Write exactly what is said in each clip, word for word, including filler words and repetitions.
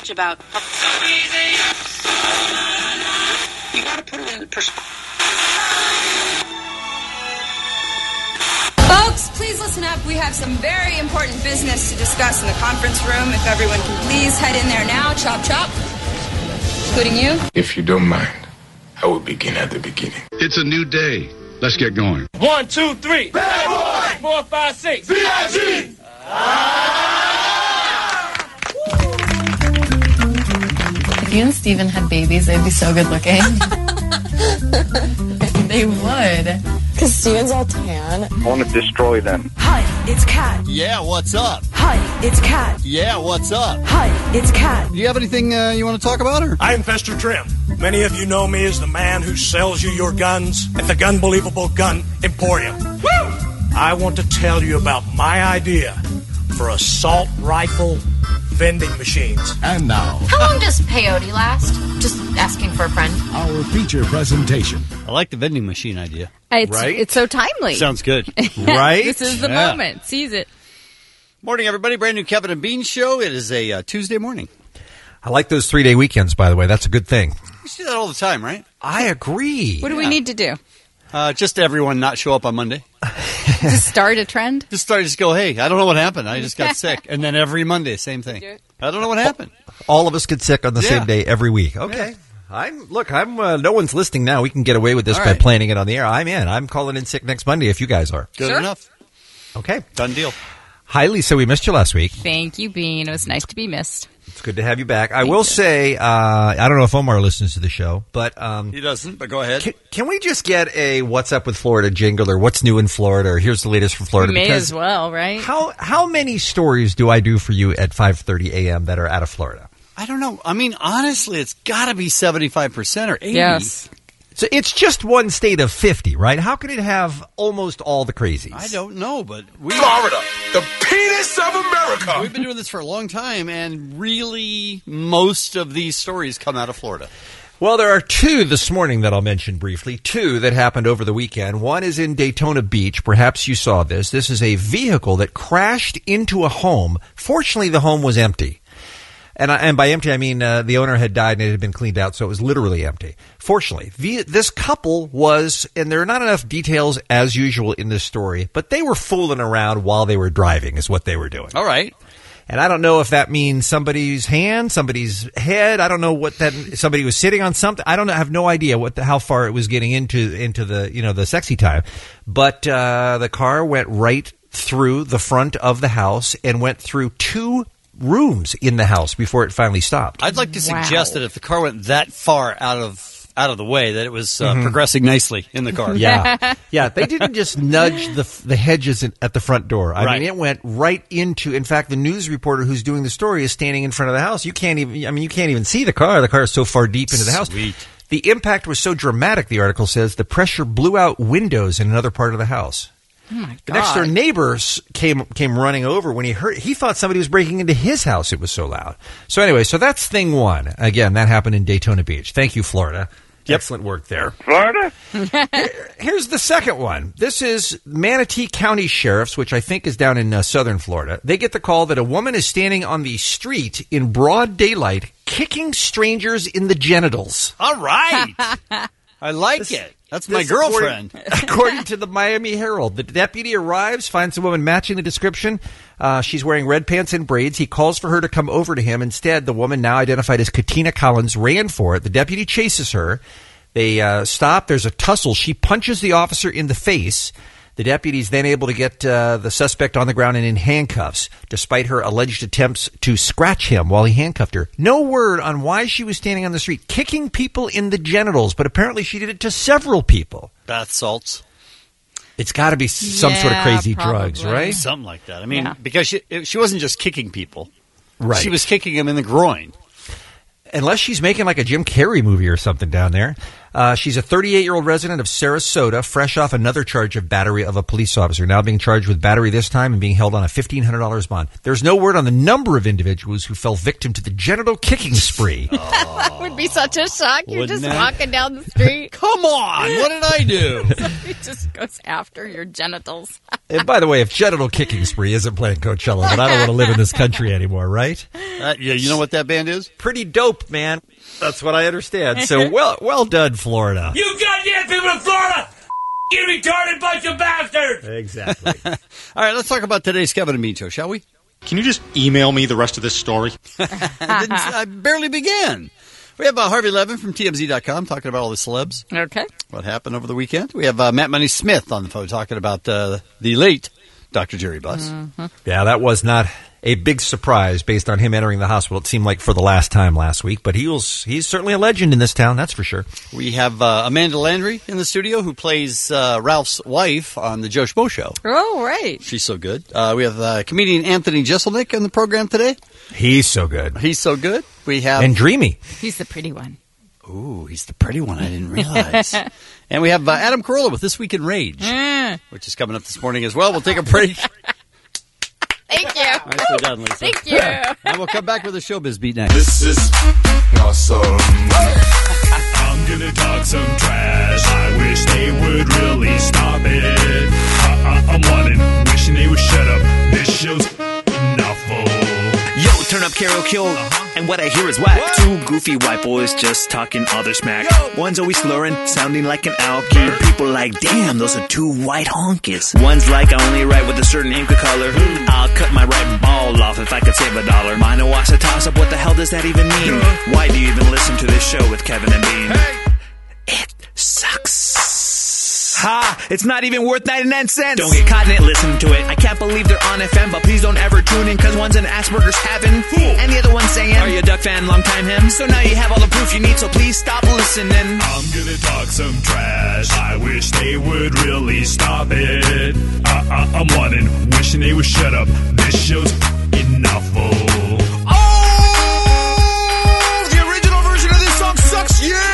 much about. You gotta put it in perspective. Folks, please listen up. We have some very important business to discuss in the conference room. If everyone can please head in there now. Chop, chop. Including you. If you don't mind, I will begin at the beginning. It's a new day. Let's get going. One, two, three. Bad boy. Four, five, six. B I G. If you and Steven had babies, they'd be so good looking. They would. Because Steven's all tan. I want to destroy them. Hi, it's Kat. Yeah, what's up? Hi, it's Kat. Yeah, what's up? Hi, it's Kat. Do you have anything uh, you want to talk about? Or? I'm Fester Trim. Many of you know me as the man who sells you your guns at the Gunbelievable Gun Emporium. Woo! I want to tell you about my idea for assault rifle vending machines. And now, how long does peyote last? Just asking for a friend. Our feature presentation. I like the vending machine idea. It's, right? It's so timely. Sounds good. Right? This is the yeah. moment. Seize it. Morning, everybody. Brand new Kevin and Bean show. It is a uh, Tuesday morning. I like those three-day weekends, by the way. That's a good thing. We see that all the time, right? I agree. What do yeah. we need to do? Uh, just everyone not show up on Monday. Just start a trend? Just start, just go, hey, I don't know what happened. I just got sick. And then every Monday, same thing. I don't know what happened. All of us get sick on the yeah. same day every week. Okay. Yeah. I'm Look, I'm. Uh, no one's listening now. We can get away with this all by right. planning it on the air. I'm in. I'm calling in sick next Monday if you guys are. Good sure. enough. Okay. Done deal. Hi, Lisa. We missed you last week. Thank you, Bean. It was nice to be missed. It's good to have you back. I Thank will you. say, uh, I don't know if Omar listens to the show, but... Um, he doesn't, but go ahead. Can, can we just get a What's Up with Florida jingle or What's New in Florida or Here's the Latest from Florida? We may because as well, right? How, how many stories do I do for you at five thirty a.m. that are out of Florida? I don't know. I mean, honestly, it's got to be seventy-five percent or eighty. Yes. So it's just one state of fifty, right? How can it have almost all the crazies? I don't know, but we... Florida, the penis of America. We've been doing this for a long time, and really most of these stories come out of Florida. Well, there are two this morning that I'll mention briefly, two that happened over the weekend. One is in Daytona Beach. Perhaps you saw this. This is a vehicle that crashed into a home. Fortunately, the home was empty. And, I, and by empty, I mean uh, the owner had died and it had been cleaned out, so it was literally empty. Fortunately, the, this couple was, and there are not enough details as usual in this story, but they were fooling around while they were driving is what they were doing. All right. And I don't know if that means somebody's hand, somebody's head. I don't know what that, somebody was sitting on something. I don't know, I have no idea what the, how far it was getting into, into the, you know, the sexy time. But uh, the car went right through the front of the house and went through two rooms in the house before it finally stopped. I'd like to Wow. suggest that if the car went that far out of out of the way, that it was uh, mm-hmm. progressing nicely in the car. Yeah, yeah. They didn't just nudge the the hedges in, at the front door. I right. mean, it went right into. In fact, the news reporter who's doing the story is standing in front of the house. You can't even. I mean, you can't even see the car. The car is so far deep into the house. Sweet. The impact was so dramatic. The article says the pressure blew out windows in another part of the house. Oh my God. The next door neighbors came came running over when he heard. He thought somebody was breaking into his house. It was so loud. So anyway, so that's thing one. Again, that happened in Daytona Beach. Thank you, Florida. Yep. Excellent work there. Florida? Here's the second one. This is Manatee County Sheriff's, which I think is down in uh, southern Florida. They get the call that a woman is standing on the street in broad daylight, kicking strangers in the genitals. All right. I like This- it. That's my This, girlfriend. According, according to the Miami Herald, the deputy arrives, finds the woman matching the description. Uh, she's wearing red pants and braids. He calls for her to come over to him. Instead, the woman, now identified as Katina Collins, ran for it. The deputy chases her. They uh, stop. There's a tussle. She punches the officer in the face. The deputy's then able to get uh, the suspect on the ground and in handcuffs, despite her alleged attempts to scratch him while he handcuffed her. No word on why she was standing on the street kicking people in the genitals, but apparently she did it to several people. Bath salts. It's got to be some Yeah, sort of crazy probably. drugs, right? Something like that. I mean, Yeah. because she, she wasn't just kicking people. Right. She was kicking them in the groin. Unless she's making like a Jim Carrey movie or something down there. Uh, she's a thirty-eight-year-old resident of Sarasota, fresh off another charge of battery of a police officer, now being charged with battery this time and being held on a fifteen hundred dollars bond. There's no word on the number of individuals who fell victim to the genital kicking spree. That would be such a shock. You're Wouldn't just that? walking down the street. Come on, what did I do? Somebody just goes after your genitals. And by the way, if genital kicking spree isn't playing Coachella, then I don't want to live in this country anymore, right? Uh, yeah, you know what that band is? Pretty dope, man. That's what I understand. So well, well done, Florida. You goddamn people in Florida! You retarded bunch of bastards! Exactly. All right, let's talk about today's Kevin and Bean Show, shall we? Can you just email me the rest of this story? I, didn't, I barely began. We have uh, Harvey Levin from T M Z dot com talking about all the celebs. Okay. What happened over the weekend? We have uh, Matt Money Smith on the phone talking about uh, the late Doctor Jerry Buss. Mm-hmm. Yeah, that was not a big surprise based on him entering the hospital. It seemed like for the last time last week, but he was he's certainly a legend in this town, that's for sure. We have uh, Amanda Landry in the studio who plays uh, Ralph's wife on the Joe Schmo Show. Oh, right. She's so good. Uh, we have uh, comedian Anthony Jeselnik in the program today. He's so good. He's so good. We have and dreamy. He's the pretty one. Ooh, he's the pretty one. I didn't realize. And we have uh, Adam Carolla with This Week in Rage, Mm. which is coming up this morning as well. We'll take a break. Thank you. Nicely done, Lisa. Thank you. And we'll come back with a showbiz beat next. This is awesome. I'm gonna talk some trash. I wish they would really stop it. I- I- I'm wanting, wishing they would shut up. This show's awful. Yo, turn up karaoke, uh-huh. and what I hear is whack. What? Two goofy white boys just talking other smack. Yo. One's always slurring, sounding like an alky. People like, damn, those are two white honkies. One's like, I only write with a certain ink color. Ooh. I'll cut my right ball off if I could save a dollar. Mine wash a toss up, what the hell does that even mean? Yo. Why do you even listen to this show with Kevin and Bean? Hey. It sucks. Ha! It's not even worth ninety-nine cents. Don't get caught in it, listen to it. I can't believe they're on F M, but please don't ever tune in, cause one's an Asperger's having. And the other one's saying, are you a Duck fan? Long time him. So now you have all the proof you need, so please stop listening. I'm gonna talk some trash. I wish they would really stop it. I- I- I'm wanting, wishing they would shut up. This show's awful. Oh! The original version of this song sucks, yeah!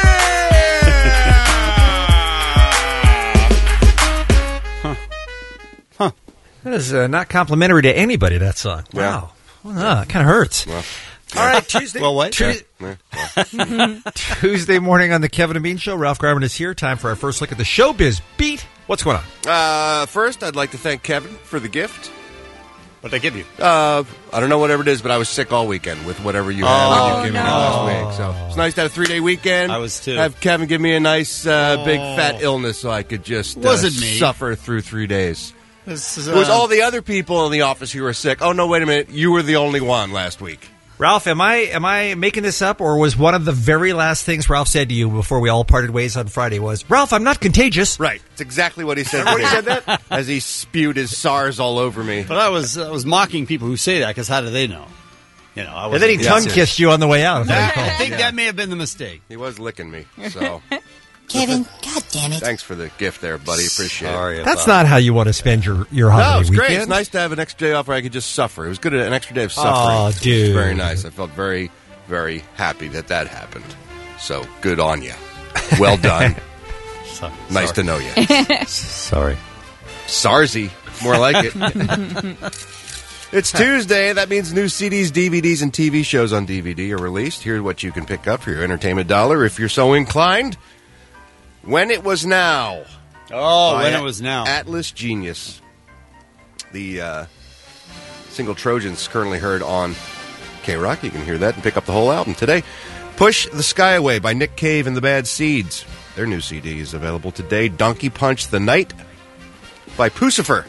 That is uh, not complimentary to anybody, that song. Wow. Well, it kind of hurts. Well, All right, Tuesday. Well, what? Tu- yeah, well. Tuesday morning on the Kevin and Bean Show. Ralph Garman is here. Time for our first look at the showbiz beat. What's going on? Uh, first, I'd like to thank Kevin for the gift. What'd I give you? Uh, I don't know whatever it is, but I was sick all weekend with whatever you had Oh, when you gave me no. last week. So it's nice to have a three day weekend. I was too. Have Kevin give me a nice uh, Oh. big fat illness so I could just uh, Wasn't me. suffer through three days. This is, It was uh, all the other people in the office who were sick. Oh no, wait a minute, you were the only one last week. Ralph, am I am I making this up, or was one of the very last things Ralph said to you before we all parted ways on Friday was, Ralph, I'm not contagious? Right, it's exactly what he said. to me. Everybody said that? As he spewed his SARS all over me. But I was I was mocking people who say that because how do they know? You know, I And then he wasn't- tongue kissed you on the way out. If I I, recall. I think that may have been the mistake. He was licking me, so... Kevin, God damn it. Thanks for the gift there, buddy. Appreciate Sorry it. That's not how you want to spend your, your holiday No, it's weekend. great. It's nice to have an extra day off where I could just suffer. It was good, an extra day of suffering. Oh, dude. It was very nice. I felt very, very happy that that happened. So, good on you. Well done. So, nice sorry. to know you. Sorry. Sarzy. More like it. It's Tuesday. That means new C Ds, D V Ds, and T V shows on D V D are released. Here's what you can pick up for your entertainment dollar if you're so inclined. When It Was Now. Oh, by When It Was Now. Atlas Genius. The uh, single Trojans currently heard on K-Rock. You can hear that and pick up the whole album today. Push the Sky Away by Nick Cave and the Bad Seeds. Their new C D is available today. Donkey Punch the Night by Pucifer.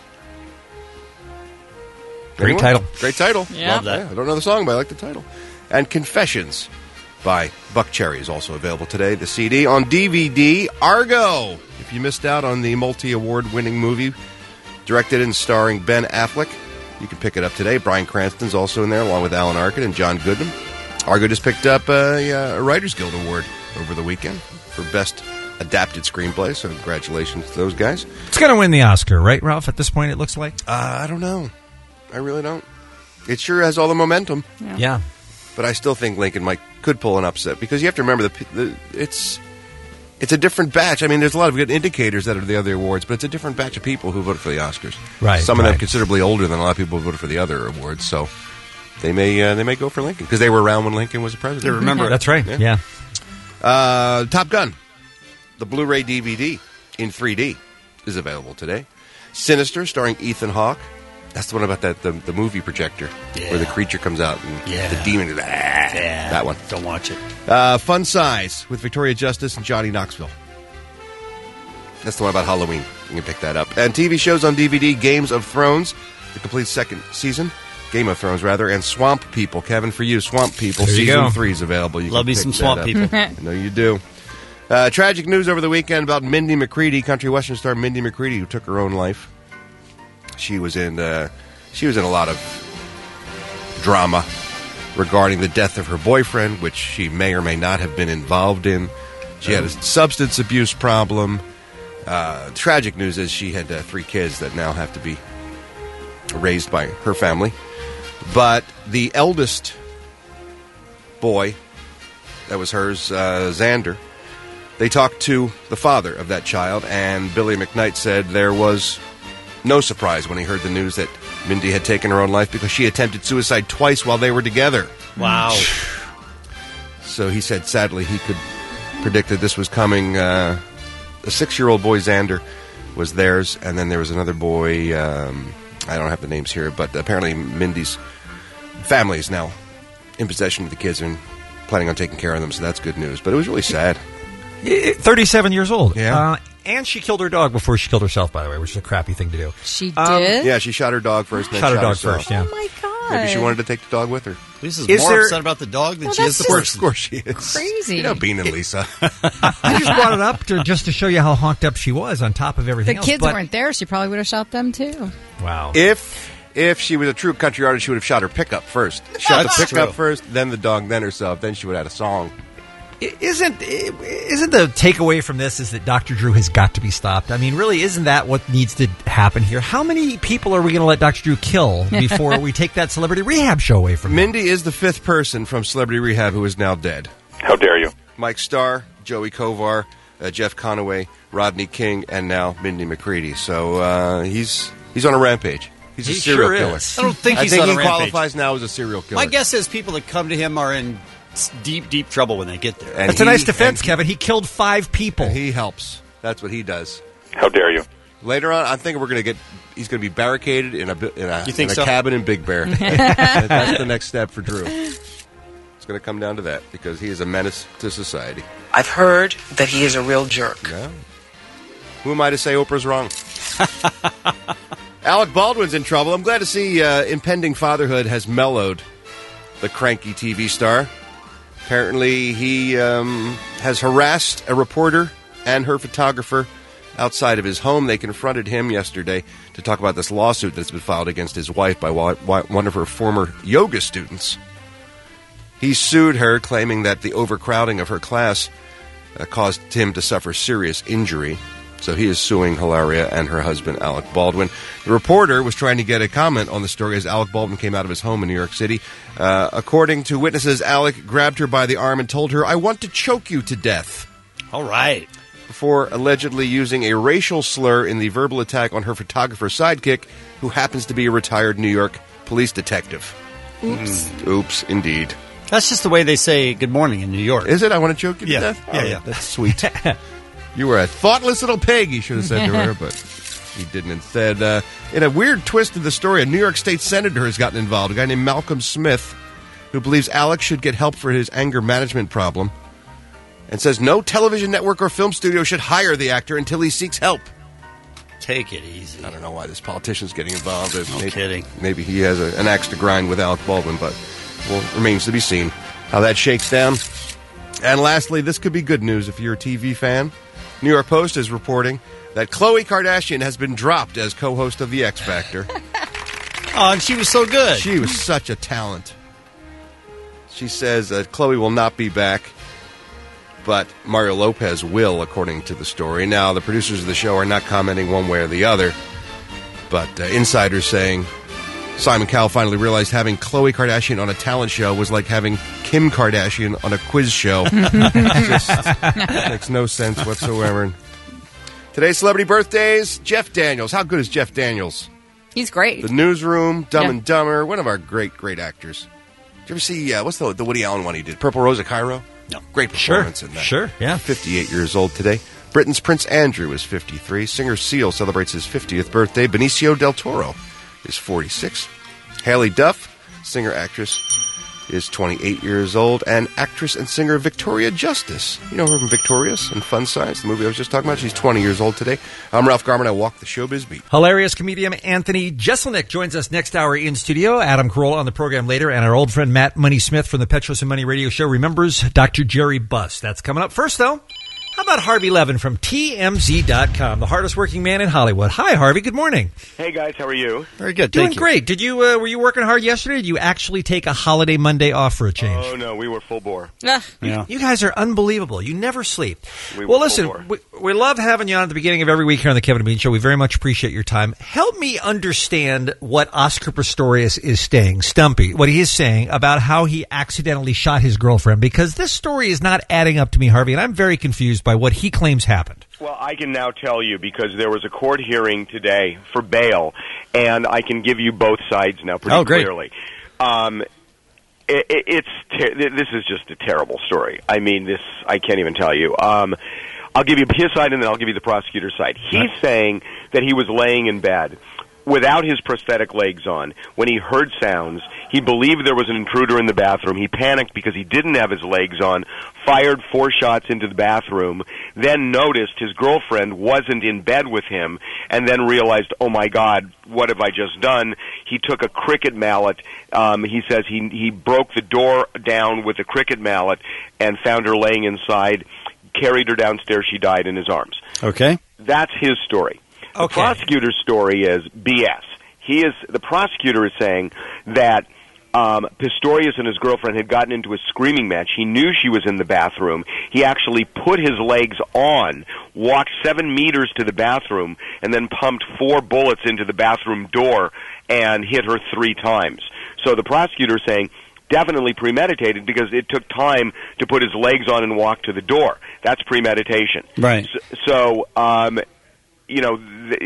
Great Anyone? title. Great title. Yeah. Love that. Yeah, I don't know the song, but I like the title. And Confessions by Buck Cherry is also available today. The C D on D V D. Argo. If you missed out on the multi-award winning movie, directed and starring Ben Affleck, you can pick it up today. Bryan Cranston's also in there, along with Alan Arkin and John Goodman. Argo just picked up a, a Writers Guild Award over the weekend for Best Adapted Screenplay, so congratulations to those guys. It's going to win the Oscar, right, Ralph, at this point, it looks like? Uh, I don't know. I really don't. It sure has all the momentum. Yeah. Yeah. But I still think Lincoln Mike could pull an upset because you have to remember the, the it's it's a different batch. I mean, there's a lot of good indicators that are the other awards, but it's a different batch of people who voted for the Oscars. Right. Some of right. them considerably older than a lot of people who voted for the other awards. So they may uh, they may go for Lincoln because they were around when Lincoln was the president. They remember. That's right. Yeah. yeah. Uh, Top Gun, the Blu-ray D V D in three D is available today. Sinister, starring Ethan Hawke. That's the one about that the, the movie projector yeah. where the creature comes out and yeah. the demon is ah, yeah. that one. Don't watch it. Uh, Fun Size with Victoria Justice and Johnny Knoxville. That's the one about Halloween. You can pick that up. And T V shows on D V D: Games of Thrones, the complete second season. Game of Thrones, rather, and Swamp People. Kevin, for you, Swamp People. There you season go. three is available. You Love can me pick some that Swamp up. People. I know you do. Uh, tragic news over the weekend about Mindy McCready, country western star Mindy McCready, who took her own life. She was in uh, she was in a lot of drama regarding the death of her boyfriend, which she may or may not have been involved in. She had a substance abuse problem. Uh, tragic news is she had uh, three kids that now have to be raised by her family. But the eldest boy that was hers, uh, Xander, they talked to the father of that child, and Billy McKnight said there was no surprise when he heard the news that Mindy had taken her own life because she attempted suicide twice while they were together. Wow. So he said, sadly, he could predict that this was coming. Uh, a six-year-old boy, Xander, was theirs, and then there was another boy, um, I don't have the names here, but apparently Mindy's family is now in possession of the kids and planning on taking care of them, so that's good news. But it was really sad. thirty-seven years old. Yeah. Uh, and she killed her dog before she killed herself, by the way, which is a crappy thing to do. She Um, did? Yeah, she shot her dog first. And Shot then her shot dog herself. first, yeah. Oh, my God. Maybe she wanted to take the dog with her. Lisa's Is more there- upset about the dog than Well, she is that's the just- Of person. course she is. Crazy. You know, Bean and Lisa. I just brought it up to, just to show you how honked up she was on top of everything The else. kids but- weren't there. She probably would have shot them, too. Wow. If if she was a true country artist, she would have shot her pickup first. Shot That's the pickup true. first, then the dog, then herself. Then she would have had a song. Isn't isn't the takeaway from this is that Doctor Drew has got to be stopped? I mean, really, isn't that what needs to happen here? How many people are we going to let Doctor Drew kill before we take that celebrity rehab show away from him? Mindy is the fifth person from Celebrity Rehab who is now dead. How dare you? Mike Starr, Joey Kovar, uh, Jeff Conaway, Rodney King, and now Mindy McCready. So uh, he's he's on a rampage. He's a He serial sure killer. is. I don't think I he's think on he a rampage. qualifies now as a serial killer. My guess is people that come to him are in s- deep, deep trouble when they get there. And That's a he- nice defense, and Kevin. He killed five people. And he helps. That's what he does. How dare you? Later on, I think we're going to get. He's going to be barricaded in a bi- in a, You think in a so? cabin in Big Bear. That's the next step for Drew. It's going to come down to that because he is a menace to society. I've heard that he is a real jerk. Yeah. Who am I to say Oprah's wrong? Alec Baldwin's in trouble. I'm glad to see uh, impending fatherhood has mellowed the cranky T V star. Apparently, he um, has harassed a reporter and her photographer outside of his home. They confronted him yesterday to talk about this lawsuit that's been filed against his wife by wa- wa- one of her former yoga students. He sued her, claiming that the overcrowding of her class uh, caused him to suffer serious injury. So he is suing Hilaria and her husband, Alec Baldwin. The reporter was trying to get a comment on the story as Alec Baldwin came out of his home in New York City. Uh, according to witnesses, Alec grabbed her by the arm and told her, "I want to choke you to death." All right. Before allegedly using a racial slur in the verbal attack on her photographer sidekick, who happens to be a retired New York police detective. Oops. Mm, oops, indeed. That's just the way they say good morning in New York. Is it? I want to choke you to Yeah. death? Yeah, Oh, yeah. That's sweet. You were a thoughtless little pig, he should have said to her, but he didn't. Instead, uh, in a weird twist of the story, a New York State senator has gotten involved, a guy named Malcolm Smith, who believes Alex should get help for his anger management problem, and says no television network or film studio should hire the actor until he seeks help. Take it easy. I don't know why this politician's getting involved. No maybe, kidding. Maybe he has a, an axe to grind with Alec Baldwin, but well, remains to be seen how that shakes down. And lastly, this could be good news if you're a T V fan. New York Post is reporting that Khloe Kardashian has been dropped as co-host of The X Factor. Oh, and she was so good. She was such a talent. She says that Khloe will not be back, but Mario Lopez will, according to the story. Now, the producers of the show are not commenting one way or the other, but uh, insiders saying Simon Cowell finally realized having Khloe Kardashian on a talent show was like having Kim Kardashian on a quiz show. Just makes no sense whatsoever. Today's celebrity birthdays, Jeff Daniels. How good is Jeff Daniels? He's great. The Newsroom, Dumb Yeah. and Dumber, one of our great, great actors. Did you ever see, uh, what's the, the Woody Allen one he did? Purple Rose of Cairo? No. Great performance in that. Sure, yeah. fifty-eight years old today. Britain's Prince Andrew is fifty-three. Singer Seal celebrates his fiftieth birthday. Benicio del Toro is forty-six. Haley Duff, singer-actress, is twenty-eight years old. And actress and singer Victoria Justice. You know her from Victorious and Fun Size, the movie I was just talking about. She's twenty years old today. I'm Ralph Garman. I walk the showbiz beat. Hilarious comedian Anthony Jeselnik joins us next hour in studio. Adam Carolla on the program later. And our old friend Matt Money Smith from the Petros and Money radio show remembers Doctor Jerry Buss. That's coming up. First, though, how about Harvey Levin from T M Z dot com, the hardest working man in Hollywood. Hi, Harvey. Good morning. Hey, guys. How are you? Very good. Doing Thank you. great. Did you uh, were you working hard yesterday? Or did you actually take a holiday Monday off for a change? Oh, no. We were full bore. Ugh. Yeah. You guys are unbelievable. You never sleep. We were well, full listen, bore. we, we love having you on at the beginning of every week here on the Kevin and Bean Show. We very much appreciate your time. Help me understand what Oscar Pistorius is saying, Stumpy, what he is saying about how he accidentally shot his girlfriend, because this story is not adding up to me, Harvey, and I'm very confused by what he claims happened. Well, I can now tell you because there was a court hearing today for bail, and I can give you both sides now pretty Oh, great. clearly. Um, it, it, it's ter- this is just a terrible story. I mean, this I can't even tell you. Um, I'll give you his side, and then I'll give you the prosecutor's side. He's saying that he was laying in bed without his prosthetic legs on. When he heard sounds, he believed there was an intruder in the bathroom. He panicked because he didn't have his legs on, fired four shots into the bathroom, then noticed his girlfriend wasn't in bed with him, and then realized, oh my God, what have I just done? He took a cricket mallet. Um, he says he, he broke the door down with a cricket mallet and found her laying inside, carried her downstairs. She died in his arms. Okay. That's his story. The Okay. prosecutor's story is B S. He is the prosecutor is saying that um, Pistorius and his girlfriend had gotten into a screaming match. He knew she was in the bathroom. He actually put his legs on, walked seven meters to the bathroom, and then pumped four bullets into the bathroom door and hit her three times. So the prosecutor is saying definitely premeditated because it took time to put his legs on and walk to the door. That's premeditation. Right. So, so um, you know,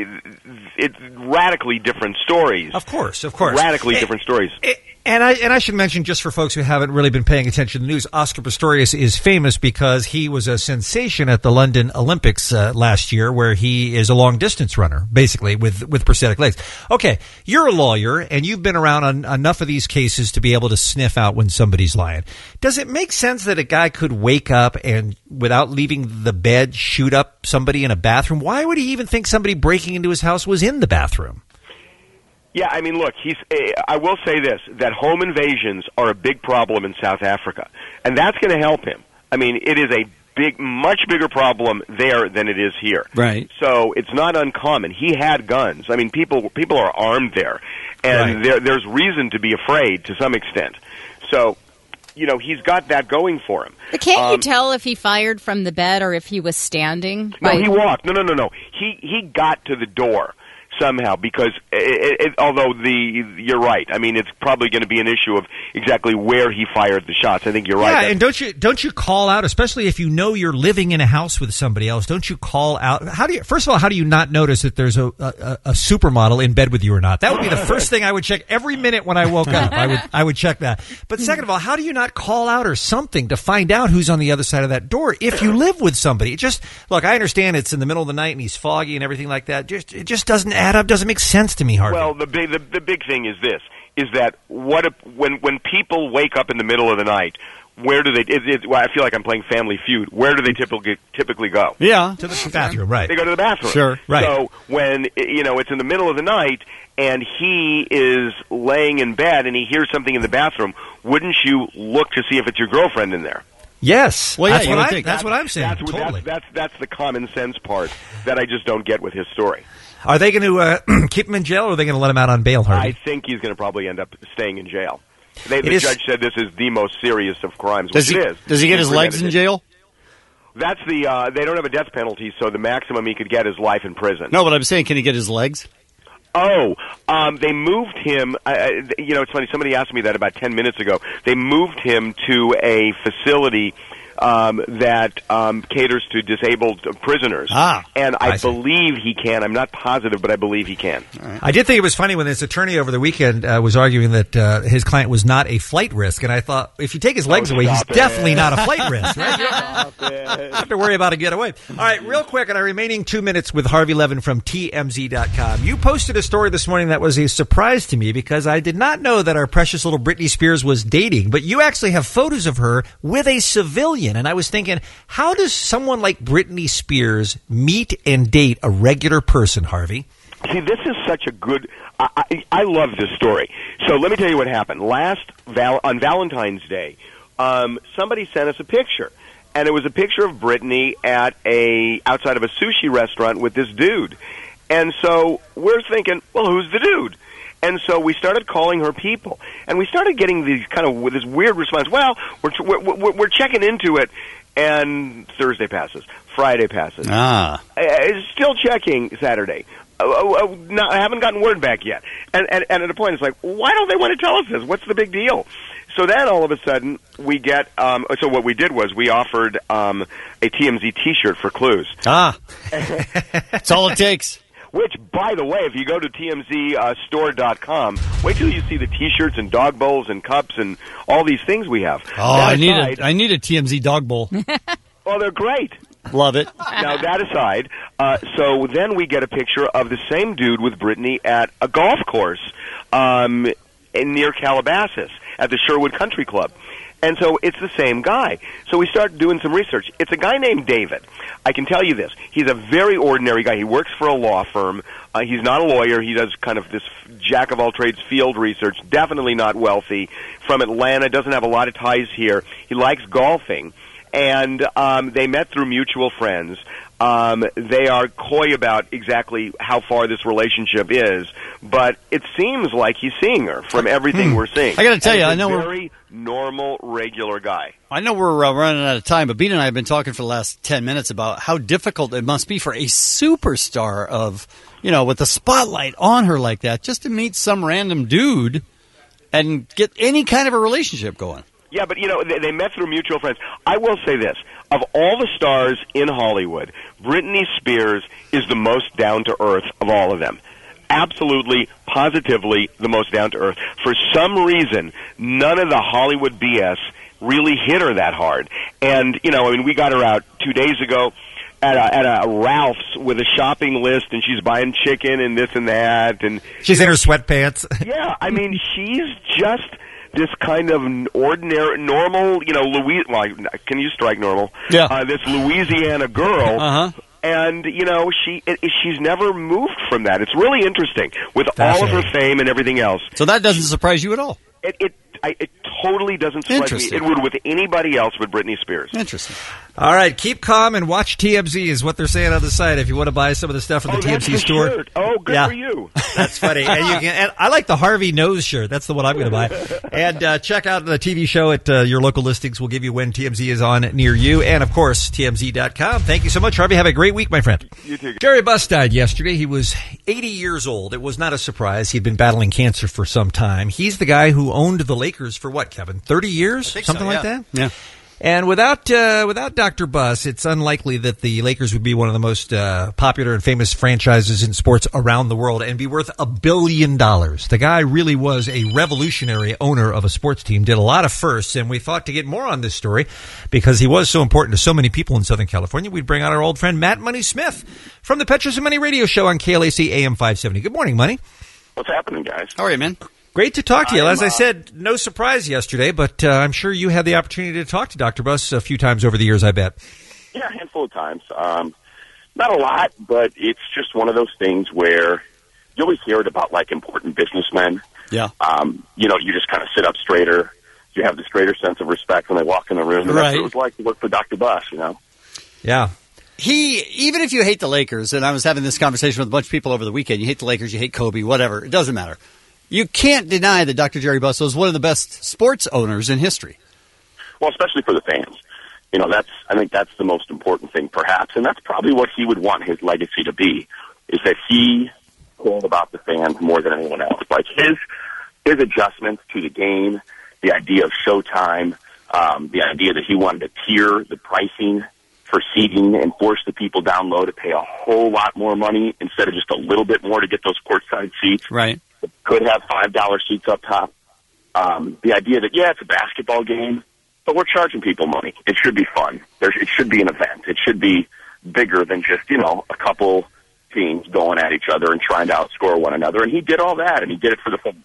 it's radically different stories. Of course, of course. Radically Eh, different stories. eh, And I and I should mention, just for folks who haven't really been paying attention to the news, Oscar Pistorius is famous because he was a sensation at the London Olympics uh, last year, where he is a long distance runner, basically with with prosthetic legs. Okay, you're a lawyer and you've been around on enough of these cases to be able to sniff out when somebody's lying. Does it make sense that a guy could wake up and, without leaving the bed, shoot up somebody in a bathroom? Why would he even think somebody breaking into his house was in the bathroom? Yeah, I mean, look, he's. Uh, I will say this, that home invasions are a big problem in South Africa, and that's going to help him. I mean, it is a big, much bigger problem there than it is here. Right. So it's not uncommon. He had guns. I mean, people people are armed there, and Right. there, there's reason to be afraid to some extent. So, you know, he's got that going for him. But can't Um, you tell if he fired from the bed or if he was standing? No, By- he walked. No, no, no, no. He he got to the door somehow because, it, it, although the you're right. I mean, it's probably going to be an issue of exactly where he fired the shots. I think you're right. Yeah, That's- and don't you don't you call out, especially if you know you're living in a house with somebody else? Don't you call out? How do you? First of all, how do you not notice that there's a a, a supermodel in bed with you or not? That would be the first thing I would check every minute when I woke up. I would I would check that. But second of all, how do you not call out or something to find out who's on the other side of that door if you live with somebody? It just look. I understand it's in the middle of the night and he's foggy and everything like that. Just it just doesn't add up. Doesn't make sense to me, Harvey. Well, the big the, the big thing is this: is that what if, when when people wake up in the middle of the night, where do they? It, it, well, I feel like I'm playing Family Feud. Where do they typically typically go? Yeah, to the bathroom, right? They go to the bathroom. Sure, right. So when you know it's in the middle of the night and he is laying in bed and he hears something in the bathroom, wouldn't you look to see if it's your girlfriend in there? Yes, Well, yeah, that's you what would I. think. That's what I'm saying. That's, what- totally. that's that's that's the common sense part that I just don't get with his story. Are they going to uh, keep him in jail, or are they going to let him out on bail, Harvey? I think he's going to probably end up staying in jail. They, the It is- judge said this is the most serious of crimes, Does which he it is. does he get his legs in Premeditated. jail? That's the. Uh, they don't have a death penalty, so the maximum he could get is life in prison. No, but I'm saying, can he get his legs? Oh, um, they moved him. Uh, you know, it's funny. Somebody asked me that about ten minutes ago. They moved him to a facility um, that um, caters to disabled prisoners. Ah, and I, I see. believe he can. I'm not positive, but I believe he can. I did think it was funny when his attorney over the weekend uh, was arguing that uh, his client was not a flight risk, and I thought, if you take his legs Oh, away, he's stop it. definitely not a flight risk, right? You Stop it. don't have to worry about a getaway. All right, real quick, in our remaining two minutes with Harvey Levin from T M Z dot com. You posted a story this morning that was a surprise to me because I did not know that our precious little Britney Spears was dating, but you actually have photos of her with a civilian, and I was thinking, how does someone like Britney Spears meet and date a regular person, Harvey? See, this is such a good. I, I, I love this story. So let me tell you what happened. Last val- on Valentine's Day, um, somebody sent us a picture, and it was a picture of Britney at a outside of a sushi restaurant with this dude. And so we're thinking, well, who's the dude? And so we started calling her people, and we started getting these kind of this weird response. Well, we're we're, we're, we're checking into it, and Thursday passes, Friday passes. Ah, Uh, still checking Saturday. Oh, oh, no, I haven't gotten word back yet. And, and and at a point, it's like, why don't they want to tell us this? What's the big deal? So then, all of a sudden, we get. Um, so what we did was we offered um, a T M Z T-shirt for clues. Ah, that's all it takes. Which, by the way, if you go to T M Z store dot com, wait till you see the T-shirts and dog bowls and cups and all these things we have. Oh, That I need aside- a I need a T M Z dog bowl. Oh, they're great. Love it. Now, that aside, uh, so then we get a picture of the same dude with Britney at a golf course um, in near Calabasas at the Sherwood Country Club. And so it's the same guy. So we start doing some research. It's a guy named David. I can tell you this. He's a very ordinary guy. He works for a law firm. Uh, he's not a lawyer. He does kind of this jack-of-all-trades field research. Definitely not wealthy. From Atlanta. Doesn't have a lot of ties here. He likes golfing. And um, they met through mutual friends. Um, they are coy about exactly how far this relationship is, but it seems like he's seeing her from everything Hmm. we're seeing. I gotta tell And you, he's I know a we're- very normal, regular guy. I know we're uh, running out of time, but Beat and I have been talking for the last ten minutes about how difficult it must be for a superstar of, you know, with the spotlight on her like that, just to meet some random dude and get any kind of a relationship going. Yeah, but, you know, they, they met through mutual friends. I will say this. Of all the stars in Hollywood, Britney Spears is the most down-to-earth of all of them. Absolutely, positively the most down-to-earth. For some reason, none of the Hollywood B S really hit her that hard. And, you know, I mean, we got her out two days ago at a, at a Ralph's with a shopping list, and she's buying chicken and this and that. And She's in her sweatpants. yeah, I mean, she's just this kind of ordinary, normal, you know, Louis. Well, can you strike normal? Yeah. Uh, this Louisiana girl. Uh-huh. And, you know, she it, she's never moved from that. It's really interesting with all of her fame and everything else. So that doesn't surprise you at all. It it, I, it totally doesn't surprise me. Interesting. It would with anybody else but Britney Spears. Interesting. All right, keep calm and watch T M Z is what they're saying on the site if you want to buy some of the stuff from the Oh, T M that's Z the store. shirt. Oh, good Yeah. for you. That's funny. And you can, and I like the Harvey Nose shirt. That's the one I'm going to buy. And uh, check out the T V show at uh, your local listings. We'll give you when T M Z is on near you. And, of course, T M Z dot com. Thank you so much, Harvey. Have a great week, my friend. You too. Jerry Buss died yesterday. He was eighty years old. It was not a surprise. He'd been battling cancer for some time. He's the guy who owned the Lakers for what, Kevin? thirty years? think Something so, like yeah. that? Yeah. And without uh, without Doctor Buss, it's unlikely that the Lakers would be one of the most uh, popular and famous franchises in sports around the world and be worth a billion dollars. The guy really was a revolutionary owner of a sports team, did a lot of firsts, and we thought to get more on this story because he was so important to so many people in Southern California, we'd bring out our old friend Matt Money Smith from the Petros and Money radio show on K L A C A M five seventy. Good morning, Money. What's happening, guys? How are you, man? Great to talk to you. I'm, As I uh, said, no surprise yesterday, but uh, I'm sure you had the opportunity to talk to Doctor Buss a few times over the years, I bet. Yeah, a handful of times. Um, not a lot, but it's just one of those things where you always hear it about, like, important businessmen. Yeah. Um, you know, you just kind of sit up straighter. You have this greater sense of respect when they walk in the room. And Right. that's what it was like to work for Doctor Buss, you know? Yeah. He, even if you hate the Lakers, and I was having this conversation with a bunch of people over the weekend, you hate the Lakers, you hate Kobe, whatever, it doesn't matter. You can't deny that Doctor Jerry Buss was one of the best sports owners in history. Well, especially for the fans. You know, that's I think that's the most important thing, perhaps, and that's probably what he would want his legacy to be, is that he cared about the fans more than anyone else. Like his his adjustments to the game, the idea of Showtime, um, the idea that he wanted to tier the pricing for seating and force the people down low to pay a whole lot more money instead of just a little bit more to get those courtside seats. Right. Could have five dollar seats up top. Um, the idea that, yeah, it's a basketball game, but we're charging people money. It should be fun. There, it should be an event. It should be bigger than just, you know, a couple teams going at each other and trying to outscore one another. And he did all that, and he did it for the fun.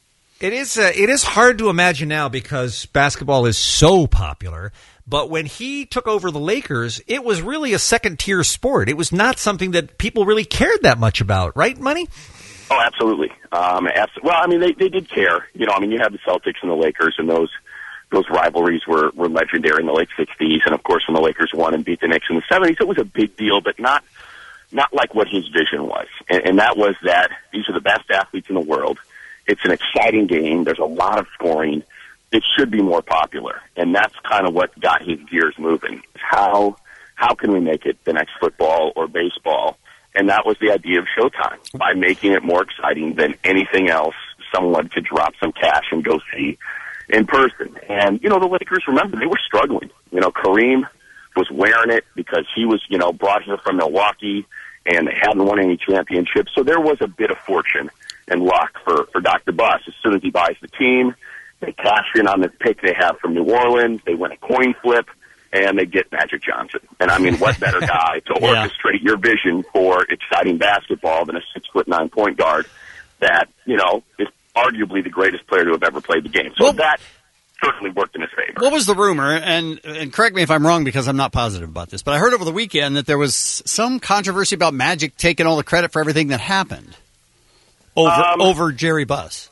It is uh, it is hard to imagine now because basketball is so popular. But when he took over the Lakers, it was really a second-tier sport. It was not something that people really cared that much about, right, Money? Oh, absolutely. Um, abs- well, I mean, they, they did care. You know, I mean, you have the Celtics and the Lakers, and those those rivalries were, were legendary in the late sixties. And, of course, when the Lakers won and beat the Knicks in the seventies, it was a big deal, but not not like what his vision was. And, and that was that these are the best athletes in the world. It's an exciting game. There's a lot of scoring. It should be more popular, and that's kind of what got his gears moving. How how can we make it the next football or baseball? And that was the idea of Showtime, by making it more exciting than anything else someone could drop some cash and go see in person. And, you know, the Lakers, remember, they were struggling. You know, Kareem was wearing it because he was, you know, brought here from Milwaukee, and they hadn't won any championships. So there was a bit of fortune and luck for, for Doctor Buss. As soon as he buys the team, they cash in on the pick they have from New Orleans. They win a coin flip, and they get Magic Johnson. And, I mean, what better guy to Yeah. orchestrate your vision for exciting basketball than a six-foot-nine point guard that, you know, is arguably the greatest player to have ever played the game. So Well, that certainly worked in his favor. What was the rumor, and, and correct me if I'm wrong because I'm not positive about this, but I heard over the weekend that there was some controversy about Magic taking all the credit for everything that happened over, Um, over Jerry Buss.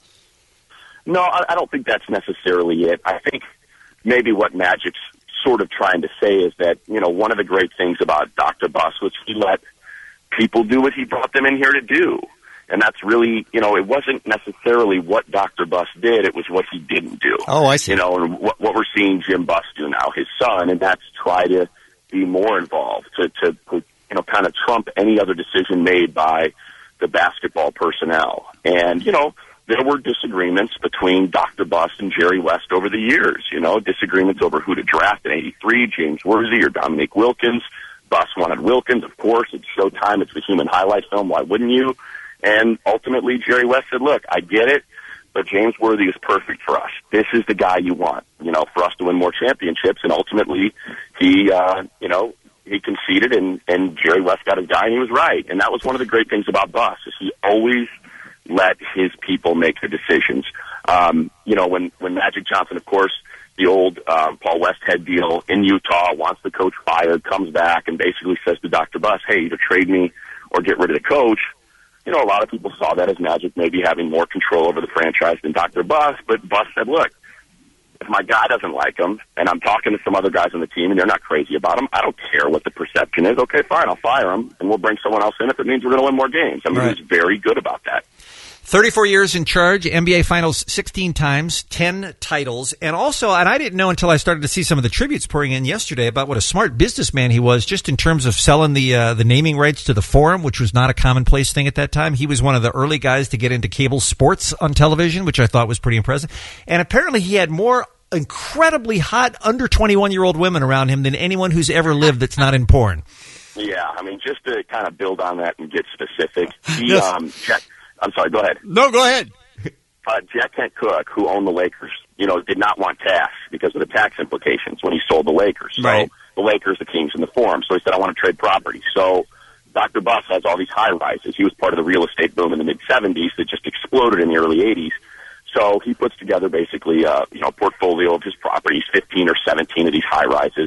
No, I, I don't think that's necessarily it. I think maybe what Magic's sort of trying to say is that, you know, one of the great things about Doctor Buss was he let people do what he brought them in here to do. And that's really, you know, it wasn't necessarily what Doctor Buss did, it was what he didn't do. Oh, I see. You know, and what, what we're seeing Jim Buss do now, his son, and that's try to be more involved, to, to, to you know, kind of trump any other decision made by the basketball personnel. And, you know, there were disagreements between Doctor Buss and Jerry West over the years, you know, disagreements over who to draft in eighty-three, James Worthy or Dominique Wilkins. Buss wanted Wilkins, of course. It's Showtime. It's the human highlight film. Why wouldn't you? And ultimately, Jerry West said, look, I get it, but James Worthy is perfect for us. This is the guy you want, you know, for us to win more championships. And ultimately, he, uh, you know, he conceded, and, and Jerry West got his guy, and he was right. And that was one of the great things about Buss, is he always let his people make the decisions. Um, you know, when, when Magic Johnson, of course, the old uh, Paul Westhead deal in Utah, wants the coach fired, comes back, and basically says to Doctor Buss, hey, either trade me or get rid of the coach. You know, a lot of people saw that as Magic maybe having more control over the franchise than Doctor Buss, but Buss said, look, if my guy doesn't like him, and I'm talking to some other guys on the team, and they're not crazy about him, I don't care what the perception is. Okay, fine, I'll fire him, and we'll bring someone else in if it means we're going to win more games. I mean, Right. he's very good about that. thirty-four years in charge, N B A Finals sixteen times, ten titles, and also, and I didn't know until I started to see some of the tributes pouring in yesterday about what a smart businessman he was, just in terms of selling the uh, the naming rights to the Forum, which was not a commonplace thing at that time. He was one of the early guys to get into cable sports on television, which I thought was pretty impressive. And apparently he had more incredibly hot under twenty-one-year-old women around him than anyone who's ever lived that's not in porn. Yeah, I mean, just to kind of build on that and get specific, he, Yes. um, Jack, I'm sorry, go ahead. No, go ahead. Uh, Jack Kent Cook, who owned the Lakers, you know, did not want tax because of the tax implications when he sold the Lakers. So Right. the Lakers, the Kings, and the Forum. So he said, I want to trade property. So Doctor Buss has all these high rises. He was part of the real estate boom in the mid seventies that just exploded in the early eighties. So he puts together basically a you know portfolio of his properties, fifteen or seventeen of these high rises.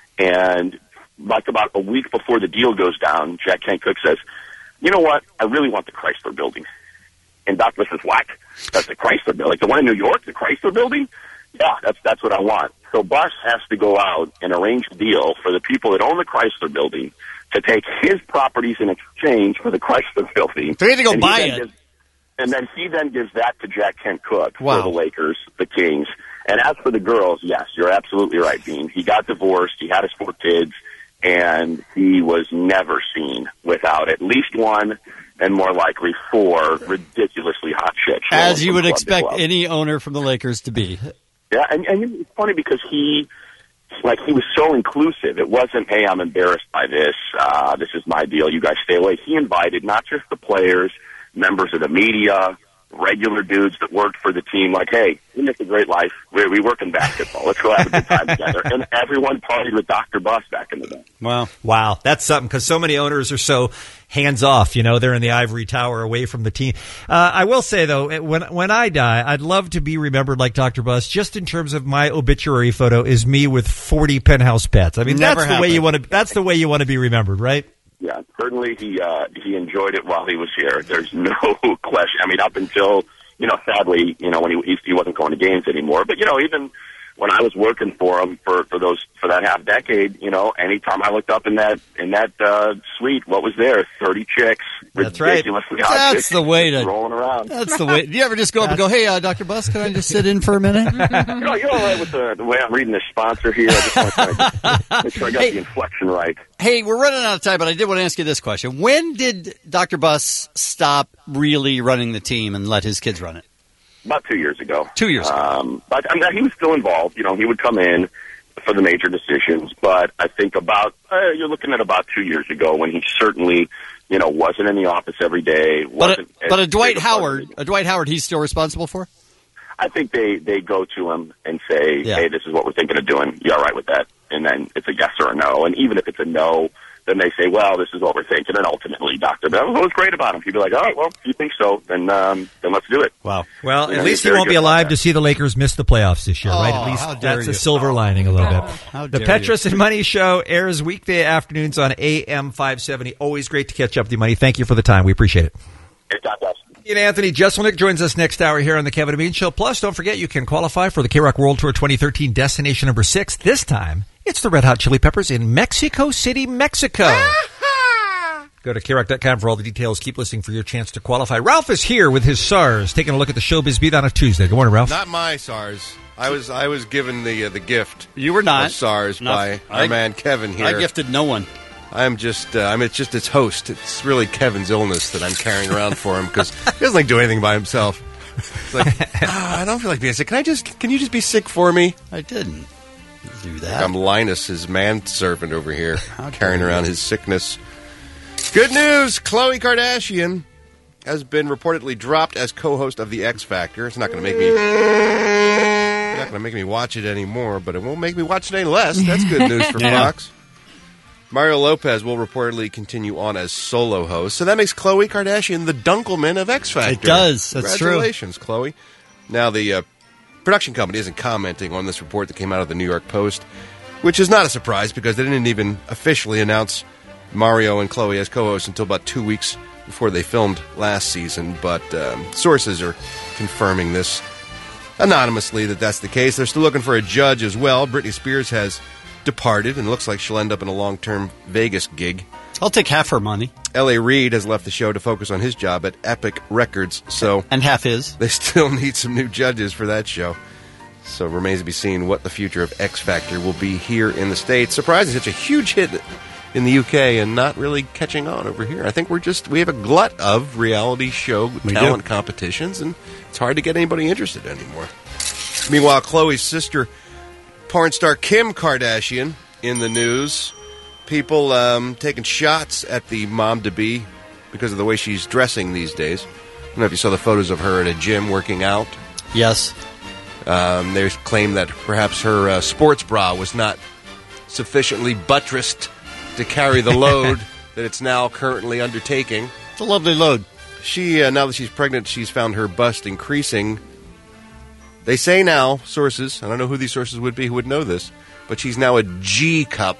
And like about a week before the deal goes down, Jack Kent Cook says, you know what? I really want the Chrysler Building. And Doctor Buss says, what? That's the Chrysler Building. Like the one in New York, the Chrysler Building? Yeah, that's that's what I want. So Buss has to go out and arrange a deal for the people that own the Chrysler Building to take his properties in exchange for the Chrysler Building. So he had to go And buy then it. gives- and then he then gives that to Jack Kent Cook Wow. for the Lakers, the Kings. And as for the girls, yes, you're absolutely right, Dean. He got divorced. He had his four kids, and he was never seen without at least one, and more likely four ridiculously hot chicks. As you would club to expect club. any owner from the Lakers to be. Yeah, and, and it's funny because he, like, he was so inclusive. It wasn't, hey, I'm embarrassed by this. Uh, this is my deal. You guys stay away. He invited not just the players, members of the media, regular dudes that worked for the team. Like, hey, we make a great life. We, we work in basketball. Let's go have a good time together. And everyone partied with Doctor Buss back in the day. Wow. Wow. That's something because so many owners are so hands off. You know, they're in the ivory tower away from the team. Uh, I will say, though, when when I die, I'd love to be remembered like Doctor Buss, just in terms of my obituary photo is me with forty penthouse pets. I mean, Never that's the happened. way you want to. That's the way you want to be remembered, right? Yeah, certainly he uh, he enjoyed it while he was here. There's no question. I mean, up until, you know, sadly, you know, when he he wasn't going to games anymore. But, you know, even when I was working for him for, for those for that half decade, you know, anytime I looked up in that in that uh, suite, what was there? Thirty chicks, That's right. ridiculously hot That's chicks the way to rolling around. That's the way. Do you ever just go up and go, "Hey, uh, Doctor Buss, can I just sit in for a minute?" you know, you're all right with the, the way I'm reading the sponsor here. I just want to try to make sure I got Hey. the inflection right. Hey, we're running out of time, but I did want to ask you this question: when did Doctor Buss stop really running the team and let his kids run it? About two years ago. Two years ago. Um, but I mean, he was still involved. You know, he would come in for the major decisions. But I think about, uh, you're looking at about two years ago when he certainly, you know, wasn't in the office every day. But Wasn't a, but a as Dwight big a part of Howard, a Dwight Howard, he's still responsible for? I think they, they go to him and say, Yeah. hey, this is what we're thinking of doing. You all right with that? And then it's a yes or a no. And even if it's a no, then they say, well, this is what we're thinking. And ultimately, Doctor Bell, what was great about him? He'd be like, all right, well, if you think so, then um, then let's do it. Wow. Well, You at know, least he's he very won't be good about alive that. to see the Lakers miss the playoffs this year, right? Oh, At least how dare that's you. a silver lining a little bit. How The dare Petros and Money Show airs weekday afternoons on A M five seventy. Always great to catch up with you, Money. Thank you for the time. We appreciate it. Hey, God bless. And Anthony Jeselnik joins us next hour here on the Kevin and Bean Show. Plus, don't forget you can qualify for the K-Rock World Tour twenty thirteen destination number six. This time, it's the Red Hot Chili Peppers in Mexico City, Mexico. Go to K rock dot com for all the details. Keep listening for your chance to qualify. Ralph is here with his S A R S, taking a look at the Showbiz Beat on a Tuesday. Good morning, Ralph. Not my S A R S. I was I was given the uh, the gift. You were not. Of S A R S Not- by I- our man Kevin here. I gifted no one. I'm just uh, I'm it's just its host. It's really Kevin's illness that I'm carrying around for him because he doesn't like do anything by himself. It's like "Ah, I don't feel like being sick. Can I just can you just be sick for me? I didn't do Like that. I'm Linus, his manservant over here, carrying around his sickness. Good news! Khloe Kardashian has been reportedly dropped as co-host of The X Factor. It's not going to make me it's not going to make me watch it anymore, but it won't make me watch it any less. That's good news for Yeah. Fox. Mario Lopez will reportedly continue on as solo host, so that makes Khloe Kardashian the Dunkelman of X Factor. It does. That's true. Congratulations, Khloe. Now, the uh, production company isn't commenting on this report that came out of the New York Post, which is not a surprise because they didn't even officially announce Mario and Khloe as co-hosts until about two weeks before they filmed last season. But um, sources are confirming this anonymously that that's the case. They're still looking for a judge as well. Britney Spears has departed and looks like she'll end up in a long-term Vegas gig. I'll take half her money. L A. Reid has left the show to focus on his job at Epic Records, so And half his. they still need some new judges for that show. So it remains to be seen what the future of X Factor will be here in the States. Surprisingly, such a huge hit in the U K and not really catching on over here. I think we're just, we have a glut of reality show We talent do. competitions, and it's hard to get anybody interested anymore. Meanwhile, Khloe's sister, porn star Kim Kardashian, in the news. People um, taking shots at the mom-to-be because of the way she's dressing these days. I don't know if you saw the photos of her at a gym working out. Yes. Um, there's claim that perhaps her uh, sports bra was not sufficiently buttressed to carry the load that it's now currently undertaking. It's a lovely load. She, uh, now that she's pregnant, she's found her bust increasing. They say now, sources, I don't know who these sources would be who would know this, but she's now a G cup.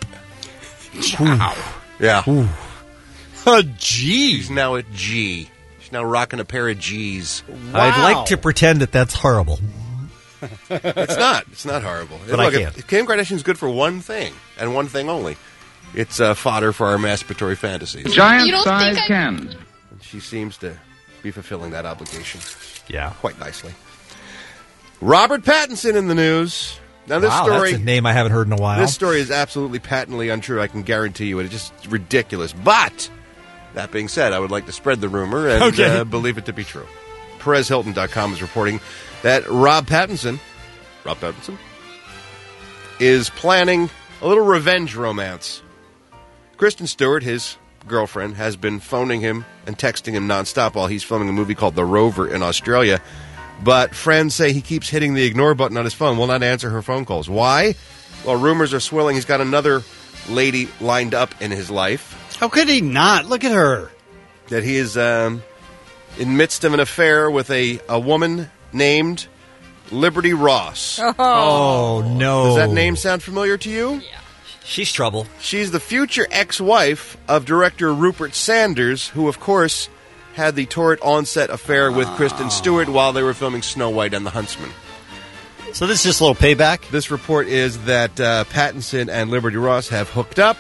Yeah. Ooh. A G. She's now a G. She's now rocking a pair of G's. I'd like to pretend that that's horrible. It's not. It's not horrible. But Look, I if- can't. if Kim Kardashian's good for one thing, and one thing only. It's uh, fodder for our masturbatory fantasies. Giant-sized cans. And she seems to be fulfilling that obligation. Yeah. Quite nicely. Robert Pattinson in the news. Now, this wow, story... that's a name I haven't heard in a while. This story is absolutely patently untrue. I can guarantee you it. It's just ridiculous. But That being said, I would like to spread the rumor and Okay. uh, believe it to be true. Perez Hilton dot com is reporting that Rob Pattinson, Rob Pattinson, is planning a little revenge romance. Kristen Stewart, his girlfriend, has been phoning him and texting him nonstop while he's filming a movie called The Rover in Australia. But friends say he keeps hitting the ignore button on his phone, will not answer her phone calls. Why? Well, rumors are swirling. He's got another lady lined up in his life. How could he not? Look at her. That he is um, in the midst of an affair with a, a woman named Liberty Ross. Oh. Oh, no. Does that name sound familiar to you? Yeah. She's trouble. She's the future ex-wife of director Rupert Sanders, who, of course, had the torrid onset affair with Kristen Stewart while they were filming Snow White and the Huntsman. So this is just a little payback? This report is that uh, Pattinson and Liberty Ross have hooked up,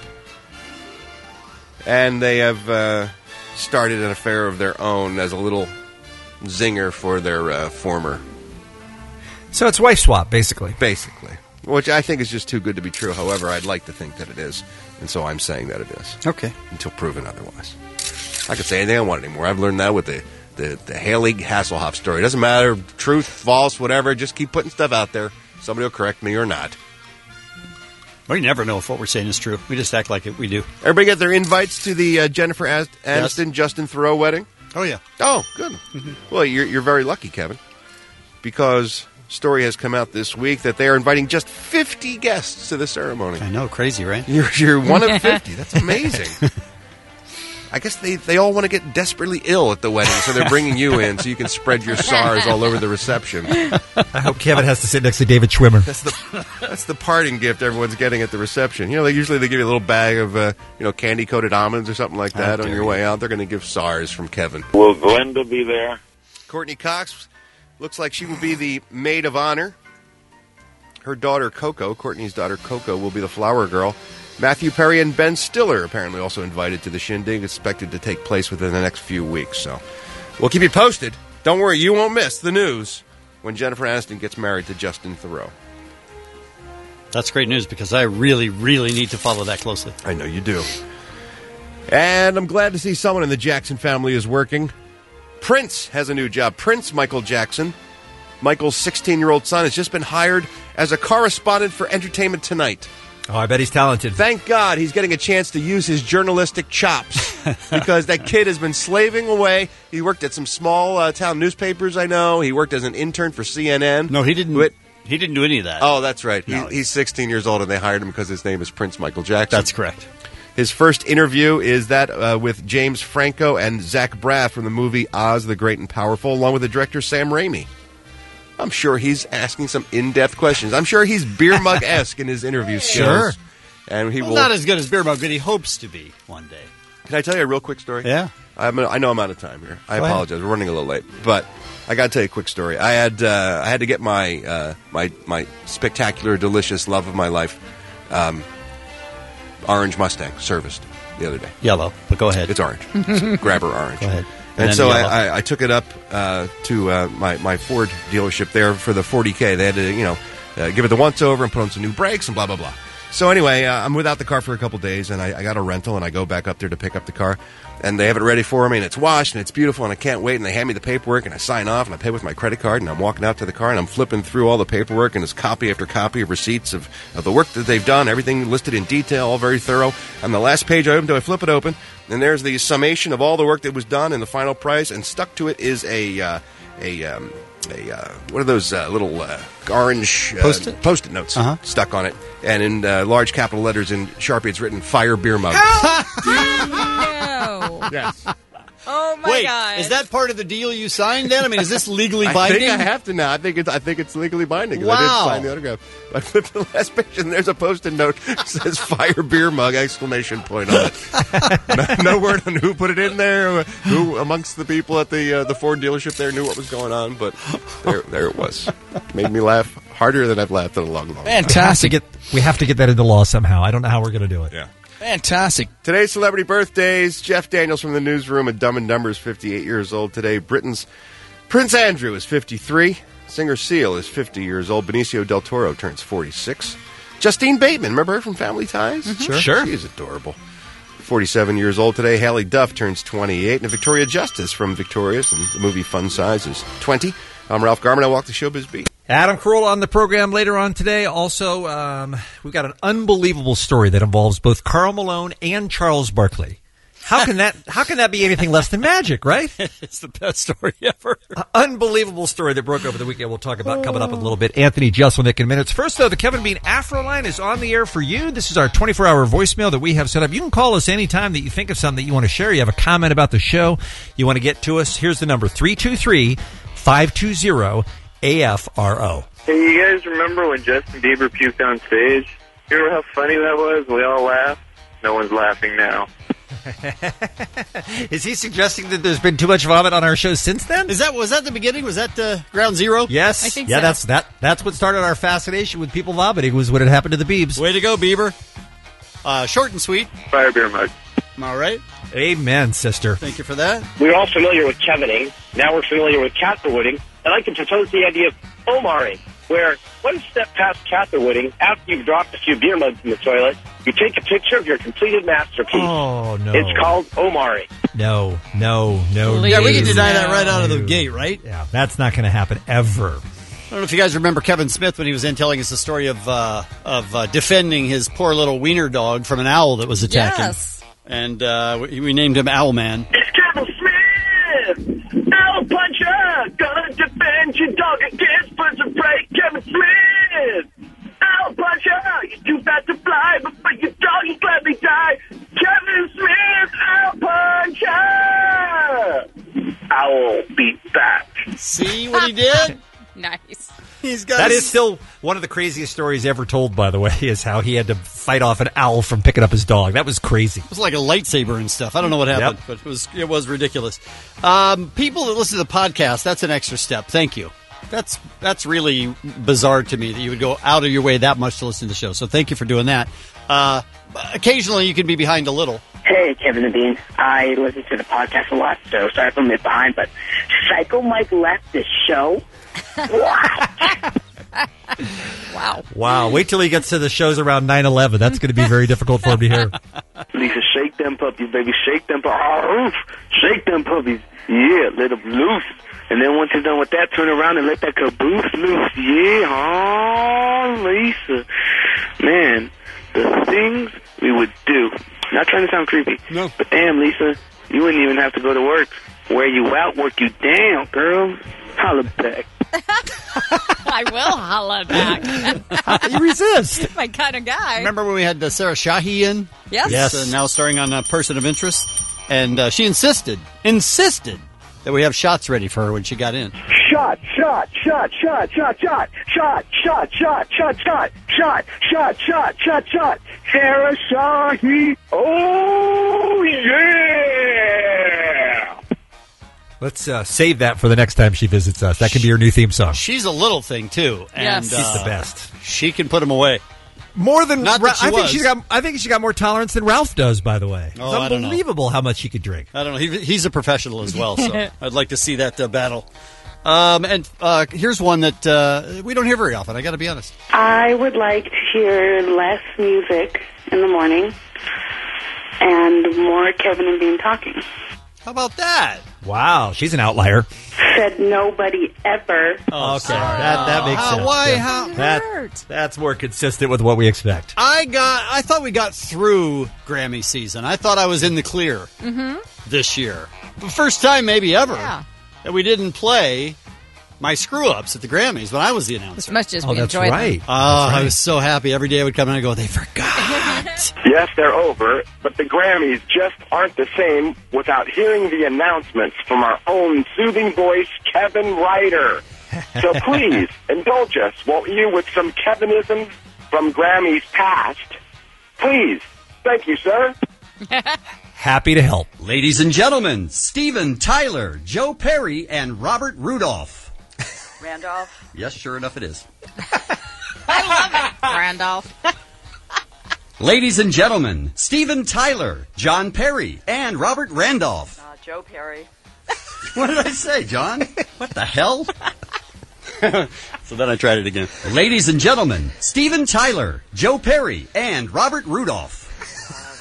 and they have uh, started an affair of their own as a little zinger for their uh, former. So it's wife swap, basically. Basically. Which I think is just too good to be true. However, I'd like to think that it is. And so I'm saying that it is. Okay. Until proven otherwise. I could say anything I want anymore. I've learned that with the, the, the Haley Hasselhoff story. It doesn't matter, truth, false, whatever. Just keep putting stuff out there. Somebody will correct me or not. We never know if what we're saying is true. We just act like it. We do. Everybody get their invites to the uh, Jennifer Aniston, yes. Justin Theroux wedding? Oh, yeah. Oh, good. Mm-hmm. Well, you're, you're very lucky, Kevin. Because story has come out this week that they are inviting just fifty guests to the ceremony. I know, crazy, right? You're, you're one of fifty. That's amazing. I guess they, they all want to get desperately ill at the wedding, so they're bringing you in so you can spread your SARS all over the reception. I hope Kevin has to sit next to David Schwimmer. That's the that's the parting gift everyone's getting at the reception. You know, they usually they give you a little bag of uh, you know candy coated almonds or something like that on your way out. They're going to give SARS from Kevin. Will Glenda be there? Courtney Cox looks like she will be the maid of honor. Her daughter Coco, Courtney's daughter Coco, will be the flower girl. Matthew Perry and Ben Stiller apparently also invited to the shindig, expected to take place within the next few weeks. So we'll keep you posted. Don't worry, you won't miss the news when Jennifer Aniston gets married to Justin Theroux. That's great news because I really, really need to follow that closely. I know you do. And I'm glad to see someone in the Jackson family is working. Prince has a new job. Prince Michael Jackson, Michael's sixteen-year-old son, has just been hired as a correspondent for Entertainment Tonight. Oh, I bet he's talented. Thank God he's getting a chance to use his journalistic chops because that kid has been slaving away. He worked at some small uh, town newspapers, I know. He worked as an intern for C N N. No, he didn't. But, he didn't do any of that. Oh, that's right. No. He, he's sixteen years old, and they hired him because his name is Prince Michael Jackson. That's correct. His first interview is that uh, with James Franco and Zach Braff from the movie Oz the Great and Powerful, along with the director Sam Raimi. I'm sure he's asking some in-depth questions. I'm sure he's beer mug-esque in his interview skills. Sure. And he well, will not as good as Beer Mug, but he hopes to be one day. Can I tell you a real quick story? Yeah. I'm, I know I'm out of time here. I Go apologize. ahead. We're running a little late, but I got to tell you a quick story. I had uh, I had to get my uh, my my spectacular, delicious love of my life, um, orange Mustang serviced the other day. Yellow, but go ahead. It's orange. It's grabber orange. Go ahead. And, And so then I, yellow. I, I took it up uh, to uh, my my Ford dealership there for the forty K. They had to you know uh, give it the once over and put on some new brakes and blah blah blah. So anyway, uh, I'm without the car for a couple days, and I, I got a rental, and I go back up there to pick up the car, and they have it ready for me, and it's washed, and it's beautiful, and I can't wait, and they hand me the paperwork, and I sign off, and I pay with my credit card, and I'm walking out to the car, and I'm flipping through all the paperwork, and it's copy after copy of receipts of, of the work that they've done, everything listed in detail, all very thorough. And the last page I open to, I flip it open, and there's the summation of all the work that was done and the final price, and stuck to it is a... Uh, a um, A, uh, what are those uh, little uh, orange uh, Post-it? post-it notes Uh-huh. stuck on it, and in uh, large capital letters in Sharpie, it's written "Fire Beer Mug." No. Yes. Oh my Wait, god! is that part of the deal you signed? Then I mean, is this legally I binding? think I have to now. I think it's I think it's legally binding. 'Cause I Wow. did sign the autograph. I flipped the last page, and there's a post-it note that says "Fire Beer Mug!" exclamation point on it. no, no word on who put it in there, who amongst the people at the uh, the Ford dealership there knew what was going on, but there there it was. Made me laugh harder than I've laughed in a long, long time. Fantastic. We have to get, we have to get that into law somehow. I don't know how we're going to do it. Yeah. Fantastic. Today's celebrity birthdays. Jeff Daniels from the newsroom at Dumb and Dumber is fifty-eight years old today. Britain's Prince Andrew is fifty-three. Singer Seal is fifty years old. Benicio del Toro turns forty-six. Justine Bateman, remember her from Family Ties? Mm-hmm. Sure. Sure. She is adorable. forty-seven years old today. Haley Duff turns twenty-eight. And Victoria Justice from Victorious and the movie Fun Size is twenty. I'm Ralph Garman. I walk the Showbiz Beat. Adam Carolla on the program later on today. Also, um, we've got an unbelievable story that involves both Karl Malone and Charles Barkley. How can that How can that be anything less than magic, right? It's the best story ever. An unbelievable story that broke over the weekend we'll talk about coming up in a little bit. Anthony Jeselnik in minutes. First, though, the Kevin Bean Afro line is on the air for you. This is our twenty-four hour voicemail that we have set up. You can call us anytime that you think of something that you want to share. You have a comment about the show. You want to get to us. Here's the number, three two three, five two zero, A F R O. Hey, you guys remember when Justin Bieber puked on stage? You remember how funny that was? We all laughed. No one's laughing now. Is he suggesting that there's been too much vomit on our show since then? Is that was that the beginning? Was that uh, ground zero? Yes. I think yeah, so. that's that. That's what started our fascination with people vomiting. Was when it happened to the Biebs. Way to go, Bieber. Uh, short and sweet. Fire beer mug. All right. Amen, sister. Thank you for that. We're all familiar with Kevining. Now we're familiar with Catherwooding. I'd like to propose the idea of Omaring, where one step past Catherwooding, after you've dropped a few beer mugs in the toilet, you take a picture of your completed masterpiece. Oh, no. It's called Omaring. No, no, no. Yeah, we can deny no. that right out of the gate, right? Yeah, that's not going to happen ever. I don't know if you guys remember Kevin Smith when he was in telling us the story of uh, of uh, defending his poor little wiener dog from an owl that was attacking. Yes. And uh, we, we named him Owlman. It's Kevin Smith! Owl Puncher! Gonna defend your dog against birds of prey, Kevin Smith! Owl Puncher! You're too fast to fly, but for your dog you gladly die! Kevin Smith! Owl Puncher! Owl beat back. See what he did? Nice. He's got That his... is still one of the craziest stories ever told, by the way, is how he had to fight off an owl from picking up his dog. That was crazy. It was like a lightsaber and stuff. I don't know what happened, Yep. but it was it was ridiculous. Um, people that listen to the podcast, that's an extra step. Thank you. That's that's really bizarre to me that you would go out of your way that much to listen to the show. So thank you for doing that. Uh, occasionally you can be behind a little. Hey, Kevin and Bean. I listen to the podcast a lot, so sorry if I'm a bit behind, but Psycho Mike left the show? What? Wow. Wow. Wait till he gets to the shows around nine eleven. That's going to be very difficult for him to hear. Lisa, shake them puppies, baby. Shake them puppies. Oh, shake them puppies. Yeah, let them loose. And then once you're done with that, turn around and let that caboose loose. Yeah, oh, Lisa. Man, the things we would do. Not trying to sound creepy. No. But damn, Lisa, you wouldn't even have to go to work. Wear you out, work you down, girl. Holla back. I will holla back. How can you resist? My kind of guy. Remember when we had uh, Sarah Shahi in? Yes. Yes. Uh, now starring on uh, Person of Interest. And uh, she insisted, insisted that we have shots ready for her when she got in. Shot, shot, shot, shot, shot, shot, shot, shot, shot, shot, shot, shot, shot, shot, shot, shot, Sarah Shahi. Oh, yeah! Let's uh, save that for the next time she visits us. That can be her new theme song. She's a little thing, too. And, Yes. She's uh, the best. She can put them away. More than Not Ra- that she I think was. she's got. I think she's got more tolerance than Ralph does. By the way, Oh, it's I don't know. unbelievable how much he could drink. I don't know. He, he's a professional as well, so I'd like to see that uh, battle. Um, and uh, here's one that uh, we don't hear very often, I got to be honest. I would like to hear less music in the morning and more Kevin and Bean talking. How about that? Wow, she's an outlier. Said nobody ever. Oh, okay, that that makes How- sense. why? Yeah. How? That that's more consistent with what we expect. I got. I thought we got through Grammy season. I thought I was in the clear Mm-hmm. this year. The first time, maybe ever, Yeah. that we didn't play my screw ups at the Grammys when I was the announcer. As much as Oh, we that's enjoyed right. them. Oh, That's right. I was so happy. Every day I would come in and I go, they forgot. Yes, they're over, but the Grammys just aren't the same without hearing the announcements from our own soothing voice, Kevin Ryder. So please, indulge us, won't you, with some Kevinisms from Grammys past? Please. Thank you, sir. Happy to help. Ladies and gentlemen, Steven Tyler, Joe Perry, and Robert Rudolph. Randolph. Yes, sure enough it is. I love it, Randolph. Ladies and gentlemen, Steven Tyler, John Perry, and Robert Randolph. Uh, Joe Perry. What did I say, John? What the hell? So then I tried it again. Ladies and gentlemen, Steven Tyler, Joe Perry, and Robert Rudolph. Uh,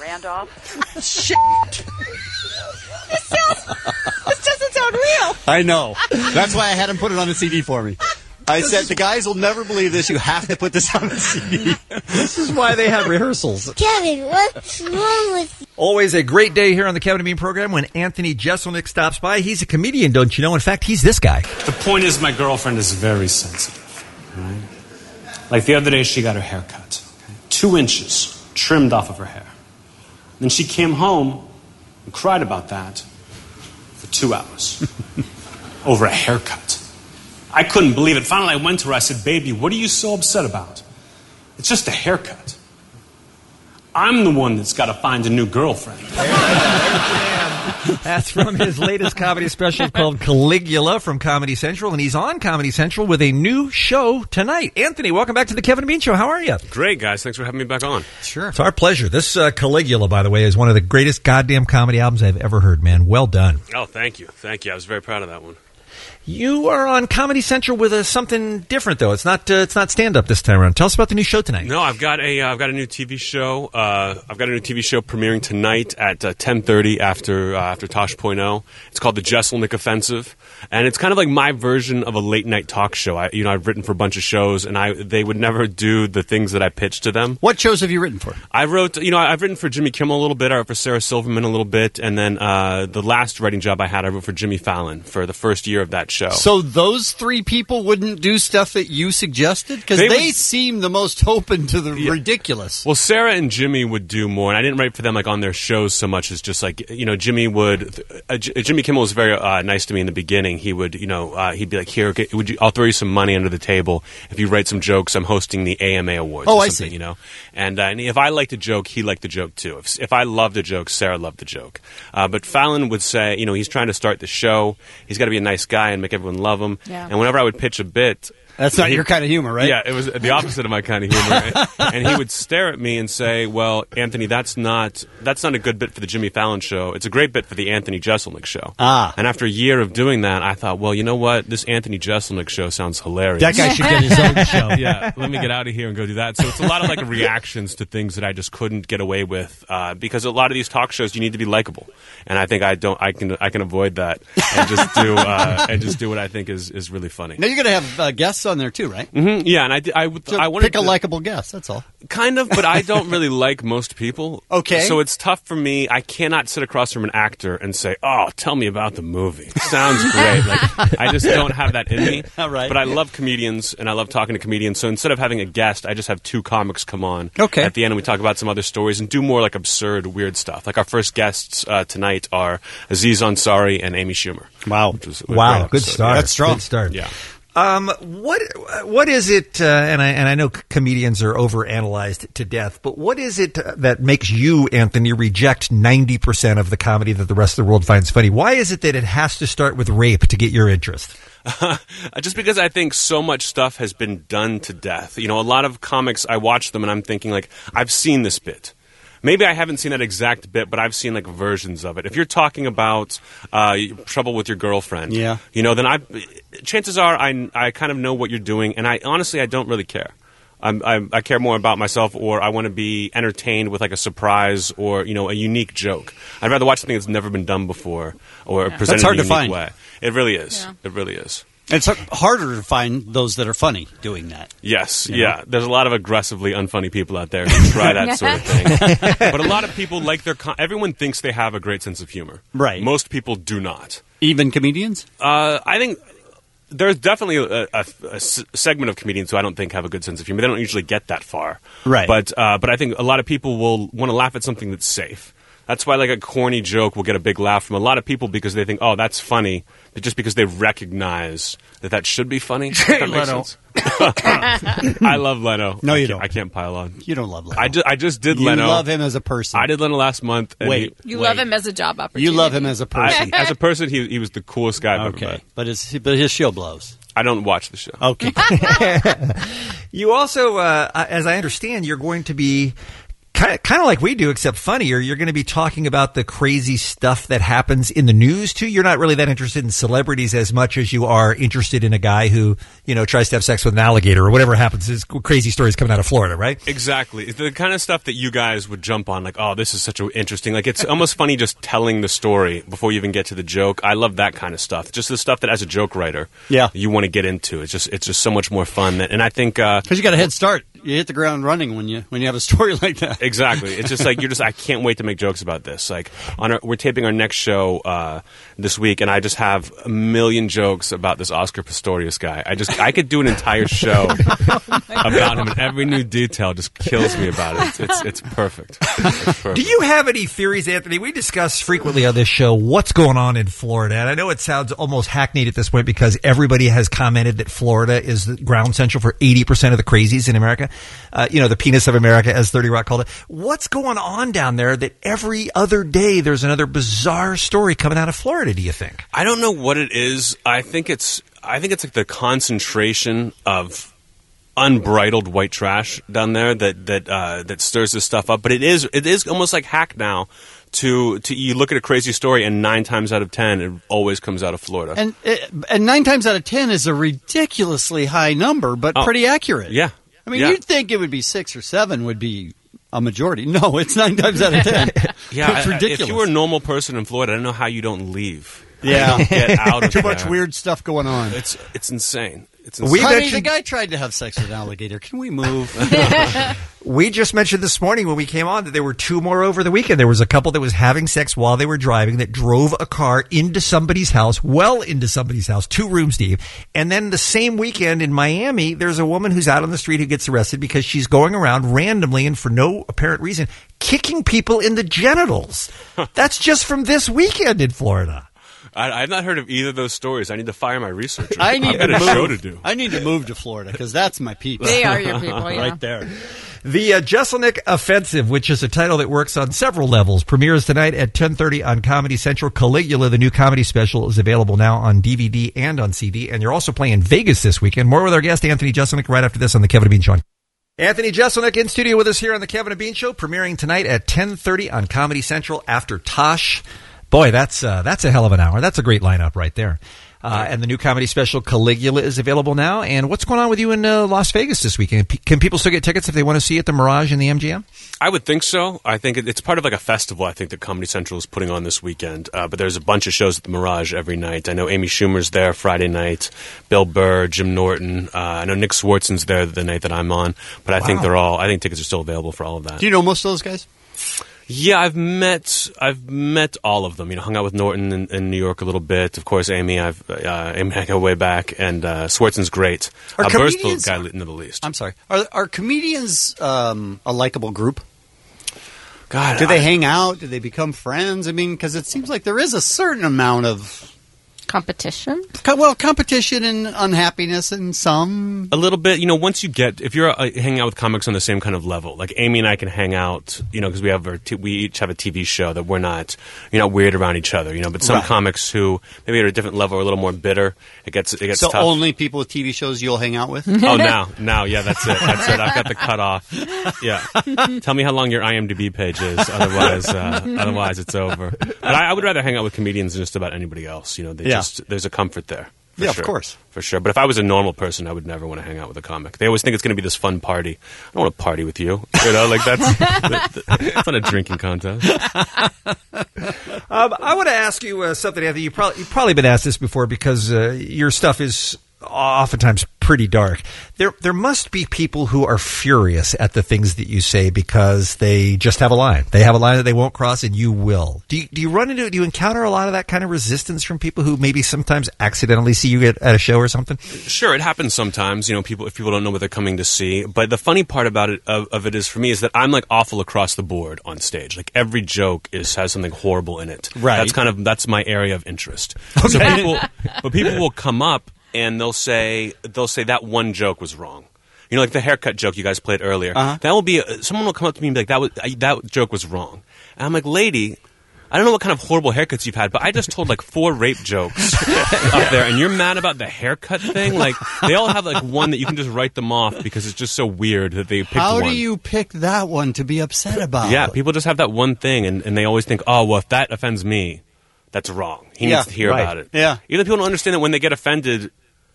Randolph. Shit. This, sounds, this doesn't sound real. I know. That's why I had him put it on the C D for me. I said, the guys will never believe this. You have to put this on the C D. This is why they have rehearsals. Kevin, what's wrong with you? Always a great day here on the Kevin and Bean program when Anthony Jeselnik stops by. He's a comedian, don't you know? In fact, he's this guy. The point is, my girlfriend is very sensitive. Right? Like the other day, she got her hair cut. Okay? Two inches trimmed off of her hair. Then she came home and cried about that for two hours over a haircut. I couldn't believe it. Finally, I went to her. I said, baby, what are you so upset about? It's just a haircut. I'm the one that's got to find a new girlfriend. That's from his latest comedy special called Caligula from Comedy Central, and he's on Comedy Central with a new show tonight. Anthony, welcome back to the Kevin and Bean Show. How are you? Great, guys. Thanks for having me back on. Sure. It's our pleasure. This uh, Caligula, by the way, is one of the greatest goddamn comedy albums I've ever heard, man. Well done. Oh, thank you. Thank you. I was very proud of that one. You are on Comedy Central with a, something different, though. It's not uh, it's not stand-up this time around. Tell us about the new show tonight. No, I've got a uh, I've got a new T V show. Uh, I've got a new T V show premiering tonight at uh, ten thirty after uh, after Tosh point oh. It's called The Jeselnik Offensive, and it's kind of like my version of a late night talk show. I, you know, I've written for a bunch of shows, and I they would never do the things that I pitched to them. What shows have you written for? I wrote, you know, I've written for Jimmy Kimmel a little bit. I wrote for Sarah Silverman a little bit, and then uh, the last writing job I had, I wrote for Jimmy Fallon for the first year of that show. So those three people wouldn't do stuff that you suggested? Because they, they would, seem the most open to the yeah. ridiculous. Well, Sarah and Jimmy would do more, and I didn't write for them like on their shows so much as just like, you know, Jimmy would, uh, Jimmy Kimmel was very uh, nice to me in the beginning. He would, you know, uh, he'd be like, here, okay, would you, I'll throw you some money under the table if you write some jokes. I'm hosting the A M A Awards oh, or I something, see. you know. And, uh, and if I liked a joke, he liked the joke too. If, if I loved a joke, Sarah loved the joke. Uh, but Fallon would say, you know, he's trying to start the show. He's got to be a nice guy and make everyone love him. Yeah. And whenever I would pitch a bit, that's not he, your kind of humor, right? Yeah, it was the opposite of my kind of humor. Right? And he would stare at me and say, "Well, Anthony, that's not that's not a good bit for the Jimmy Fallon show. It's a great bit for the Anthony Jeselnik show." Ah. And after a year of doing that, I thought, well, you know what? This Anthony Jeselnik show sounds hilarious. That guy should get his own show. Yeah, let me get out of here and go do that. So it's a lot of like reactions to things that I just couldn't get away with uh, because a lot of these talk shows you need to be likable, and I think I don't. I can I can avoid that and just do uh, and just do what I think is is really funny. Now you're going to have uh, guests on there too, right? Mm-hmm. Yeah, and I, I, so I wanted pick a to, likable guest. That's all. Kind of, but I don't really like most people. Okay. So it's tough for me. I cannot sit across from an actor and say, "Oh, tell me about the movie." Sounds great. Like, I just don't have that in me. All right. But I love comedians, and I love talking to comedians. So instead of having a guest, I just have two comics come on. Okay. At the end, and we talk about some other stories and do more like absurd, weird stuff. Like our first guests uh, tonight are Aziz Ansari and Amy Schumer. Wow. Which was wow. great. Good So, start. yeah. That's strong. Good start. Yeah. Um, what what is it? Uh, and I and I know c- comedians are overanalyzed to death, but what is it that makes you, Anthony, reject ninety percent of the comedy that the rest of the world finds funny? Why is it that it has to start with rape to get your interest? Uh, just because I think so much stuff has been done to death. You know, a lot of comics, I watch them and I'm thinking like, I've seen this bit. Maybe I haven't seen that exact bit, but I've seen like versions of it. If you're talking about uh, trouble with your girlfriend, yeah. you know, then I, chances are I, I kind of know what you're doing, and I honestly I don't really care. I'm, I'm, I care more about myself, or I want to be entertained with like a surprise or you know a unique joke. I'd rather watch something that's never been done before or yeah. presented That's hard in a to unique find. way. It really is. Yeah. It really is. It's harder to find those that are funny doing that. Yes, You yeah. know? There's a lot of aggressively unfunny people out there who try that sort of thing. But a lot of people like their... Con- everyone thinks they have a great sense of humor. Right. Most people do not. Even comedians? Uh, I think there's definitely a, a, a segment of comedians who I don't think have a good sense of humor. They don't usually get that far. Right. But, uh, but I think a lot of people will want to laugh at something that's safe. That's why, like, a corny joke will get a big laugh from a lot of people because they think, oh, that's funny, but just because they recognize that that should be funny. Hey, that makes Leno. sense. I love Leno. No, I you can't- don't. I can't pile on. You don't love Leno. I, ju- I just did You Leno. love him as a person. I did Leno last month. And Wait. he- You love him as a job opportunity. You love him as a person. I, as a person, he, he was the coolest guy I've Okay. ever met. But his, but his show blows. I don't watch the show. Okay. You also, uh, as I understand, you're going to be kind of, kind of like we do, except funnier. You're going to be talking about the crazy stuff that happens in the news too. You're not really that interested in celebrities as much as you are interested in a guy who, you know, tries to have sex with an alligator or whatever happens. There's crazy stories coming out of Florida, right? Exactly. The kind of stuff that you guys would jump on, like, oh, this is such a interesting. Like, it's almost funny just telling the story before you even get to the joke. I love that kind of stuff. Just the stuff that, as a joke writer, yeah, you want to get into. It's just, it's just so much more fun. That, and I think because uh, you got a head start, you hit the ground running when you when you have a story like that. Exactly. It's just like you're just. I can't wait to make jokes about this. Like, on our, we're taping our next show uh, this week, and I just have a million jokes about this Oscar Pistorius guy. I just, I could do an entire show oh about him, and every new detail just kills me about it. It's, it's, it's perfect. It's perfect. Do you have any theories, Anthony? We discuss frequently on this show what's going on in Florida, and I know it sounds almost hackneyed at this point because everybody has commented that Florida is the ground central for eighty percent of the crazies in America. Uh, you know, the penis of America, as thirty Rock called it. What's going on down there that every other day there's another bizarre story coming out of Florida, do you think? I don't know what it is. I think it's I think it's like the concentration of unbridled white trash down there that that uh, that stirs this stuff up. But it is it is almost like hack now. To, to you look at a crazy story, and nine times out of ten, it always comes out of Florida. And and nine times out of ten is a ridiculously high number, but oh, pretty accurate. Yeah, I mean, yeah. You'd think it would be six or seven would be a majority. No, it's nine times out of ten. Yeah, it's ridiculous. If you were a normal person in Florida, I don't know how you don't leave. Yeah, get out of too there. much weird stuff going on. It's it's insane. It's insane. We Honey, mentioned- the guy tried to have sex with an alligator. Can we move? We just mentioned this morning when we came on that there were two more over the weekend. There was a couple that was having sex while they were driving that drove a car into somebody's house, well into somebody's house, two rooms deep. And then the same weekend in Miami, there's a woman who's out on the street who gets arrested because she's going around randomly and for no apparent reason kicking people in the genitals. That's just from this weekend in Florida. I, I've not heard of either of those stories. I need to fire my researcher. I need I've got to a move. show to do. I need to move to Florida because that's my people. They are your people, yeah. Right there. The uh, Jeselnik Offensive, which is a title that works on several levels, premieres tonight at ten thirty on Comedy Central. Caligula, the new comedy special, is available now on D V D and on C D. And you're also playing Vegas this weekend. More with our guest, Anthony Jeselnik, right after this on The Kevin and Bean Show. Anthony Jeselnik in studio with us here on The Kevin and Bean Show, premiering tonight at ten thirty on Comedy Central after Tosh. Boy, that's uh, that's a hell of an hour. That's a great lineup right there. Uh, and the new comedy special Caligula is available now. And what's going on with you in uh, Las Vegas this weekend? P- can people still get tickets if they want to see it at the Mirage and the M G M? I would think so. I think it, it's part of like a festival, I think, that Comedy Central is putting on this weekend. Uh, but there's a bunch of shows at the Mirage every night. I know Amy Schumer's there Friday night, Bill Burr, Jim Norton. Uh, I know Nick Swartzen's there the night that I'm on. But I Wow. think they're all, I think tickets are still available for all of that. Do you know most of those guys? Yeah, I've met I've met all of them. You know, hung out with Norton in, in New York a little bit. Of course, Amy. I've uh, Amy I go way back, and uh, Swartzen's great. Are uh, Burr's the comedians- guy into the least. I'm sorry. Are are comedians um, a likable group? God, do they I- hang out? Do they become friends? I mean, because it seems like there is a certain amount of competition. Co- well, competition and unhappiness, and some. A little bit, you know. Once you get, if you're uh, hanging out with comics on the same kind of level, like Amy and I can hang out, you know, because we have our t- we each have a T V show that we're not, you know, weird around each other, you know. But some Right. comics who maybe are at a different level, are a little more bitter. It gets it gets So tough. only people with T V shows you'll hang out with. Oh, now, now, yeah, that's it. That's it. I've got the cutoff. Yeah, tell me how long your I M D B page is. Otherwise, uh, otherwise it's over. But I, I would rather hang out with comedians than just about anybody else. You know, they Yeah. just there's a comfort there. for Yeah, of sure. course. For sure. But if I was a normal person, I would never want to hang out with a comic. They always think it's going to be this fun party. I don't want to party with you. You know, like that's that, that, it's not a drinking contest. Um, I want to ask you uh, something, Anthony. You probably, you've probably been asked this before because uh, your stuff is oftentimes pretty dark. There, there must be people who are furious at the things that you say because they just have a line. They have a line that they won't cross, and you will. Do you, do you run into? Do you encounter a lot of that kind of resistance from people who maybe sometimes accidentally see you at, at a show or something? Sure, it happens sometimes. You know, people if people don't know what they're coming to see. But the funny part about it of, of it is for me is that I'm like awful across the board on stage. Like every joke is has something horrible in it. Right. That's kind of that's my area of interest. Okay. So people, but people will come up and they'll say they'll say that one joke was wrong. You know, like the haircut joke you guys played earlier. Uh-huh. That will be someone will come up to me and be like, "That was that joke was wrong," and I'm like, "Lady, I don't know what kind of horrible haircuts you've had, but I just told like four rape jokes up there, and you're mad about the haircut thing? Like, they all have like one that you can just write them off because it's just so weird that they picked How one. do you pick that one to be upset about? Yeah, people just have that one thing, and, and they always think, oh, well, if that offends me, that's wrong. He Yeah, needs to hear right. about it. Yeah. Either people don't understand that when they get offended,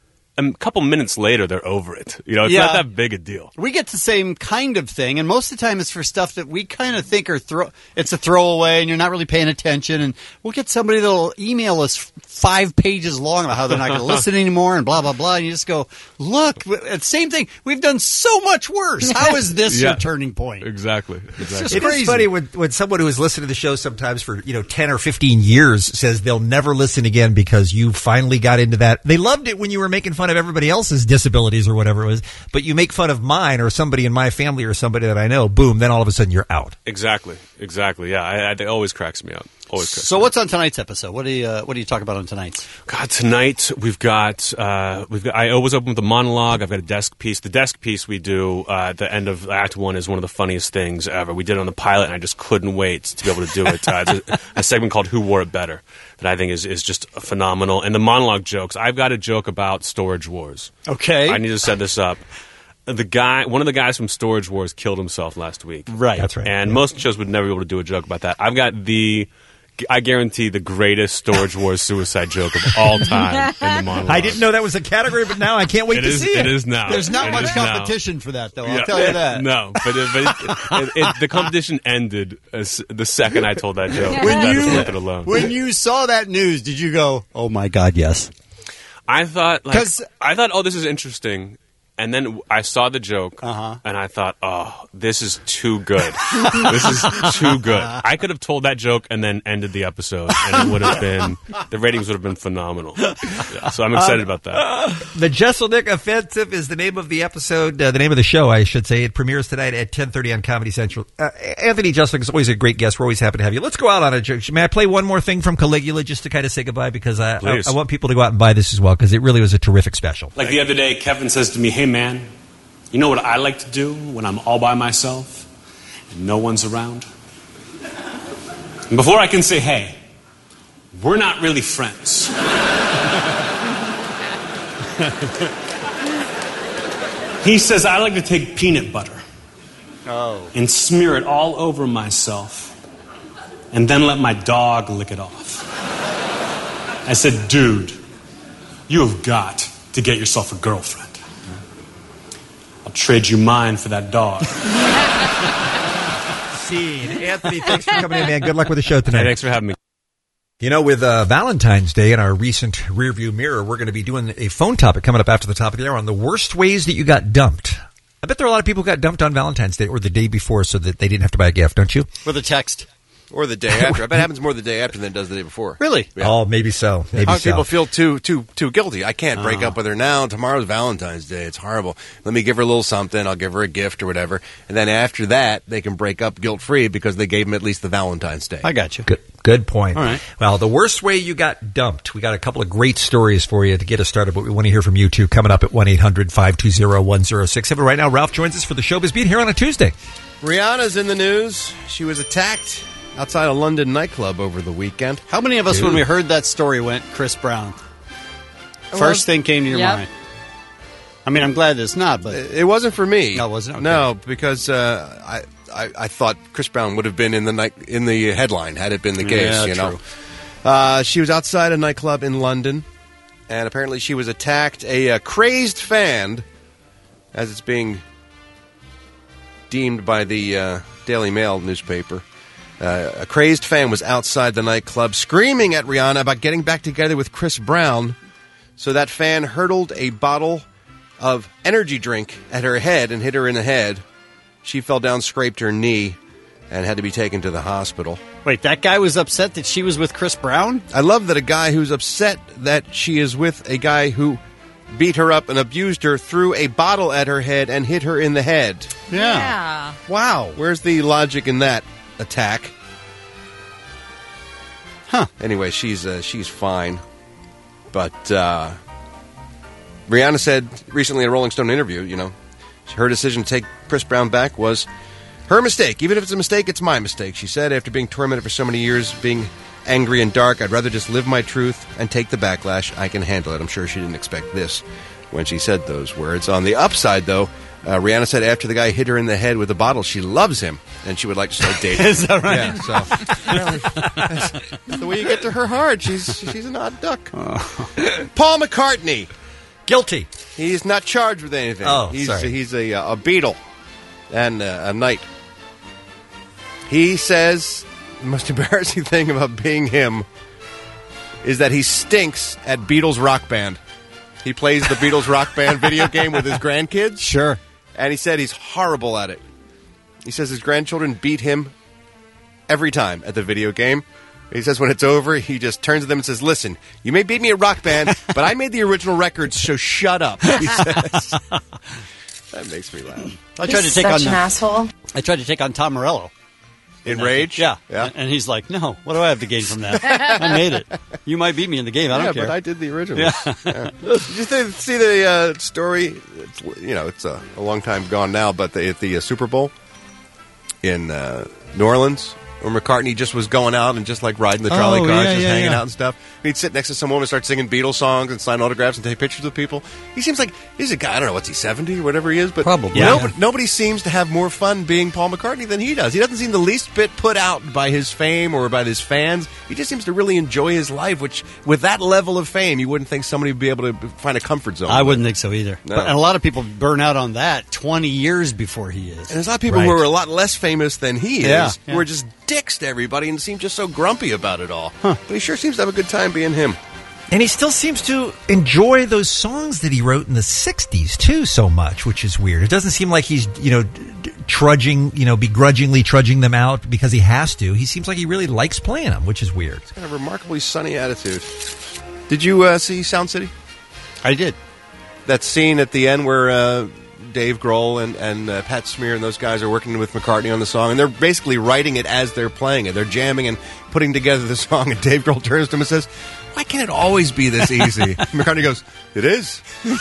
a couple minutes later, they're over it. You know, it's Yeah. not that big a deal. We get the same kind of thing, and most of the time it's for stuff that we kind of think are throw. It's a throwaway, and you're not really paying attention. And we'll get somebody that'll email us five pages long about how they're not going to listen anymore, and blah blah blah. And you just go, look, it's same thing. We've done so much worse. How is this Yeah. your turning point? Exactly. exactly. It is funny when, when someone who has listened to the show sometimes for you know ten or fifteen years says they'll never listen again because you finally got into that. They loved it when you were making fun of everybody else's disabilities or whatever it was, but you make fun of mine or somebody in my family or somebody that I know. Boom! Then all of a sudden you're out. Exactly. Exactly. Yeah, I, I, it always cracks me up. Always cracks So me what's on tonight's episode? What do you uh, What do you talk about on tonight's? God, tonight we've got uh, we've got. I always open with a monologue. I've got a desk piece. The desk piece we do uh, at the end of Act One is one of the funniest things ever. We did it on the pilot, and I just couldn't wait to be able to do it. Uh, it's a, a segment called "Who Wore It Better" that I think is is just phenomenal. And the monologue jokes. I've got a joke about Storage Wars. Okay, I need to set this up. The guy, one of the guys from Storage Wars, killed himself last week. Right, that's right. And most shows would never be able to do a joke about that. I've got the. I guarantee the greatest Storage Wars suicide joke of all time in the monologue. I didn't know that was a category, but now I can't wait It to is- see it. it is now. There's not It much is now. competition for that, though. I'll Yeah. tell you that. No, but, it, but it, it, it, the competition ended as the second I told that joke. When I just you- left it alone. When you saw that news, did you go, "Oh my God, yes"? I thought, like, 'Cause- I thought, oh, this is interesting. And then I saw the joke, Uh-huh. and I thought, oh, this is too good. This is too good. I could have told that joke and then ended the episode, and it would have been, the ratings would have been phenomenal. Yeah, so I'm excited about that. The Jesselnick Offensive is the name of the episode, uh, the name of the show, I should say. It premieres tonight at ten thirty on Comedy Central. Uh, Anthony Jesselnick is always a great guest. We're always happy to have you. Let's go out on a joke. May I play one more thing from Caligula just to kind of say goodbye? Because I, I, Please. I want people to go out and buy this as well, because it really was a terrific special. Like the other day, Kevin says to me, "Hey man, you know what I like to do when I'm all by myself and no one's around?" And before I can say, "Hey, we're not really friends," he says, "I like to take peanut butter Oh. and smear it all over myself and then let my dog lick it off." I said, "Dude, you have got to get yourself a girlfriend. I'll trade you mine for that dog." Scene. Anthony, thanks for coming in, man. Good luck with the show tonight. Hey, thanks for having me. You know, with uh, Valentine's Day in our recent rearview mirror, we're going to be doing a phone topic coming up after the top of the hour on the worst ways that you got dumped. I bet there are a lot of people who got dumped on Valentine's Day or the day before so that they didn't have to buy a gift, don't you? With a text. Or the day after. I bet it happens more the day after than it does the day before. Really? Yeah. Oh, maybe so. Maybe How so. people feel too too too guilty. I can't break Oh. up with her now. Tomorrow's Valentine's Day. It's horrible. Let me give her a little something. I'll give her a gift or whatever. And then after that, they can break up guilt free because they gave them at least the Valentine's Day. I got you. Good, good point. All right. Well, the worst way you got dumped. We got a couple of great stories for you to get us started, but we want to hear from you too. Coming up at one eight hundred five two zero one zero six seven. Right now, Ralph joins us for the Showbiz Beat here on a Tuesday. Rihanna's in the news. She was attacked outside a London nightclub over the weekend. How many of us, Dude. when we heard that story, went Chris Brown? First thing came to your Yep. mind. I mean, I'm glad it's not, but It wasn't for me. No, it wasn't? Okay. No, because uh, I, I I thought Chris Brown would have been in the night in the headline had it been the case. Yeah, you know, true. uh, she was outside a nightclub in London, and apparently she was attacked. A, uh crazed fan, as it's being deemed by the uh, Daily Mail newspaper. Uh, a crazed fan was outside the nightclub screaming at Rihanna about getting back together with Chris Brown. So that fan hurtled a bottle of energy drink at her head and hit her in the head. She fell down, scraped her knee, and had to be taken to the hospital. Wait, that guy was upset that she was with Chris Brown? I love that a guy who's upset that she is with a guy who beat her up and abused her threw a bottle at her head and hit her in the head. Yeah. Yeah. Wow. Where's the logic in that attack? Huh. Anyway, she's uh, she's fine. But uh, Rihanna said recently in a Rolling Stone interview, you know, her decision to take Chris Brown back was Her mistake. Even if it's a mistake, it's my mistake. She said, after being tormented for so many years, being angry and dark, I'd rather just live my truth and take the backlash. I can handle it. I'm sure she didn't expect this when she said those words. On the upside, though, uh, Rihanna said after the guy hit her in the head with a bottle, she loves him, and she would like to start dating. Is that right? Yeah, so that's, that's the way you get to her heart. She's she's an odd duck. Oh. Paul McCartney. Guilty. He's not charged with anything. Oh, he's, sorry. He's a, a Beatle and a, a knight. He says the most embarrassing thing about being him is that he stinks at Beatles Rock Band. He plays the Beatles Rock Band video game with his grandkids. Sure. And he said he's horrible at it. He says his grandchildren beat him every time at the video game. He says when it's over, he just turns to them and says, listen, you may beat me at Rock Band, but I made the original records, so shut up, he says. That makes me laugh. I tried He's to take such on an asshole. I tried to take on Tom Morello. In Rage? Yeah. Yeah. And he's like, no, what do I have to gain from that? I made it. You might beat me in the game. I don't yeah, care. but I did the original. Yeah. Yeah. Did you th- see the uh, story? It's, you know, it's uh, a long time gone now, but the, at the uh, Super Bowl in uh, New Orleans, where McCartney just was going out and just like riding the trolley Oh, cars, yeah, just yeah, hanging yeah. out and stuff. And he'd sit next to some woman and start singing Beatles songs and sign autographs and take pictures with people. He seems like he's a guy, I don't know, what's he, seventy or whatever he is? But Probably. Nobody, Yeah. nobody seems to have more fun being Paul McCartney than he does. He doesn't seem the least bit put out by his fame or by his fans. He just seems to really enjoy his life, which with that level of fame, you wouldn't think somebody would be able to find a comfort zone. I with. wouldn't think so either. No. But, and a lot of people burn out on that twenty years before he is. And there's a lot of people Right. who are a lot less famous than he is, Yeah. who are just dicks to everybody and seem just so grumpy about it all. But he sure seems to have a good time being him. And he still seems to enjoy those songs that he wrote in the sixties, too, so much, which is weird. It doesn't seem like he's, you know, d- d- trudging, you know, begrudgingly trudging them out because he has to. He seems like he really likes playing them, which is weird. He's got a remarkably sunny attitude. Did you uh, see Sound City? I did. That scene at the end where uh, Dave Grohl and, and uh, Pat Smear and those guys are working with McCartney on the song, and they're basically writing it as they're playing it. They're jamming and putting together the song, and Dave Grohl turns to him and says, why can't it always be this easy? McCartney goes, it is.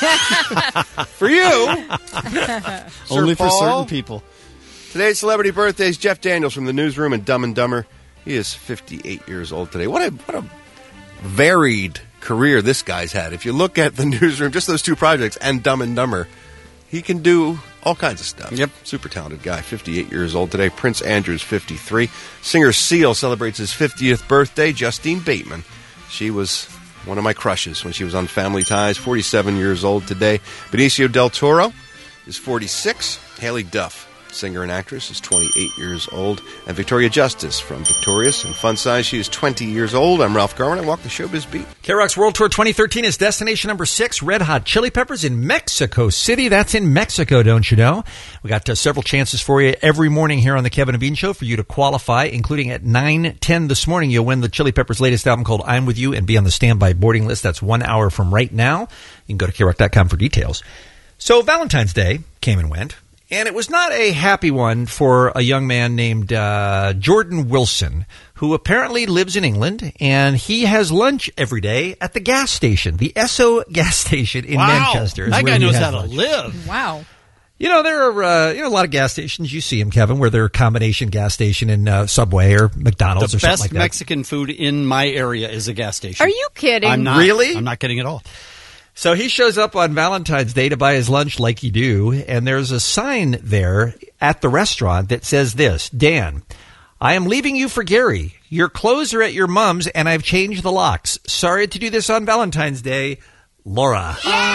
For you. Sir Only for Paul. certain people. Today's celebrity birthday is Jeff Daniels from the Newsroom and Dumb and Dumber. He is fifty-eight years old today. What a, what a varied career this guy's had. If you look at the Newsroom, just those two projects, and Dumb and Dumber, he can do all kinds of stuff. Yep. Super talented guy, fifty-eight years old today. Prince Andrew's fifty-three. Singer Seal celebrates his fiftieth birthday. Justine Bateman. She was one of my crushes when she was on Family Ties. forty-seven years old today. Benicio del Toro is forty-six. Haley Duff, singer and actress, is twenty-eight years old. And Victoria Justice from Victorious and Fun Size. She is twenty years old. I'm Ralph Garman. I walk the showbiz beat. K-Rock's World Tour twenty thirteen is destination number six, Red Hot Chili Peppers in Mexico City. That's in Mexico, don't you know? We got uh, several chances for you every morning here on the Kevin and Bean Show for you to qualify, including at nine ten this morning. You'll win the Chili Peppers' latest album called I'm With You and be on the standby boarding list. That's one hour from right now. You can go to K rock dot com for details. So Valentine's Day came and went. And it was not a happy one for a young man named uh, Jordan Wilson, who apparently lives in England, and he has lunch every day at the gas station, the Esso gas station in Wow. Manchester. is That where guy he knows has how to lunch. live. Wow. You know, there are uh, you know a lot of gas stations. You see them, Kevin, where they're a combination gas station and uh, Subway or McDonald's The or something best like that. Mexican food in my area is a gas station. Are you kidding? I'm not. Really? I'm not kidding at all. So he shows up on Valentine's Day to buy his lunch like you do, and there's a sign there at the restaurant that says this, Dan, I am leaving you for Gary. Your clothes are at your mom's, and I've changed the locks. Sorry to do this on Valentine's Day, Laura.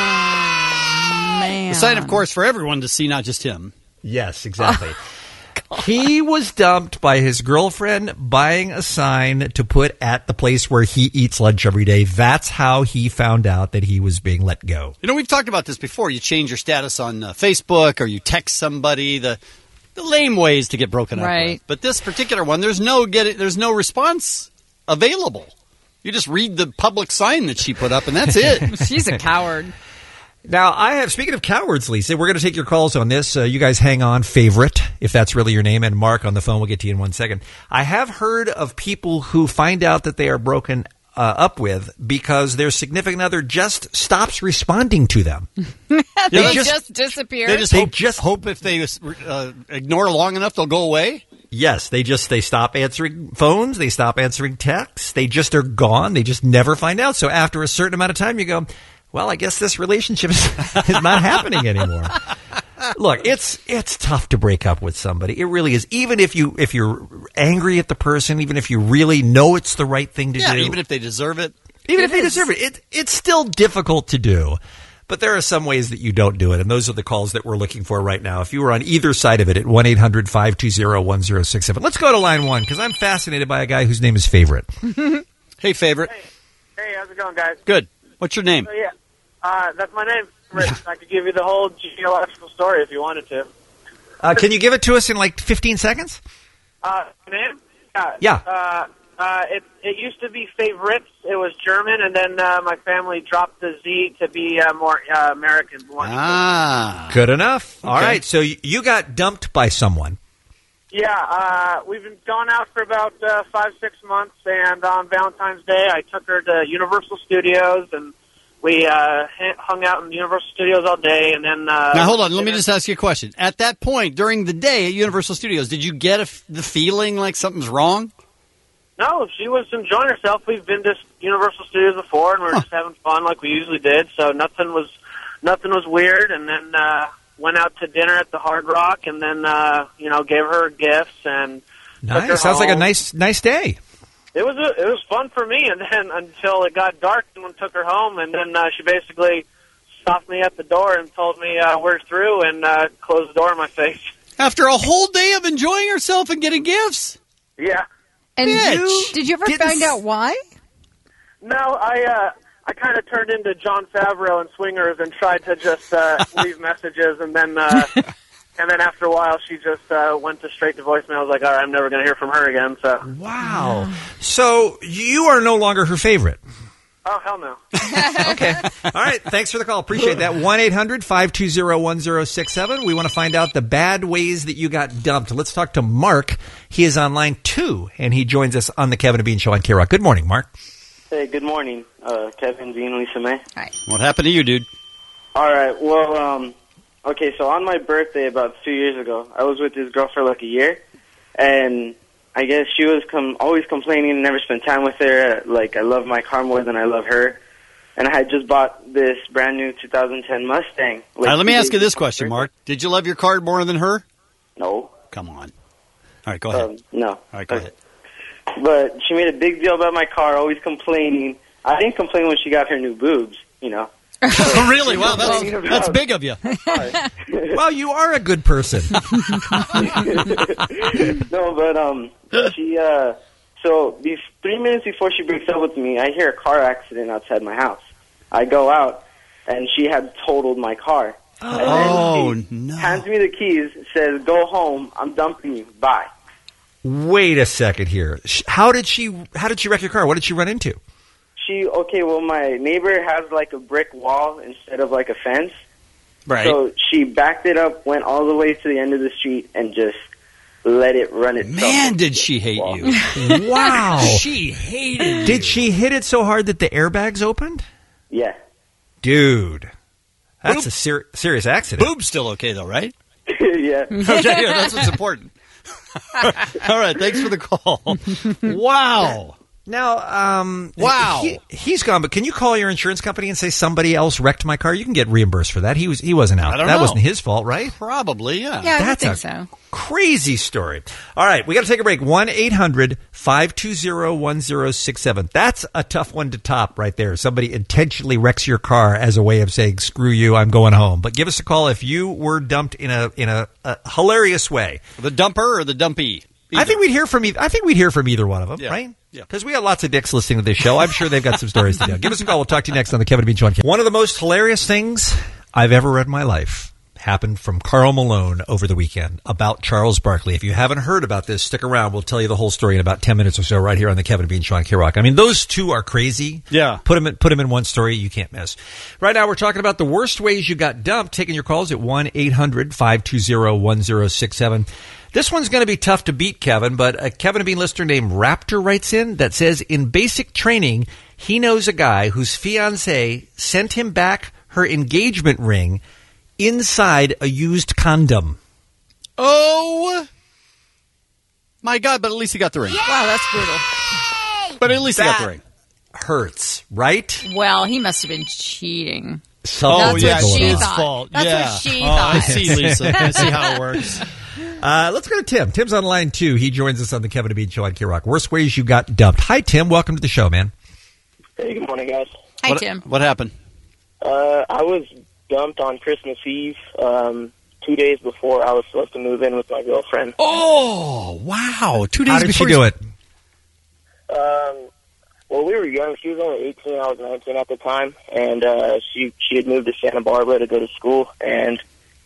Man. The sign, of course, for everyone to see, not just him. Yes, exactly. He was dumped by his girlfriend buying a sign to put at the place where he eats lunch every day. That's how he found out that he was being let go. You know, we've talked about this before. You change your status on uh, Facebook or you text somebody. The the lame ways to get broken up Right. with. But this particular one, there's no get it, there's no response available. You just read the public sign that she put up, and that's it. She's a coward. Now, I have, speaking of cowards, Lisa, we're going to take your calls on this. Uh, you guys hang on, favorite, if that's really your name. And Mark on the phone, we'll get to you in one second. I have heard of people who find out that they are broken uh, up with because their significant other just stops responding to them. they They just, just- disappear. They just They hope, just- hope if they uh, ignore long enough, they'll go away. Yes, they just they stop answering phones, they stop answering texts, they just are gone, they just never find out. So after a certain amount of time you go, well, I guess this relationship is, is not happening anymore. Look, it's it's tough to break up with somebody. It really is. Even if you if you're angry at the person, even if you really know it's the right thing to Yeah, do. even if they deserve it. Even It if they is. deserve it, it, it's still difficult to do. But there are some ways that you don't do it, and those are the calls that we're looking for right now. If you were on either side of it at one eight hundred five two zero one zero six seven. Let's go to line one, because I'm fascinated by a guy whose name is Favorite. Hey, Favorite. Hey, how's it going, guys? Good. What's your name? So, yeah, uh, that's my name. Rich. I could give you the whole geological story if you wanted to. Uh, can you give it to us in like fifteen seconds? Uh, name? Yeah. Yeah. Uh, uh, it it used to be Favorites. It was German, and then uh, my family dropped the Z to be uh, more uh, American. Ah. Good enough. All Okay. right, so y- you got dumped by someone. Yeah, uh, we've been gone out for about uh, five, six months, and on Valentine's Day, I took her to Universal Studios, and we uh, h- hung out in Universal Studios all day, and then... Uh, Now, hold on. Let me just ask you a question. At that point, during the day at Universal Studios, did you get a f- the feeling like something's wrong? No, she was enjoying herself. We've been to Universal Studios before, and we were just having fun like we usually did. So nothing was nothing was weird. And then uh, went out to dinner at the Hard Rock, and then uh, you know gave her gifts and took her Nice. Sounds like a home. nice nice day. It was a, it was fun for me, and then until it got dark, and we took her home, and then uh, she basically stopped me at the door and told me uh, we're through, and uh, closed the door in my face. After a whole day of enjoying herself and getting gifts? Yeah. And Bitch. you, did you ever Didn't find out why? No, I uh, I kind of turned into John Favreau in Swingers and tried to just uh, leave messages, and then uh, and then after a while, she just uh, went to straight to voicemail. I was like, all right, I'm never going to hear from her again. So Wow. So you are no longer her favorite. oh hell no. Okay. All right. Thanks for the call. Appreciate that. one eight hundred five two zero one zero six seven. We want to find out the bad ways that you got dumped. Let's talk to Mark. He is on line two, and he joins us on the Kevin and Bean Show on K-Rock. Good morning, Mark. Hey, good morning, uh, Kevin, Dean, Lisa May. Hi. What happened to you, dude? All right, well, um, okay, so on my birthday about two years ago, I was with this girl for like a year, and I guess she was com- always complaining and never spent time with her. Like, I love my car more than I love her. And I had just bought this brand new two thousand ten Mustang. Like, All right, let me two ask you days this question, Mark. Did you love your card more than her? No. Come on. All right, go ahead. Um, no. All right, go ahead. But she made a big deal about my car, always complaining. I didn't complain when she got her new boobs, you know. Oh, really? Wow, that's, that's big of you. Well, you are a good person. No, but um, she uh, so these three minutes before she breaks up with me, I hear a car accident outside my house. I go out, and she had totaled my car. Oh, and then she no. hands me the keys, says, "Go home. I'm dumping you. Bye." Wait a second here. Sh- How did she? How did she wreck your car? What did she run into? She okay. Well, my neighbor has like a brick wall instead of like a fence. Right. So she backed it up, went all the way to the end of the street, and just let it run itself. Man, did she hate you. Wow. She hated you. Did she hit it so hard that the airbags opened? Yeah. Dude, that's Boop. a ser- serious accident. Boob's still okay, though, right? Yeah. Okay, yeah, that's what's important. All right, thanks for the call. Wow. Now, um, Wow. he, he's gone. But can you call your insurance company and say somebody else wrecked my car? You can get reimbursed for that. He was he wasn't out. I don't that know. wasn't his fault, right? Probably, yeah. Yeah, I would That's think a so. crazy story. All right, we got to take a break. one eight hundred five two zero one zero six seven. That's a tough one to top right there. Somebody intentionally wrecks your car as a way of saying, screw you, I'm going home. But give us a call if you were dumped in a in a, a hilarious way. The dumper or the dumpy? I think we'd hear from e- I think we'd hear from either one of them, Yeah. right? Yeah. Because we got lots of dicks listening to this show. I'm sure they've got some stories to tell. Give us a call. We'll talk to you next on the Kevin and Bean Show. One of the most hilarious things I've ever read in my life happened from Karl Malone over the weekend about Charles Barkley. If you haven't heard about this, stick around. We'll tell you the whole story in about ten minutes or so right here on the Kevin and Bean Show on K-Rock. I mean, those two are crazy. Yeah. Put them in, put them in one story you can't miss. Right now, we're talking about the worst ways you got dumped. Taking your calls at one eight hundred five two zero one zero six seven. This one's going to be tough to beat, Kevin, but a Kevin and Bean listener named Raptor writes in that says, in basic training, he knows a guy whose fiancée sent him back her engagement ring inside a used condom. Oh, my God, but at least he got the ring. Wow, that's brutal. But at least That he got the ring. Hurts, right? Well, he must have been cheating. So Oh, That's yeah, what she his thought. fault. That's yeah. what she oh, thought. I see, Lisa. I see how it works. Uh, let's go to Tim. Tim's on line two. He joins us on the Kevin and Bean Show on K-Rock. Worst ways you got dumped. Hi, Tim. Welcome to the show, man. Hey, good morning, guys. Hi, what, Tim. What happened? Uh, I was dumped on Christmas Eve, um, two days before I was supposed to move in with my girlfriend. Oh, wow. Two days How did she before do it? Um, well, we were young. She was only eighteen. I was nineteen at the time, and uh, she she had moved to Santa Barbara to go to school. And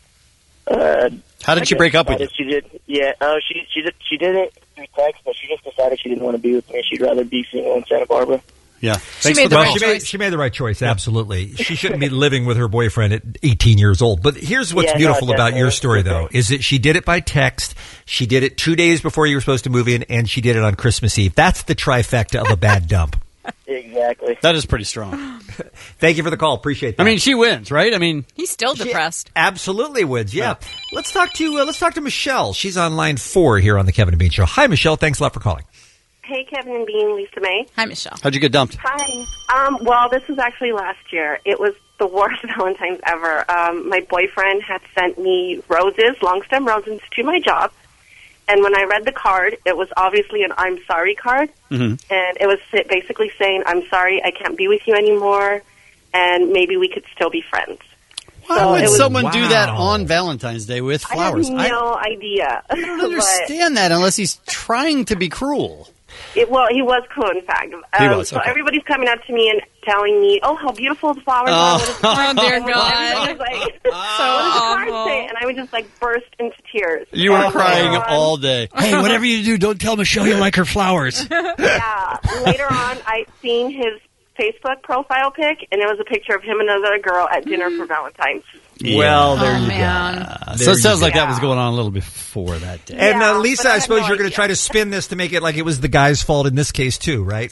uh, How did I she guess break up with you? She did. Yeah. Uh, she she did. She did it through text, but she just decided she didn't want to be with me. She'd rather be single in Santa Barbara. Yeah. She made the Well, right she, made, choice. she made the right choice, absolutely. She shouldn't be living with her boyfriend at eighteen years old. But here's what's Yeah, no, beautiful about your definitely. story, though, is that she did it by text, she did it two days before you were supposed to move in, and she did it on Christmas Eve. That's the trifecta of a bad dump. Exactly. That is pretty strong. Thank you for the call. Appreciate that. I mean, she wins, right? I mean, He's still depressed. absolutely wins. Yeah. Let's talk to uh, let's talk to Michelle. She's on line four here on the Kevin and Bean Show. Hi, Michelle. Thanks a lot for calling. Hey, Kevin and Bean, Lisa May. Hi, Michelle. how'd you get dumped? Hi. Um, well, this was actually last year. It was the worst Valentine's ever. Um, my boyfriend had sent me roses, long stem roses, to my job. And when I read the card, it was obviously an I'm sorry card. Mm-hmm. And it was basically saying, I'm sorry, I can't be with you anymore, and maybe we could still be friends. Why So would it was- someone do that Wow. on Valentine's Day with flowers? I have no idea. I don't understand that unless he's trying to be cruel. It, well, he was cool, in fact. Um, He was, So okay. everybody's coming up to me and telling me, "Oh, how beautiful the flowers are!" What is the Oh, card dear say?" God. Everybody's like, "What does the card awful. say?" And I would just like burst into tears. You were And crying later on- all day. Hey, whatever you do, don't tell Michelle you like her flowers. Yeah. Later on, I seen his Facebook profile pic, and it was a picture of him and another girl at dinner for Valentine's. Well, there Oh, you man. go. So There it sounds you like go. that was going on a little before that day. And Yeah, uh, Lisa, but I I had suppose no you're going to idea. try to spin this to make it like it was the guy's fault in this case too, right?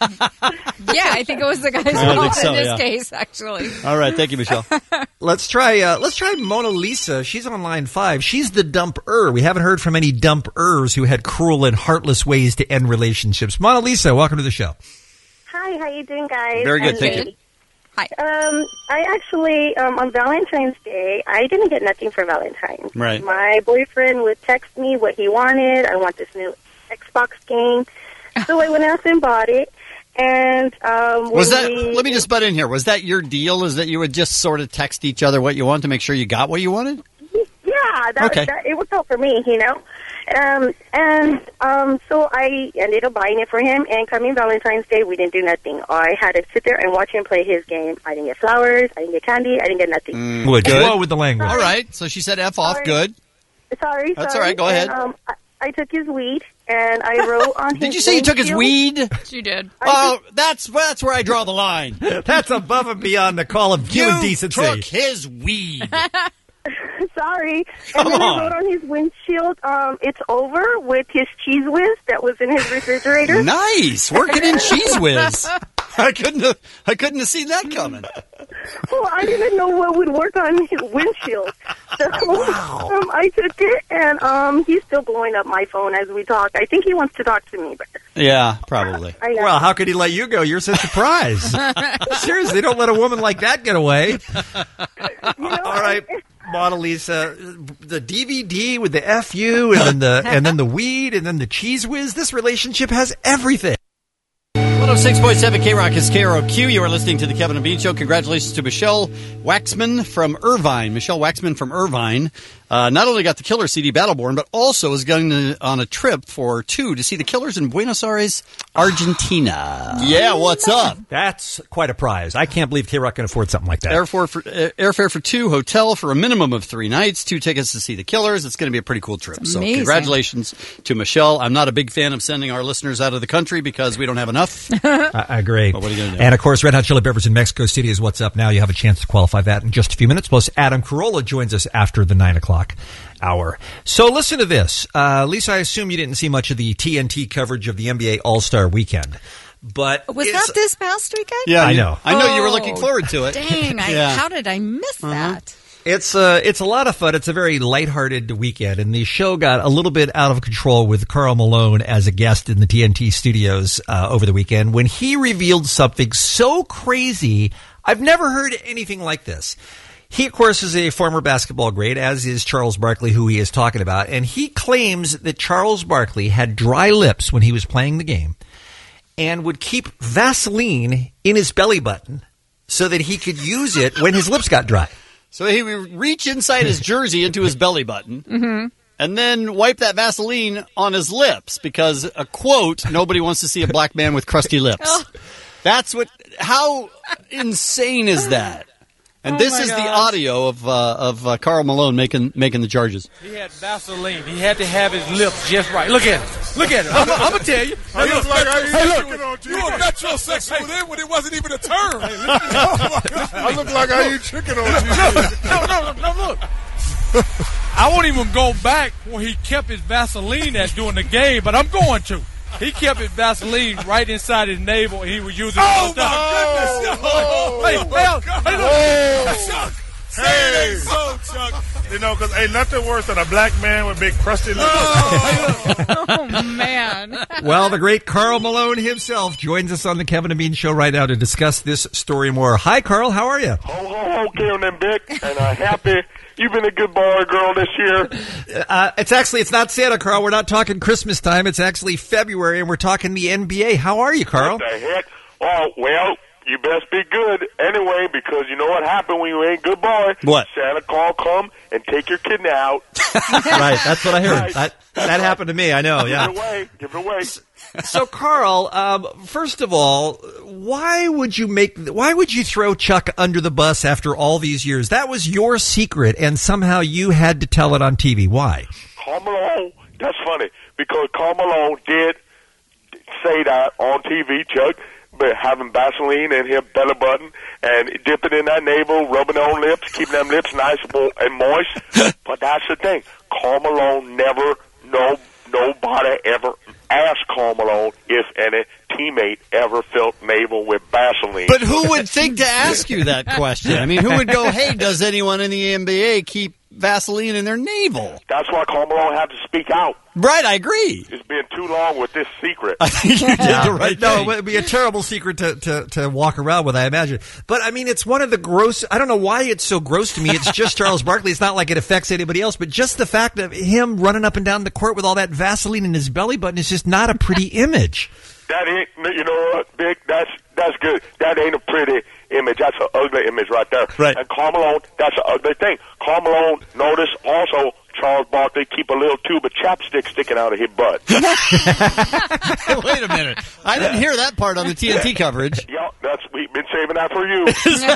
Yeah, I think it was the guy's I fault think so, in this yeah. case, actually. All right, thank you, Michelle. Let's try. Uh, let's try Mona Lisa. She's on line five. She's the dumper. We haven't heard from any dumpers who had cruel and heartless ways to end relationships. Mona Lisa, welcome to the show. Hi, how you doing, guys? Very good, I'm thank you. Vicky. Um, I actually, um, on Valentine's Day, I didn't get nothing for Valentine's. Right. My boyfriend would text me what he wanted. I want this new Xbox game. So I went out and bought it. And um, Was when that? we- Let me just butt in here. Was that your deal? Is that you would just sort of text each other what you want to make sure you got what you wanted? Yeah, that, Okay. that, it worked out for me, you know. Um, and um, so I ended up buying it for him. And coming Valentine's Day, we didn't do nothing. I had to sit there and watch him play his game. I didn't get flowers. I didn't get candy. I didn't get nothing. Mm, Good. good. Whoa with the language. All right. So she said F off. Sorry. Good. Sorry, That's sorry. all right, go ahead. And, um, I, I took his weed and I wrote on his Did you say you took his windshield- weed? She did. Oh, that's that's where I draw the line. That's above and beyond the call of human You decency. took his weed. Sorry. Come and then on. I wrote on his windshield, um, it's over with his cheese whiz that was in his refrigerator. Nice, working in cheese whiz. I couldn't have. I couldn't have seen that coming. Well, I didn't know what would work on his windshield. So um, I took it, and um, he's still blowing up my phone as we talk. I think he wants to talk to me. But Yeah, probably. I know. Well, how could he let you go? You're such a surprise. Seriously, don't let a woman like that get away. All right, Mona Lisa, the D V D with the F U and then the and then the weed and then the cheese whiz. This relationship has everything. one oh six point seven K-Rock is K R O Q. You are listening to the Kevin and Bean Show. Congratulations to Michelle Waxman from Irvine. Michelle Waxman from Irvine uh, not only got the Killer C D Battleborn, but also is going to, on a trip for two to see the Killers in Buenos Aires, Argentina. Yeah, what's up? That's quite a prize. I can't believe K-Rock can afford something like that. Airfare for, uh, airfare for two, hotel for a minimum of three nights, two tickets to see the Killers. It's going to be a pretty cool trip. So amazing. congratulations to Michelle. I'm not a big fan of sending our listeners out of the country because we don't have enough. I, I agree. But what are you gonna do? And of course, Red Hot Chili Peppers in Mexico City is what's up now. You have a chance to qualify that in just a few minutes. Plus, Adam Carolla joins us after the nine o'clock hour. So listen to this. Uh, Lisa, I assume you didn't see much of the T N T coverage of the N B A All-Star Weekend. But Was it's- that this past weekend? Yeah, I know. I know you were Oh, looking forward to it. Dang, I, Yeah. how did I miss that? It's uh, it's a lot of fun. It's a very lighthearted weekend, and the show got a little bit out of control with Karl Malone as a guest in the T N T studios uh, over the weekend when he revealed something so crazy. I've never heard anything like this. He, of course, is a former basketball great, as is Charles Barkley, who he is talking about, and he claims that Charles Barkley had dry lips when he was playing the game and would keep Vaseline in his belly button so that he could use it when his lips got dry. So he would reach inside his jersey into his belly button Mm-hmm. and then wipe that Vaseline on his lips because, a quote, nobody wants to see a black man with crusty lips. Oh. That's what, how insane is that? And Oh this my is the gosh. audio of uh, of uh, Karl Malone making making the charges. He had Vaseline. He had to have his lips just right. Look at him. Look at him. I'm, I'm gonna tell you. I Hey, look look, like I hey, ain't look. checking on you. You were metrosexual then when it wasn't even a term. I look like I ain't tricking on you. No, no, no, no, look. I won't even go back where he kept his Vaseline at during the game, but I'm going to. He kept his Vaseline right inside his navel, and he was using it all Oh, the time. my goodness. Oh, Hey, hey, hey, look. Oh. Chuck, say Hey. it ain't so, Chuck. You know, because ain't nothing worse than a black man with big crusty lips. Oh, man. Well, the great Karl Malone himself joins us on the Kevin and Bean Show right now to discuss this story more. Hi, Karl. How are you? Ho, ho, ho, Karen and Vic, and uh, happy you've been a good boy, girl, this year. Uh, it's actually, it's not Santa, Karl. We're not talking Christmas time. It's actually February, and we're talking the N B A. How are you, Karl? What the heck? Oh, well, you best be good anyway, because you know what happened when you ain't good boy. What? Santa Claus come and take your kidney out. Right, that's what I heard. Right. That, that happened to me, I know, yeah. Give it away. Give it away. So, Karl, um, first of all, why would you make? Why would you throw Chuck under the bus after all these years? That was your secret, and somehow you had to tell it on T V. Why? Karl Malone, that's funny, because Karl Malone did say that on T V, Chuck, but having Vaseline in his belly button and dipping in that navel, rubbing on lips, keeping them lips nice and moist. But that's the thing. Karl Malone never, no, nobody ever asked Karl Malone if any teammate ever felt navel with Vaseline. But who would think to ask you that question? I mean, who would go, hey, does anyone in the N B A keep Vaseline in their navel? That's why Karl Malone had to speak out. Right, I agree. It's been too long with this secret. you did the right no, thing. it would be a terrible secret to, to, to walk around with, I imagine. But, I mean, it's one of the gross... I don't know why it's so gross to me. It's just Charles Barkley. It's not like it affects anybody else. But just the fact of him running up and down the court with all that Vaseline in his belly button is just not a pretty image. That ain't, you know what, Vic? That's that's good. That ain't a pretty image. That's an ugly image right there. Right. And Karl Malone, that's an ugly thing. Karl Malone, notice also Charles Barkley keep a little tube of chapstick sticking out of his butt. Wait a minute. I didn't hear that part on the T N T coverage. Yeah, that's we've been saving that for you.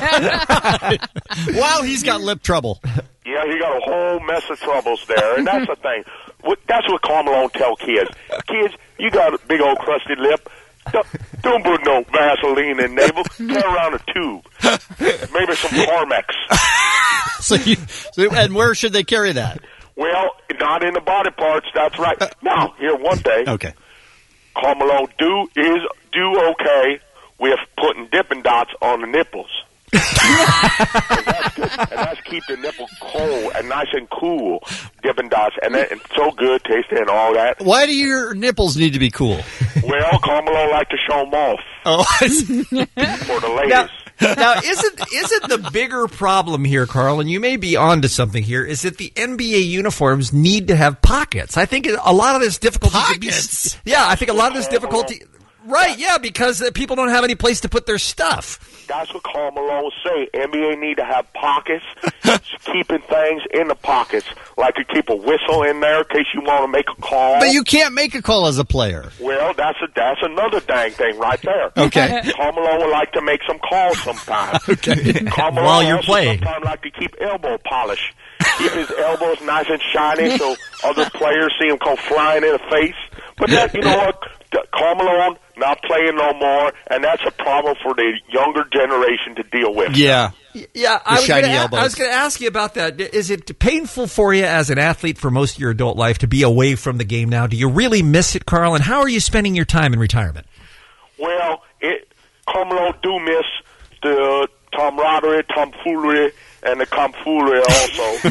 Wow, he's got lip trouble. Yeah, he got a whole mess of troubles there, and that's the thing. What, that's what Karl Malone tell kids. Kids, you got a big old crusty lip. Don't, don't put no Vaseline in navel. Carry around a tube. Maybe some Carmex. So, you, so, and where should they carry that? Well, not in the body parts. That's right. Now, here one day, Okay. Karl Malone do is do okay with putting Dippin' Dots on the nipples. and, that's good. and that's keep the nipple cold and nice and cool. Dippin' Dots, and, that, and so good, tasty, and all that. Why do your nipples need to be cool? Well, Karl Malone like to show them off Oh, for the ladies. Now, now, isn't isn't the bigger problem here, Karl, and you may be onto something here, is that the N B A uniforms need to have pockets. I think a lot of this difficulty could be- Pockets? yeah, I think a lot of this difficulty. Right, yeah, because uh, people don't have any place to put their stuff. That's what Karl Malone say. N B A need to have pockets, keeping things in the pockets, like you keep a whistle in there in case you want to make a call. but you can't make a call as a player. Well, that's a, that's another dang thing right there. Okay. Karl Malone would like to make some calls sometimes. Okay. Karl Malone While you're also playing. sometimes like to keep elbow polish. Keep his elbows nice and shiny so other players see him come flying in the face. But that, you know what? Karl Malone not playing no more, and that's a problem for the younger generation to deal with. Yeah. Yeah, I was, gonna, a- I was going to ask you about that. Is it painful for you as an athlete for most of your adult life to be away from the game now? Do you really miss it, Carl? And how are you spending your time in retirement? Well, it, Karl Malone do miss the camaraderie, tomfoolery, and the camfoolery also.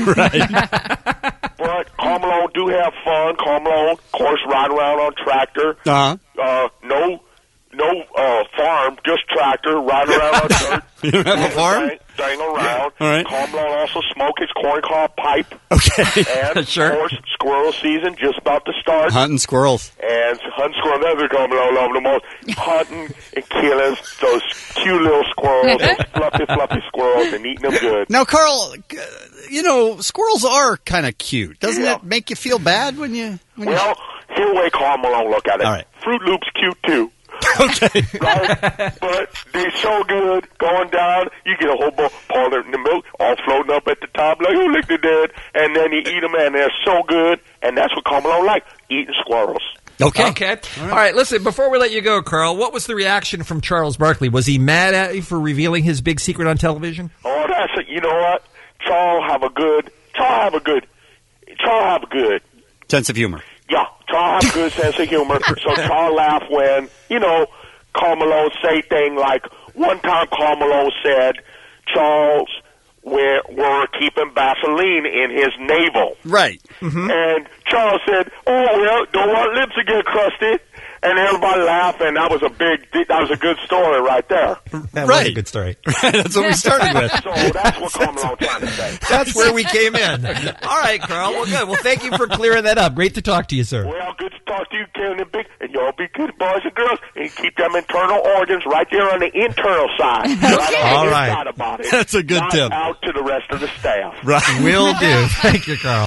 Right. But Karl Malone do have fun. Karl Malone, of course, ride around on tractor. Uh-huh. Uh, no, no uh, farm, just tractor, ride around on dirt. You don't have a farm? Dang, dang around. All right. Karl Malone also smoke his corncob pipe. Okay. And, Sure. of course, squirrel season just about to start. Hunting squirrels. And hunting squirrels, that's what Karl Malone love the most. Hunting and killing those cute little squirrels, those fluffy, fluffy squirrels, and eating them good. Now, Carl, uh, you know, squirrels are kind of cute. Doesn't Yeah. it make you feel bad when you... When Well, here's the way Karl Malone look at it. All right. Fruit Loops cute too. Okay. Right? But they're so good going down. You get a whole bowl, pour it in the milk, all floating up at the top like, oh, look at that. And then you eat them, and they're so good. And that's what Karl Malone like, eating squirrels. Okay. Okay. All right. All right, listen, before we let you go, Carl, what was the reaction from Charles Barkley? Was he mad at you for revealing his big secret on television? Oh, that's it. You know what? Charles have a good, Charles have a good, Charles have a good. Sense of humor. Yeah, Charles have a good sense of humor. So Charles laugh when, you know, Karl Malone say thing like, one time Karl Malone said, Charles, we're, we're keeping Vaseline in his navel. Right. Mm-hmm. And Charles said, oh, well, don't want lips to get crusty. And everybody laughed, and that was a big, that was a good story right there. That Right. was a good story. That's what we started with. So that's what Karl Malone trying to say. That's where we came in. All right, Carl. Well, good. Well, thank you for clearing that up. Great to talk to you, sir. Well, good to talk to you, Kevin and Big, and y'all be good boys and girls, and keep them internal organs right there on the internal side. Not on All the right. inside about it. That's a good Not tip. out to the rest of the staff. Right. Will do. Thank you, Carl.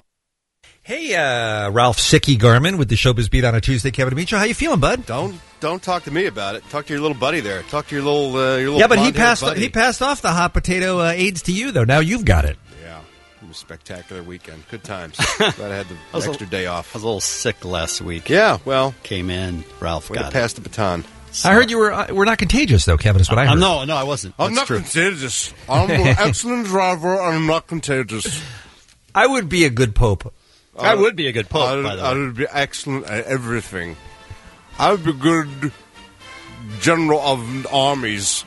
Hey, uh, Ralph Sicky Garman with the Showbiz Beat on a Tuesday. Kevin Amicho, how you feeling, bud? Don't don't talk to me about it. Talk to your little buddy there. Talk to your little uh, your little. Yeah, but he blonde-haired passed buddy. he passed off the hot potato uh, AIDS to you, though. Now you've got it. Yeah, it was a spectacular weekend. Good times. Glad I had the I was extra a, day off. I was a little sick last week. Yeah, well, Came in, Ralph way to got pass the baton. So- I heard you were uh, we're not contagious, though, Kevin. Is what I Uh, heard. no, no, I wasn't. I'm That's not true. contagious. I'm an excellent driver, and I'm not contagious. I would be a good pope. I would be a good pope, I, by the I way. would be excellent at everything. I would be good general of armies.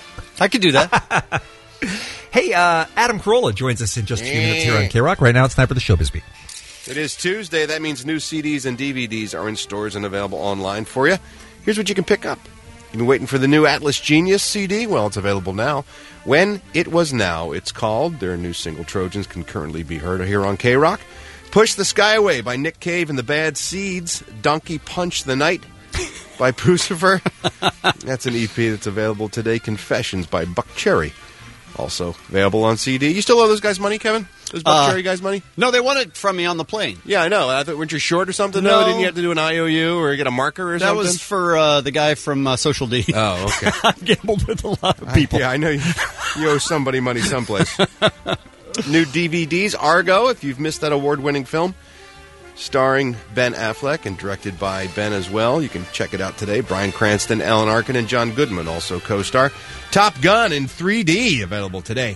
I could do that. Hey, uh, Adam Carolla joins us in just a few minutes here on K-Rock. Right now, it's time for the Showbiz Beat. It is Tuesday. That means new C Ds and D V Ds are in stores and available online for you. Here's what you can pick up. You've been waiting for the new Atlas Genius C D? Well, it's available now. When It Was Now, it's called. Their new single, Trojans, can currently be heard here on K-Rock. Push the Sky Away by Nick Cave and the Bad Seeds. Donkey Punch the Night by Pucifer. That's an E P that's available today. Confessions by Buck Cherry. Also available on C D. You still owe those guys money, Kevin? Those Buck Uh, Cherry guys money? No, they want it from me on the plane. Yeah, I know. I thought, weren't you short or something? No. No. Didn't you have to do an I O U or get a marker or That something? was for uh, the guy from uh, Social D. Oh, okay. I gambled with a lot of people. I, yeah, I know you, you owe somebody money someplace. New D V Ds, Argo, if you've missed that award-winning film, starring Ben Affleck and directed by Ben as well. You can check it out today. Bryan Cranston, Alan Arkin, and John Goodman also co-star. Top Gun in three D, available today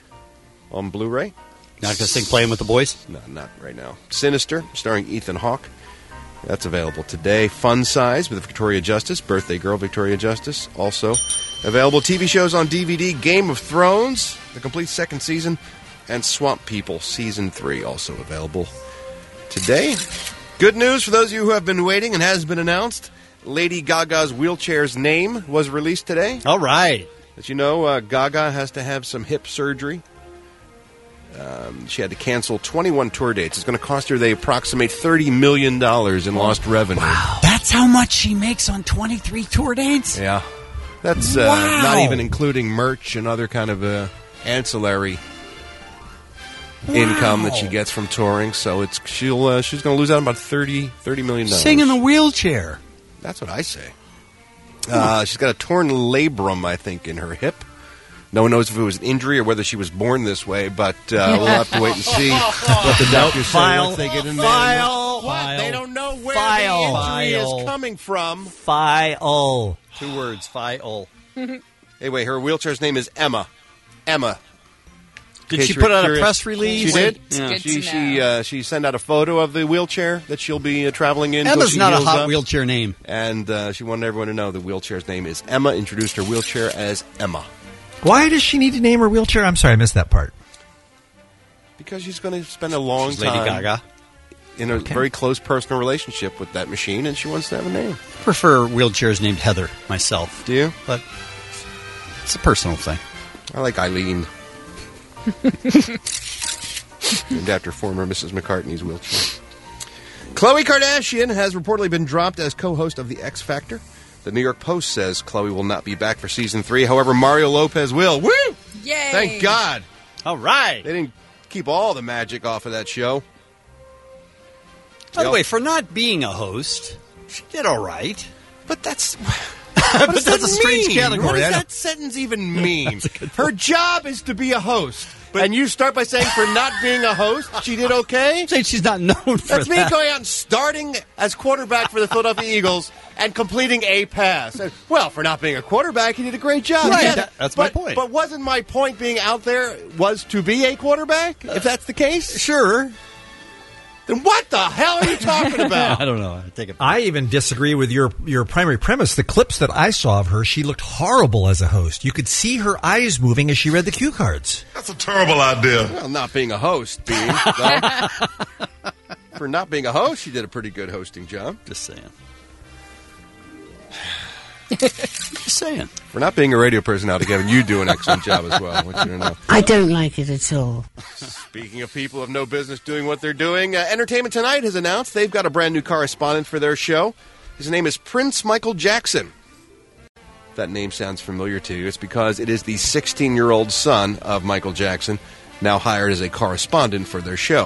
on Blu-ray. Not going to sing Playing with the Boys? No, not right now. Sinister, starring Ethan Hawke. That's available today. Fun Size with Victoria Justice, Birthday Girl Victoria Justice, also available. T V shows on D V D, Game of Thrones, the complete second season, and Swamp People, Season three, also available today. Good news for those of you who have been waiting and has been announced. Lady Gaga's wheelchair's name was released today. All right. As you know, uh, Gaga has to have some hip surgery. Um, she had to cancel twenty-one tour dates. It's going to cost her, they approximate thirty million dollars in lost revenue. Wow. That's how much she makes on twenty-three tour dates? Yeah. That's uh, Wow. not even including merch and other kind of uh, ancillary Wow. income that she gets from touring. So it's she'll uh, she's going to lose out about thirty, thirty million dollars. Sing in the wheelchair. That's what I say. Uh, she's got a torn labrum, I think, in her hip. No one knows if it was an injury or whether she was born this way, but uh, we'll have to wait and see what the doctors say File. once they get in there. File. what? File. They don't know where File. the injury File. is coming from. File. Two words, file. Anyway, her wheelchair's name is Emma. Emma. Did In she case you were put out a curious. press release? She did. It's good She to she know. uh, she sent out a photo of the wheelchair that she'll be uh, traveling in. Emma's till she not a heals hot up. wheelchair name. And uh, she wanted everyone to know the wheelchair's name is Emma. Introduced her wheelchair as Emma. Why does she need to name her wheelchair? I'm sorry, I missed that part. Because she's going to spend a long She's Lady time Gaga. in a very close personal relationship with that machine, and she wants to have a name. I prefer wheelchairs named Heather myself. Do you? But it's a personal thing. I like Eileen. Named after former Missus McCartney's wheelchair. Khloe Kardashian has reportedly been dropped as co-host of The X Factor. The New York Post says Khloe will not be back for season three. However, Mario Lopez will. Woo! Yay! Thank God. All right. They didn't keep all the magic off of that show. By the way, for not being a host, she did all right. But that's... but What does that's that a strange mean? category. What does I know. that sentence even mean? Her job is to be a host. And you start by saying for not being a host, she did okay? Saying she's not known for That's me that. going out and starting as quarterback for the Philadelphia Eagles and completing a pass. And, well, for not being a quarterback, he did a great job. Right, Yeah, that- that's my but- point. But wasn't my point being out there was to be a quarterback, if that's the case? Sure. Then what the hell are you talking about? I don't know. I take it. I even disagree with your your primary premise. The clips that I saw of her, she looked horrible as a host. You could see her eyes moving as she read the cue cards. That's a terrible idea. Well, not being a host, being. though. For not being a host, she did a pretty good hosting job. Just saying. Just saying. For not being a radio personality, Kevin, you do an excellent job as well. I want you to know. I don't like it at all. Speaking of people of no business doing what they're doing, uh, Entertainment Tonight has announced they've got a brand new correspondent for their show. His name is Prince Michael Jackson. If that name sounds familiar to you, it's because it is the sixteen-year-old son of Michael Jackson, now hired as a correspondent for their show.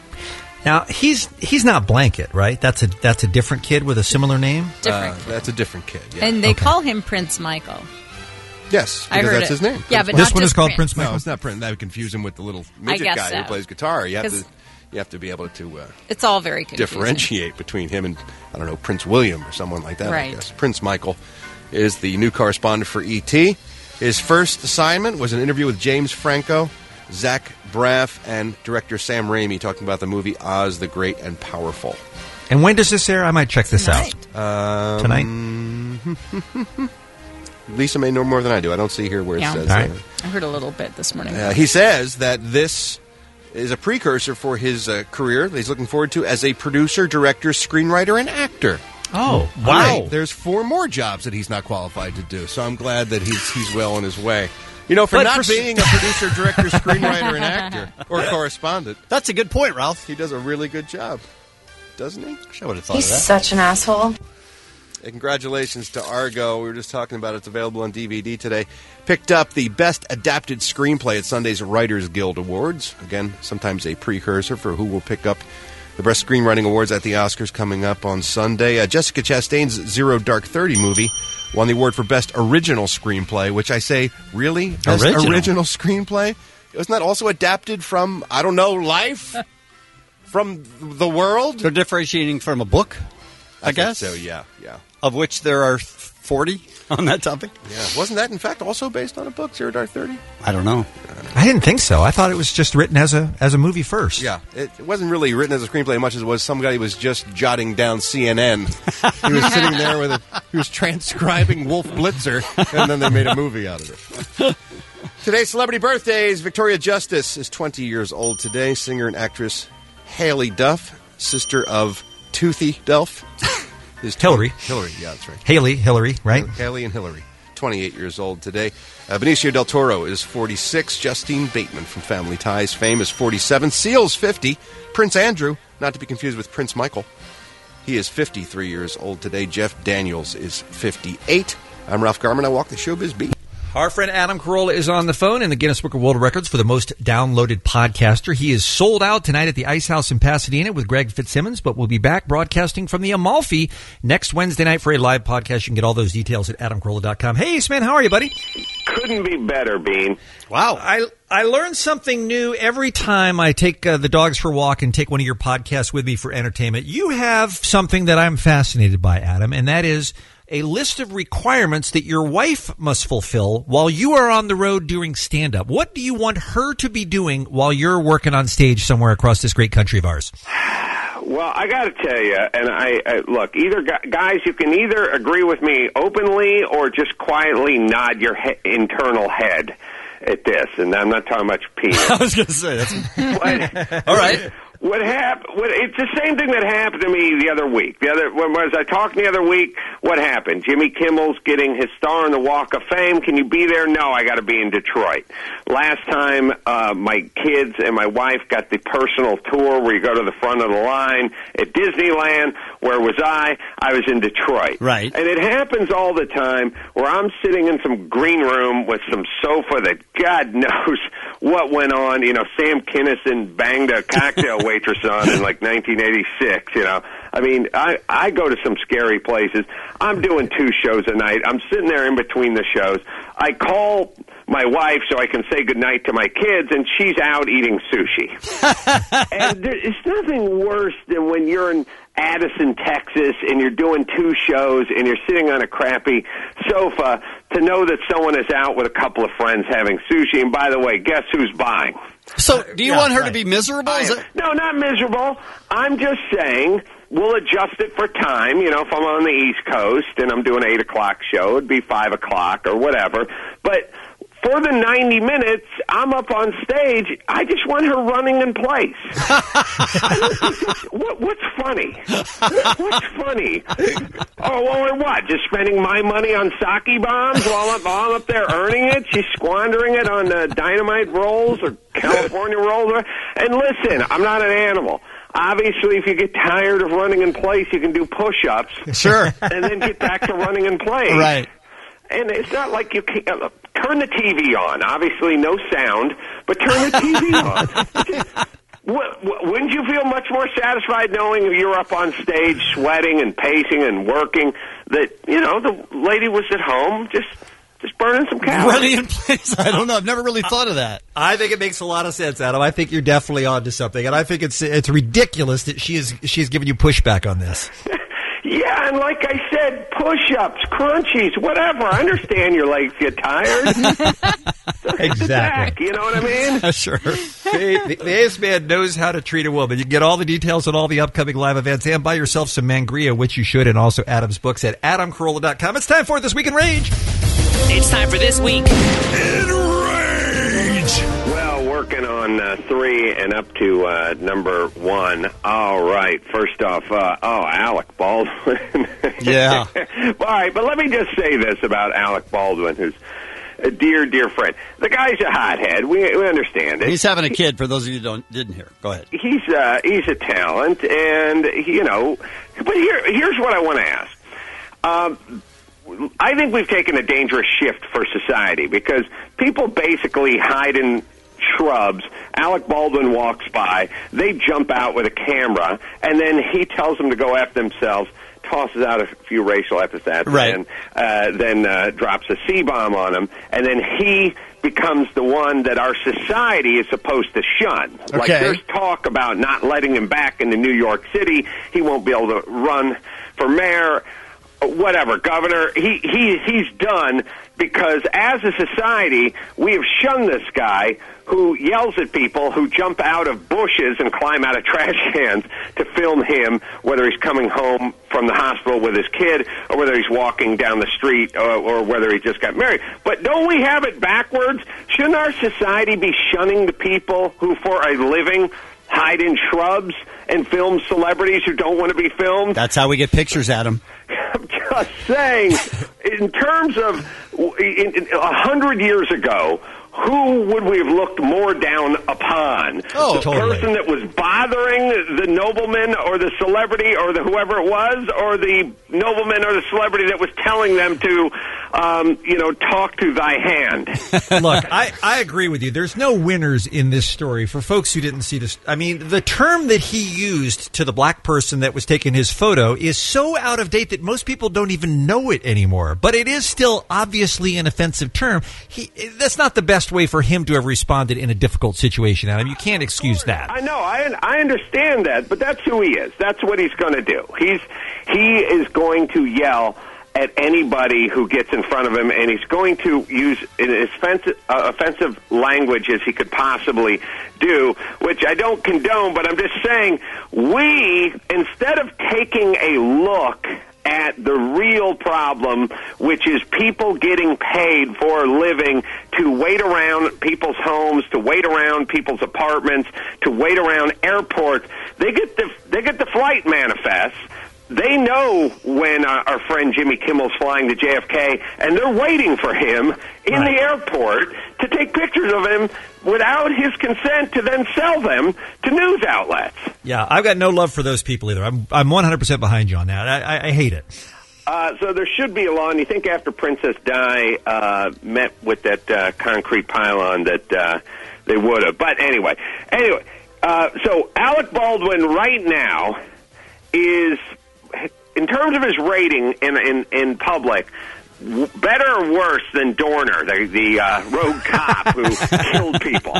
Now he's he's not Blanket, right? That's a that's a different kid with a similar name. Different. Uh, that's a different kid. Yeah. And they Okay. call him Prince Michael. Yes, I because heard that's it. his name. Yeah, Prince but This not one is just called Prince. Prince Michael. No, it's not Prince. That would confuse him with the little midget guess guy so. who plays guitar. You have 'Cause to, you have to be able to uh, It's all very confusing. differentiate between him and I don't know Prince William or someone like that. I Right. guess Prince Michael is the new correspondent for E T. His first assignment was an interview with James Franco, Zach Braff, and director Sam Raimi talking about the movie Oz the Great and Powerful. And when does this air? I might check this Tonight. out Um, tonight. Lisa may know more than I do. I don't see here where it Yeah. says. All right. uh, I heard a little bit this morning. Uh, he says that this is a precursor for his uh, career that he's looking forward to as a producer, director, screenwriter, and actor. Oh, Wow. wow! There's four more jobs that he's not qualified to do, so I'm glad that he's he's well on his way. You know, for But not for- being a producer, director, screenwriter, and actor, or correspondent, That's a good point, Ralph. he does a really good job, doesn't he? I would have thought He's of that. such an asshole. And congratulations to Argo. We were just talking about it. It's available on D V D today. Picked up the Best Adapted Screenplay at Sunday's Writers Guild Awards. Again, sometimes a precursor for who will pick up the Best Screenwriting Awards at the Oscars coming up on Sunday. Uh, Jessica Chastain's Zero Dark Thirty movie won the award for Best Original Screenplay, which I say, really? Best Original? original Screenplay? Wasn't that also adapted from, I don't know, life? From the world? They're differentiating from a book, I, think guess. so, yeah, yeah. Of which there are forty on that topic. Yeah, wasn't that in fact also based on a book, Zero Dark Thirty? I don't know. I didn't think so. I thought it was just written as a as a movie first. Yeah, it, it wasn't really written as a screenplay as much as it was some guy who was just jotting down C N N. He was sitting there with a, he was transcribing Wolf Blitzer, and then they made a movie out of it. Today's celebrity birthdays. Victoria Justice is twenty years old today. Singer and actress Haley Duff, sister of Toothy Duff. Is Hillary. Hillary, yeah, that's right. Haley, Hillary, right? Haley and Hillary. twenty-eight years old today. Uh, Benicio del Toro is forty-six. Justine Bateman from Family Ties fame is forty-seven. Seal's fifty. Prince Andrew, not to be confused with Prince Michael. He is fifty-three years old today. Jeff Daniels is fifty-eight. I'm Ralph Garman. I walk the showbiz beat. Our friend Adam Carolla is on the phone in the Guinness Book of World Records for the most downloaded podcaster. He is sold out tonight at the Ice House in Pasadena with Greg Fitzsimmons, but we'll be back broadcasting from the Amalfi next Wednesday night for a live podcast. You can get all those details at adam carolla dot com. Hey, Ace Man, how are you, buddy? couldn't be better, Bean. Wow. I I learn something new every time I take uh, the dogs for a walk and take one of your podcasts with me for entertainment. You have something that I'm fascinated by, Adam, and that is a list of requirements that your wife must fulfill while you are on the road doing stand-up. What do you want her to be doing while you're working on stage somewhere across this great country of ours? Well, I got to tell you, and I, I look, either guys, you can either agree with me openly or just quietly nod your he- internal head at this, and I'm not talking about your penis. I was going to say that's but, all right. What happened? What, it's the same thing that happened to me the other week. The other, when was I talking the other week? What happened? Jimmy Kimmel's getting his star on the Walk of Fame. Can you be there? No, I got to be in Detroit. Last time, uh, my kids and my wife got the personal tour where you go to the front of the line at Disneyland. Where was I? I was in Detroit. Right. And it happens all the time where I'm sitting in some green room with some sofa that God knows what went on. You know, Sam Kinison banged a cocktail waitress on in like nineteen eighty-six, you know. I mean, I, I go to some scary places. I'm doing two shows a night. I'm sitting there in between the shows. I call my wife so I can say goodnight to my kids, and she's out eating sushi. And there, it's nothing worse than when you're in Addison, Texas, and you're doing two shows, and you're sitting on a crappy sofa to know that someone is out with a couple of friends having sushi. And by the way, guess who's buying? So, do you Yeah, want her right. to be miserable? Is it? No, not miserable. I'm just saying we'll adjust it for time. You know, if I'm on the East Coast and I'm doing an eight o'clock show, it'd be five o'clock or whatever. But for the ninety minutes, I'm up on stage. I just want her running in place. what, what's funny? What's funny? Oh, well, or what? Just spending my money on sake bombs while I'm, while I'm up there earning it? She's squandering it on uh, dynamite rolls or California rolls. And listen, I'm not an animal. Obviously, if you get tired of running in place, you can do push-ups. Sure. And then get back to running in place. Right. And it's not like you can't... Uh, turn the T V on. Obviously, no sound, but turn the T V on. What, what, wouldn't you feel much more satisfied knowing you're up on stage sweating and pacing and working that, you know, the lady was at home just... Just burning some calories. Running in place. I don't know. I've never really thought of that. I think it makes a lot of sense, Adam. I think you're definitely onto something, and I think it's it's ridiculous that she is she's giving you pushback on this. Yeah, and like I said, push-ups, crunchies, whatever. I understand your legs get tired. Exactly. Back, you know what I mean? Sure. Hey, the, the Ace Man knows how to treat a woman. You can get all the details on all the upcoming live events and buy yourself some Mangria, which you should, and also Adam's books at adam carolla dot com. It's time for This Week in Rage. It's time for This Week in Rage. Well, working on uh, three and up to uh, number one. All right. First off, uh, oh, Alec Baldwin. Yeah. All right, but let me just say this about Alec Baldwin, who's a dear, dear friend. The guy's a hothead. We, we understand it. He's having a kid, for those of you who don't, didn't hear. Go ahead. He's uh, he's a talent, and, you know, but here here's what I want to ask. Um, I think we've taken a dangerous shift for society because people basically hide in shrubs. Alec Baldwin walks by, they jump out with a camera, and then he tells them to go after themselves, tosses out a few racial epithets, right. and uh, then uh, drops a C-bomb on them, and then he becomes the one that our society is supposed to shun. Okay. Like there's talk about not letting him back into New York City. He won't be able to run for mayor. Whatever, governor, he, he he's done because as a society, we have shunned this guy who yells at people who jump out of bushes and climb out of trash cans to film him, whether he's coming home from the hospital with his kid or whether he's walking down the street or, or whether he just got married. But don't we have it backwards? Shouldn't our society be shunning the people who, for a living, hide in shrubs and film celebrities who don't want to be filmed? That's how we get pictures, Adam. I'm just saying, in terms of a hundred years ago, who would we have looked more down upon? Oh, the totally. person that was bothering the nobleman or the celebrity or the whoever it was, or the nobleman or the celebrity that was telling them to um, you know, talk to thy hand. Look, I, I agree with you. There's no winners in this story. For folks who didn't see this, I mean, the term that he used to the black person that was taking his photo is so out of date that most people don't even know it anymore. But it is still obviously an offensive term. He, that's not the best way for him to have responded in a difficult situation, Adam. You can't excuse that. I know. I I understand that, but that's who he is. That's what he's going to do. He's he is going to yell at anybody who gets in front of him, and he's going to use as offensive, uh, offensive language as he could possibly do, which I don't condone, but I'm just saying, we, instead of taking a look at the real problem, which is people getting paid for a living to wait around people's homes, to wait around people's apartments, to wait around airports, they get the, they get the flight manifests. They know when uh, our friend Jimmy Kimmel's flying to J F K, and they're waiting for him in Right. the airport to take pictures of him without his consent to then sell them to news outlets. Yeah, I've got no love for those people either. I'm I'm one hundred percent behind you on that. I, I, I hate it. Uh, so there should be a law, and you think after Princess Di uh, met with that uh, concrete pylon that uh, they would have. But anyway, anyway, uh, so Alec Baldwin right now is, in terms of his rating in in, in public, w- better or worse than Dorner, the, the uh, rogue cop who killed people?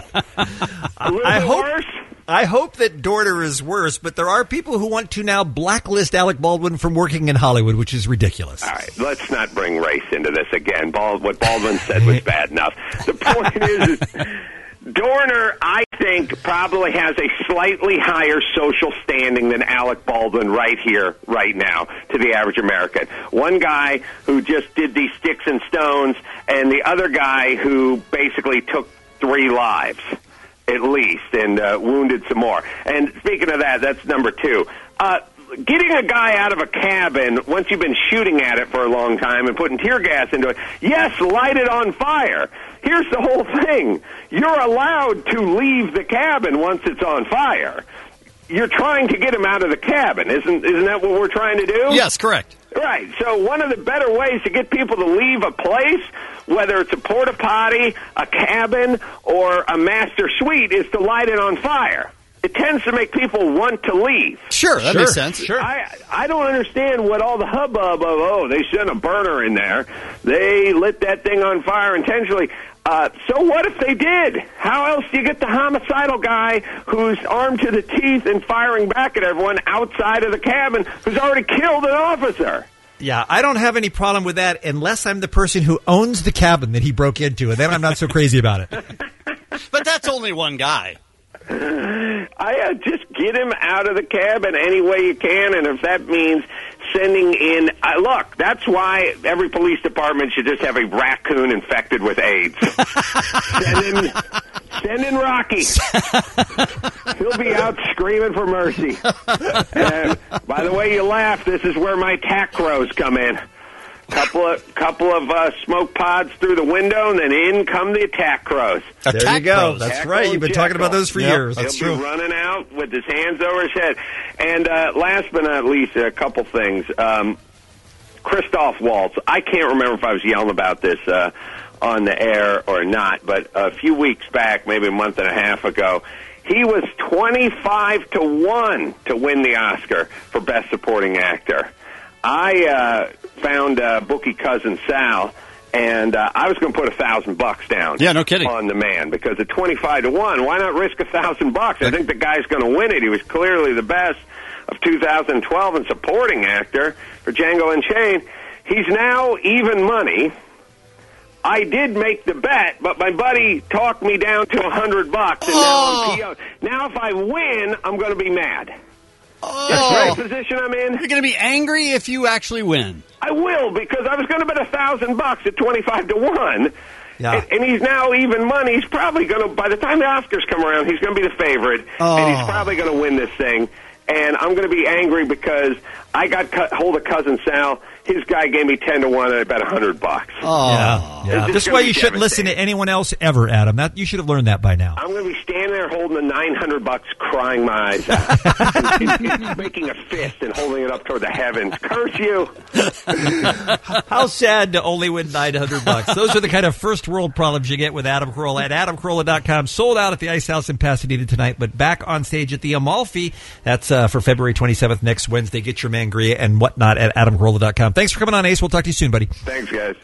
A little I bit hope, worse? I hope that Dorner is worse, but there are people who want to now blacklist Alec Baldwin from working in Hollywood, which is ridiculous. All right, let's not bring race into this again. Bald, what Baldwin said was bad enough. The point is, is Dorner, I think, probably has a slightly higher social standing than Alec Baldwin right here, right now, to the average American. One guy who just did these sticks and stones, and the other guy who basically took three lives, at least, and uh, wounded some more. And speaking of that, that's number two. Uh, getting a guy out of a cabin, once you've been shooting at it for a long time and putting tear gas into it, yes, light it on fire. Here's the whole thing. You're allowed to leave the cabin once it's on fire. You're trying to get him out of the cabin. Isn't isn't that what we're trying to do? Yes, correct. Right. So one of the better ways to get people to leave a place, whether it's a porta potty, a cabin, or a master suite, is to light it on fire. It tends to make people want to leave. Sure, that Sure, makes sense. Sure. I, I don't understand what all the hubbub of, oh, they sent a burner in there. They lit that thing on fire intentionally. Uh, so what if they did? How else do you get the homicidal guy who's armed to the teeth and firing back at everyone outside of the cabin who's already killed an officer? Yeah, I don't have any problem with that unless I'm the person who owns the cabin that he broke into, and then I'm not so crazy about it. But that's only one guy. I uh, just get him out of the cabin any way you can, and if that means sending in... Uh, look, that's why every police department should just have a raccoon infected with AIDS. Send in, send in Rocky. He'll be out screaming for mercy. And by the way you laugh, this is where my tack crows come in. Couple of couple of uh, smoke pods through the window, and then in come the attack crows. There you go. That's Jackal right. You've been and talking about Jackal. those for Yep, years. He'll That's be true. running out with his hands over his head. And uh, last but not least, a couple things. Um, Christoph Waltz. I can't remember if I was yelling about this uh, on the air or not, but a few weeks back, maybe a month and a half ago, he was twenty-five to one to win the Oscar for Best Supporting Actor. I uh, found uh, bookie cousin Sal, and uh, I was going to put a thousand bucks down. Yeah, no kidding. On the man, because at twenty-five to one, why not risk a thousand bucks? I think the guy's going to win it. He was clearly the best of two thousand twelve and supporting actor for Django Unchained. He's now even money. I did make the bet, but my buddy talked me down to a hundred bucks, and Oh. now I'm P O. Now, if I win, I'm going to be mad. Oh. That's the position I'm in. You're going to be angry if you actually win. I will, because I was going to bet a thousand bucks at twenty-five to one. Yeah. And, and he's now even money. He's probably going to, by the time the Oscars come around, he's going to be the favorite, Oh. and he's probably going to win this thing. And I'm going to be angry because I got cut, hold of Cousin Sal. his guy gave me ten to one and I bet a hundred bucks. Oh, yeah. yeah. This is why you shouldn't listen to anyone else ever, Adam. That you should have learned that by now. I'm going to be standing there holding the nine hundred bucks, crying my eyes out, and, and, and making a fist and holding it up toward the heavens. Curse you! How sad to only win nine hundred bucks. Those are the kind of first world problems you get with Adam Carolla at adam carolla dot com. Sold out at the Ice House in Pasadena tonight, but back on stage at the Amalfi. That's uh, for February twenty-seventh, next Wednesday. Get your Mangria and whatnot at adam carolla dot com. Thanks for coming on, Ace. We'll talk to you soon, buddy. Thanks, guys.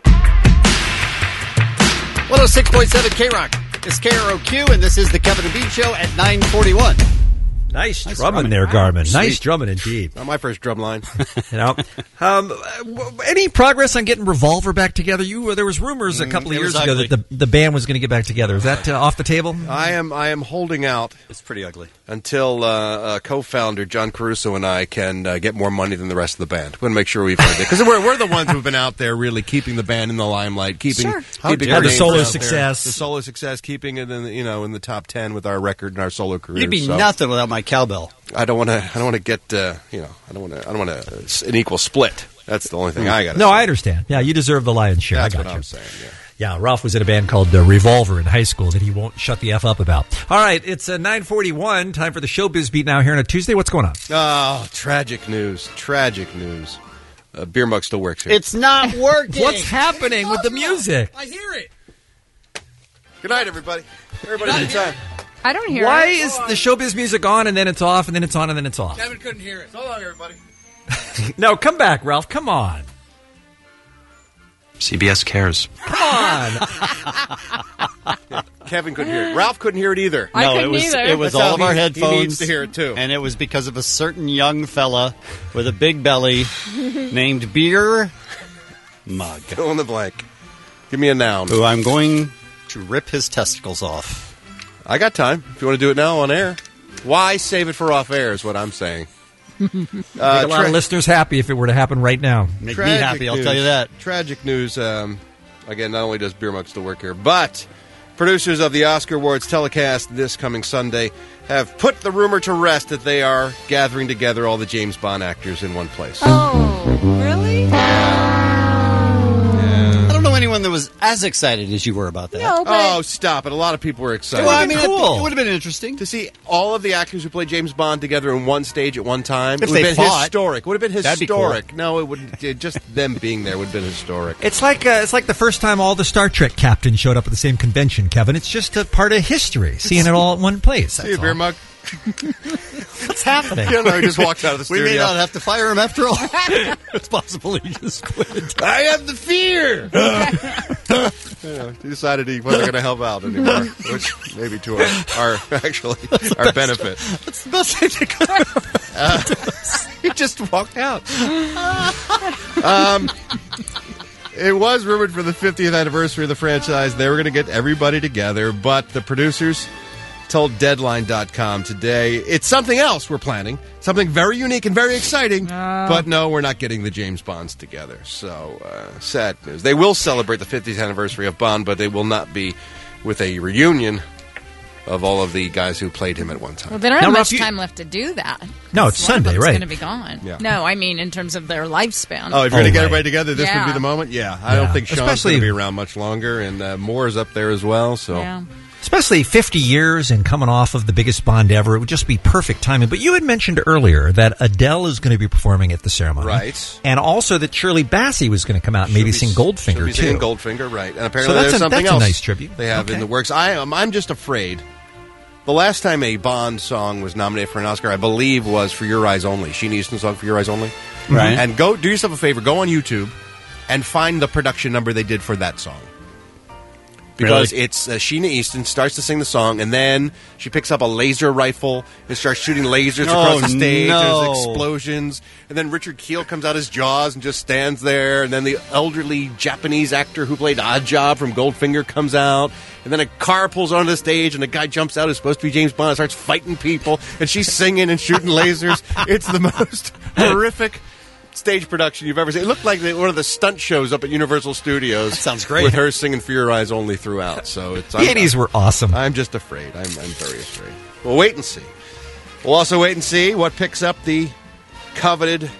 one oh six point seven K-Rock. It's K R O Q, and this is the Kevin and Bean Show at nine forty-one. Nice, nice drumming, drumming there, Garmin. Wow. Nice drumming indeed. Not my first drum line. you know, um, any progress on getting Revolver back together? You, there was rumors a couple of years ago that the the band was going to get back together. Is that uh, off the table? I am. I am holding out. It's pretty ugly until uh, uh, co-founder John Caruso and I can uh, get more money than the rest of the band. We're going to make sure we've heard it because we're we're the ones who've been out there really keeping the band in the limelight, keeping sure. keeping our the solo success, there. the solo success, keeping it in the, you know in the top ten with our record and our solo career. You'd be so. nothing without my cowbell. I don't want to. I don't want to get. Uh, you know. I don't want to. I don't want to. An equal split. That's the only thing I got. No, say. I understand. Yeah, you deserve the lion's share. That's I got what you. I'm saying. Yeah. Yeah, Ralph was in a band called uh, Revolver in high school that he won't shut the F up about. All right, it's uh, nine forty-one. Time for the Showbiz Beat now here on a Tuesday. What's going on? Oh, tragic news. Tragic news. Uh, Beer Mug still works here. It's not working. What's happening with the music? I hear it. Good night, everybody. Everybody, good time. I don't hear Why it. is the Showbiz music on and then it's off and then it's on and then it's off? Kevin couldn't hear it. So long, everybody. No, come back, Ralph. Come on. C B S cares. Come on. Kevin couldn't hear it. Ralph couldn't hear it either. I no, couldn't it was either. it was That's all how of our he- headphones. He needs to hear it too. And it was because of a certain young fella with a big belly named Beer Mug, Fill in the blank. Give me a noun. who I'm going to rip his testicles off. I got time. If you want to do it now on air. Why save it for off air is what I'm saying. Uh, Make a lot tra- of listeners happy if it were to happen right now. Make tragic me happy, I'll news. tell you that. Tragic news. Um, again, not only does Beer Mug still work here, but producers of the Oscar Awards telecast this coming Sunday have put the rumor to rest that they are gathering together all the James Bond actors in one place. Oh, really? I don't know anyone that was as excited as you were about that. No, but Oh, stop it. A lot of people were excited. Well, I mean, cool. it, it would have been interesting. To see all of the actors who played James Bond together in one stage at one time, If it would they have been fought, historic. It would have been that'd be cool. historic. No, it wouldn't. it- Just them being there would have been historic. It's like uh, it's like the first time all the Star Trek captains showed up at the same convention, Kevin. It's just a part of history, seeing it all at one place. See you, That's Beer all. Mug. What's happening? You know, he just walks out of the We studio. may not have to fire him after all. It's possible he just quit. I have the fear. you know, he decided he wasn't going to help out anymore, which maybe to our, our actually our benefit. That's the best thing to go. Uh, he just walked out. um, it was rumored for the fiftieth anniversary of the franchise they were going to get everybody together, but the producers told Deadline dot com today it's something else we're planning, something very unique and very exciting, Uh. but no, we're not getting the James Bonds together. So, uh, sad news. They will celebrate the fiftieth anniversary of Bond, but they will not be with a reunion of all of the guys who played him at one time. Well, they don't Now, have Ralph, much you- time left to do that. No, it's One of Sunday, them's right? going to be gone. Yeah. No, I mean in terms of their lifespan. Oh, if you're Oh, going to get right. everybody together, this would Yeah. be the moment? Yeah. I Yeah. don't think Sean's Especially- going to be around much longer, and uh, Moore's up there as well, so... Yeah. Especially fifty years and coming off of the biggest Bond ever, it would just be perfect timing. But you had mentioned earlier that Adele is going to be performing at the ceremony. Right. And also that Shirley Bassey was going to come out and maybe She'll be- sing Goldfinger, she'll be too. singing Goldfinger, right. And apparently So that's there's a- something that's a else nice tribute. they have Okay. in the works. I am, I'm just afraid. The last time a Bond song was nominated for an Oscar, I believe, was for Your Eyes Only. Sheena Easton's song for Your Eyes Only. Right. And go do yourself a favor, go on YouTube and find the production number they did for that song. Because Really? it's uh, Sheena Easton starts to sing the song, and then she picks up a laser rifle and starts shooting lasers Oh, across the stage. no. There's explosions, and then Richard Kiel comes out his jaws and just stands there. And then the elderly Japanese actor who played Oddjob from Goldfinger comes out, and then a car pulls onto the stage, and a guy jumps out who's supposed to be James Bond and starts fighting people, and she's singing and shooting lasers. It's the most horrific stage production you've ever seen. It looked like the, one of the stunt shows up at Universal Studios. That sounds great. With her singing For Your Eyes Only throughout. So it's The eighties were awesome. I'm just afraid. I'm, I'm very afraid. We'll wait and see. We'll also wait and see what picks up the coveted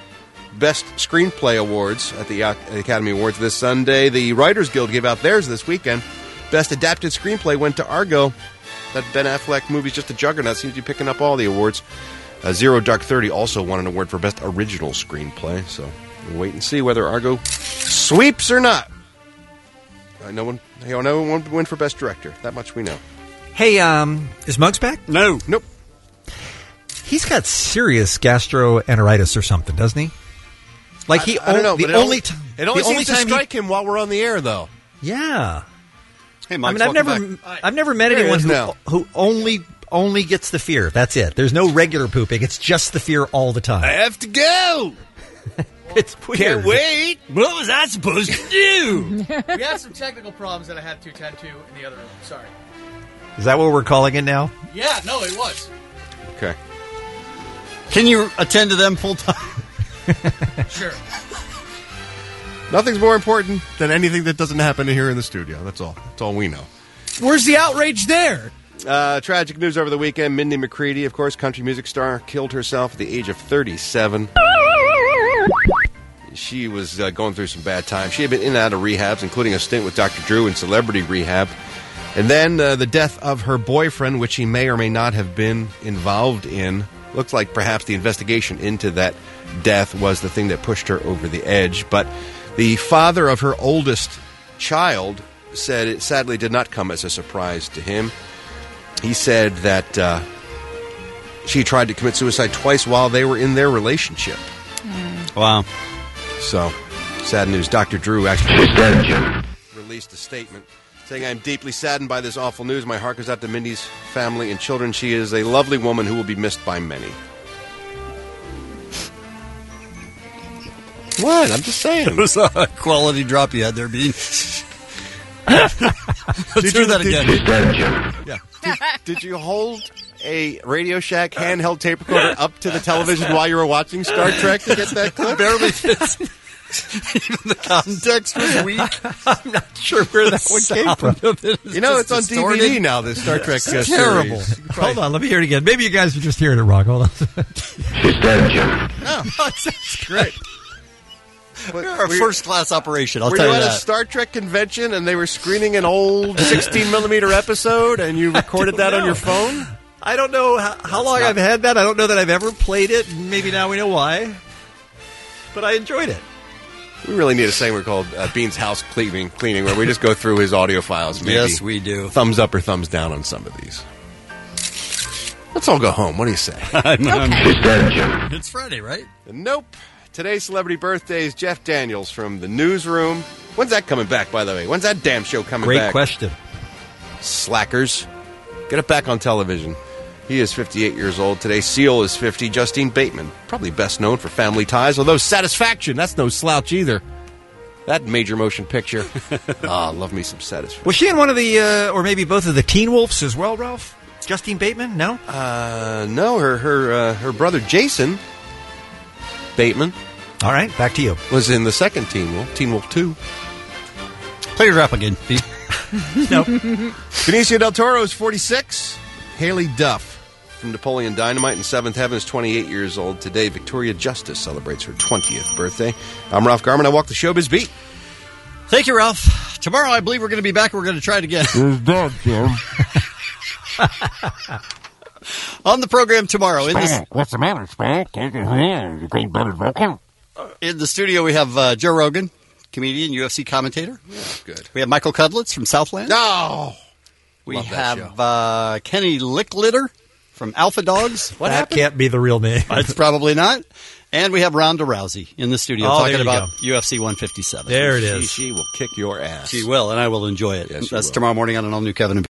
Best Screenplay Awards at the Academy Awards this Sunday. The Writers Guild gave out theirs this weekend. Best Adapted Screenplay went to Argo. That Ben Affleck movie's just a juggernaut. Seems to be picking up all the awards. Uh, Zero Dark Thirty also won an award for Best Original Screenplay. So we'll wait and see whether Argo sweeps or not. Uh, no one, you know, no one won't win for Best Director. That much we know. Hey, um, is Muggs back? No. Nope. He's got serious gastroenteritis or something, doesn't he? Like he, I, I don't know. The but only, it t- it only the only seems time to strike he, him while we're on the air, though. Yeah. Hey, Mike, I mean, I've never, I've never met There he anyone is who now. who only only gets the fear. That's it. There's no regular pooping. It's just the fear all the time. I have to go. It's weird. Can't wait. What was I supposed to do? We had some technical problems that I had to tend to in the other room. Sorry. Is that what we're calling it now? Yeah, no, it was. Okay. Can you attend to them full time? Sure. Nothing's more important than anything that doesn't happen here in the studio. That's all. That's all we know. Where's the outrage there? Uh, tragic news over the weekend. Mindy McCready, of course, country music star, killed herself at the age of thirty-seven. She was uh, going through some bad times. She had been in and out of rehabs, including a stint with Doctor Drew in Celebrity Rehab. And then uh, the death of her boyfriend, which she may or may not have been involved in. Looks like perhaps the investigation into that death was the thing that pushed her over the edge. But the father of her oldest child said it sadly did not come as a surprise to him. He said that uh, she tried to commit suicide twice while they were in their relationship. Mm. Wow. So, sad news. Doctor Drew actually released a statement saying, "I'm deeply saddened by this awful news. My heart goes out to Mindy's family and children. She is a lovely woman who will be missed by many." What? I'm just saying. It was a quality drop you had there, Bean. Let's Did do you- that did again. you- Yeah. Did, did you hold a Radio Shack handheld tape recorder up to the television while you were watching Star Trek to get that clip? Barely fits. Even the context was weak. I'm not sure where that one came from. You know, it's on D V D now, this Star Trek uh, Terrible. series. You can probably- Hold on, let me hear it again. Maybe you guys are just hearing it wrong. Hold on. No, That's great. What- You're a were you- first-class operation, I'll were tell you you at a that. Star Trek convention and they were screening an old sixteen millimeter episode and you recorded that on know. your phone? I don't know how, how long I've had that. I don't know that I've ever played it. Maybe now we know why. But I enjoyed it. We really need a segment called uh, Bean's House Cleaning, cleaning, where we just go through his audio files. And maybe Yes, we do. Thumbs up or thumbs down on some of these. Let's all go home. What do you say? I'm- I'm- It's Friday, right? Nope. Today's celebrity birthday is Jeff Daniels from The Newsroom. When's that coming back, by the way? When's that damn show coming Great back? question. Slackers. Get it back on television. He is fifty-eight years old today. Seal is fifty. Justine Bateman, probably best known for Family Ties, although Satisfaction, that's no slouch either. That major motion picture. Ah, love me some Satisfaction. Was she in one of the, uh, or maybe both of the Teen Wolves as well, Ralph? Justine Bateman? No? Uh, no, her her uh, her brother Jason Bateman. All right, back to you. Was in the second Teen Wolf, Teen Wolf two. Play your rap again, Pete. Nope. Benicio del Toro is forty-six. Haley Duff from Napoleon Dynamite and Seventh Heaven is twenty-eight years old today. Victoria Justice celebrates her twentieth birthday. I'm Ralph Garman. I walk the showbiz beat. Thank you, Ralph. Tomorrow, I believe we're going to be back. We're going to try it again. Who's that, Jim? On the program tomorrow, in the, Spank, what's the matter, Spank? Great blooded Vulcan. in the studio, we have uh, Joe Rogan, comedian, U F C commentator. Yeah, good. We have Michael Cudlitz from Southland. No! We Love that have uh, Kenny Licklitter from Alpha Dogs. What that happened? can't be the real name. It's probably not. And we have Ronda Rousey in the studio Oh, talking there you about go. U F C one fifty-seven. There it She, is. she will kick your ass. She will, and I will enjoy it. Yes, you That's will. tomorrow morning on an all-new Kevin and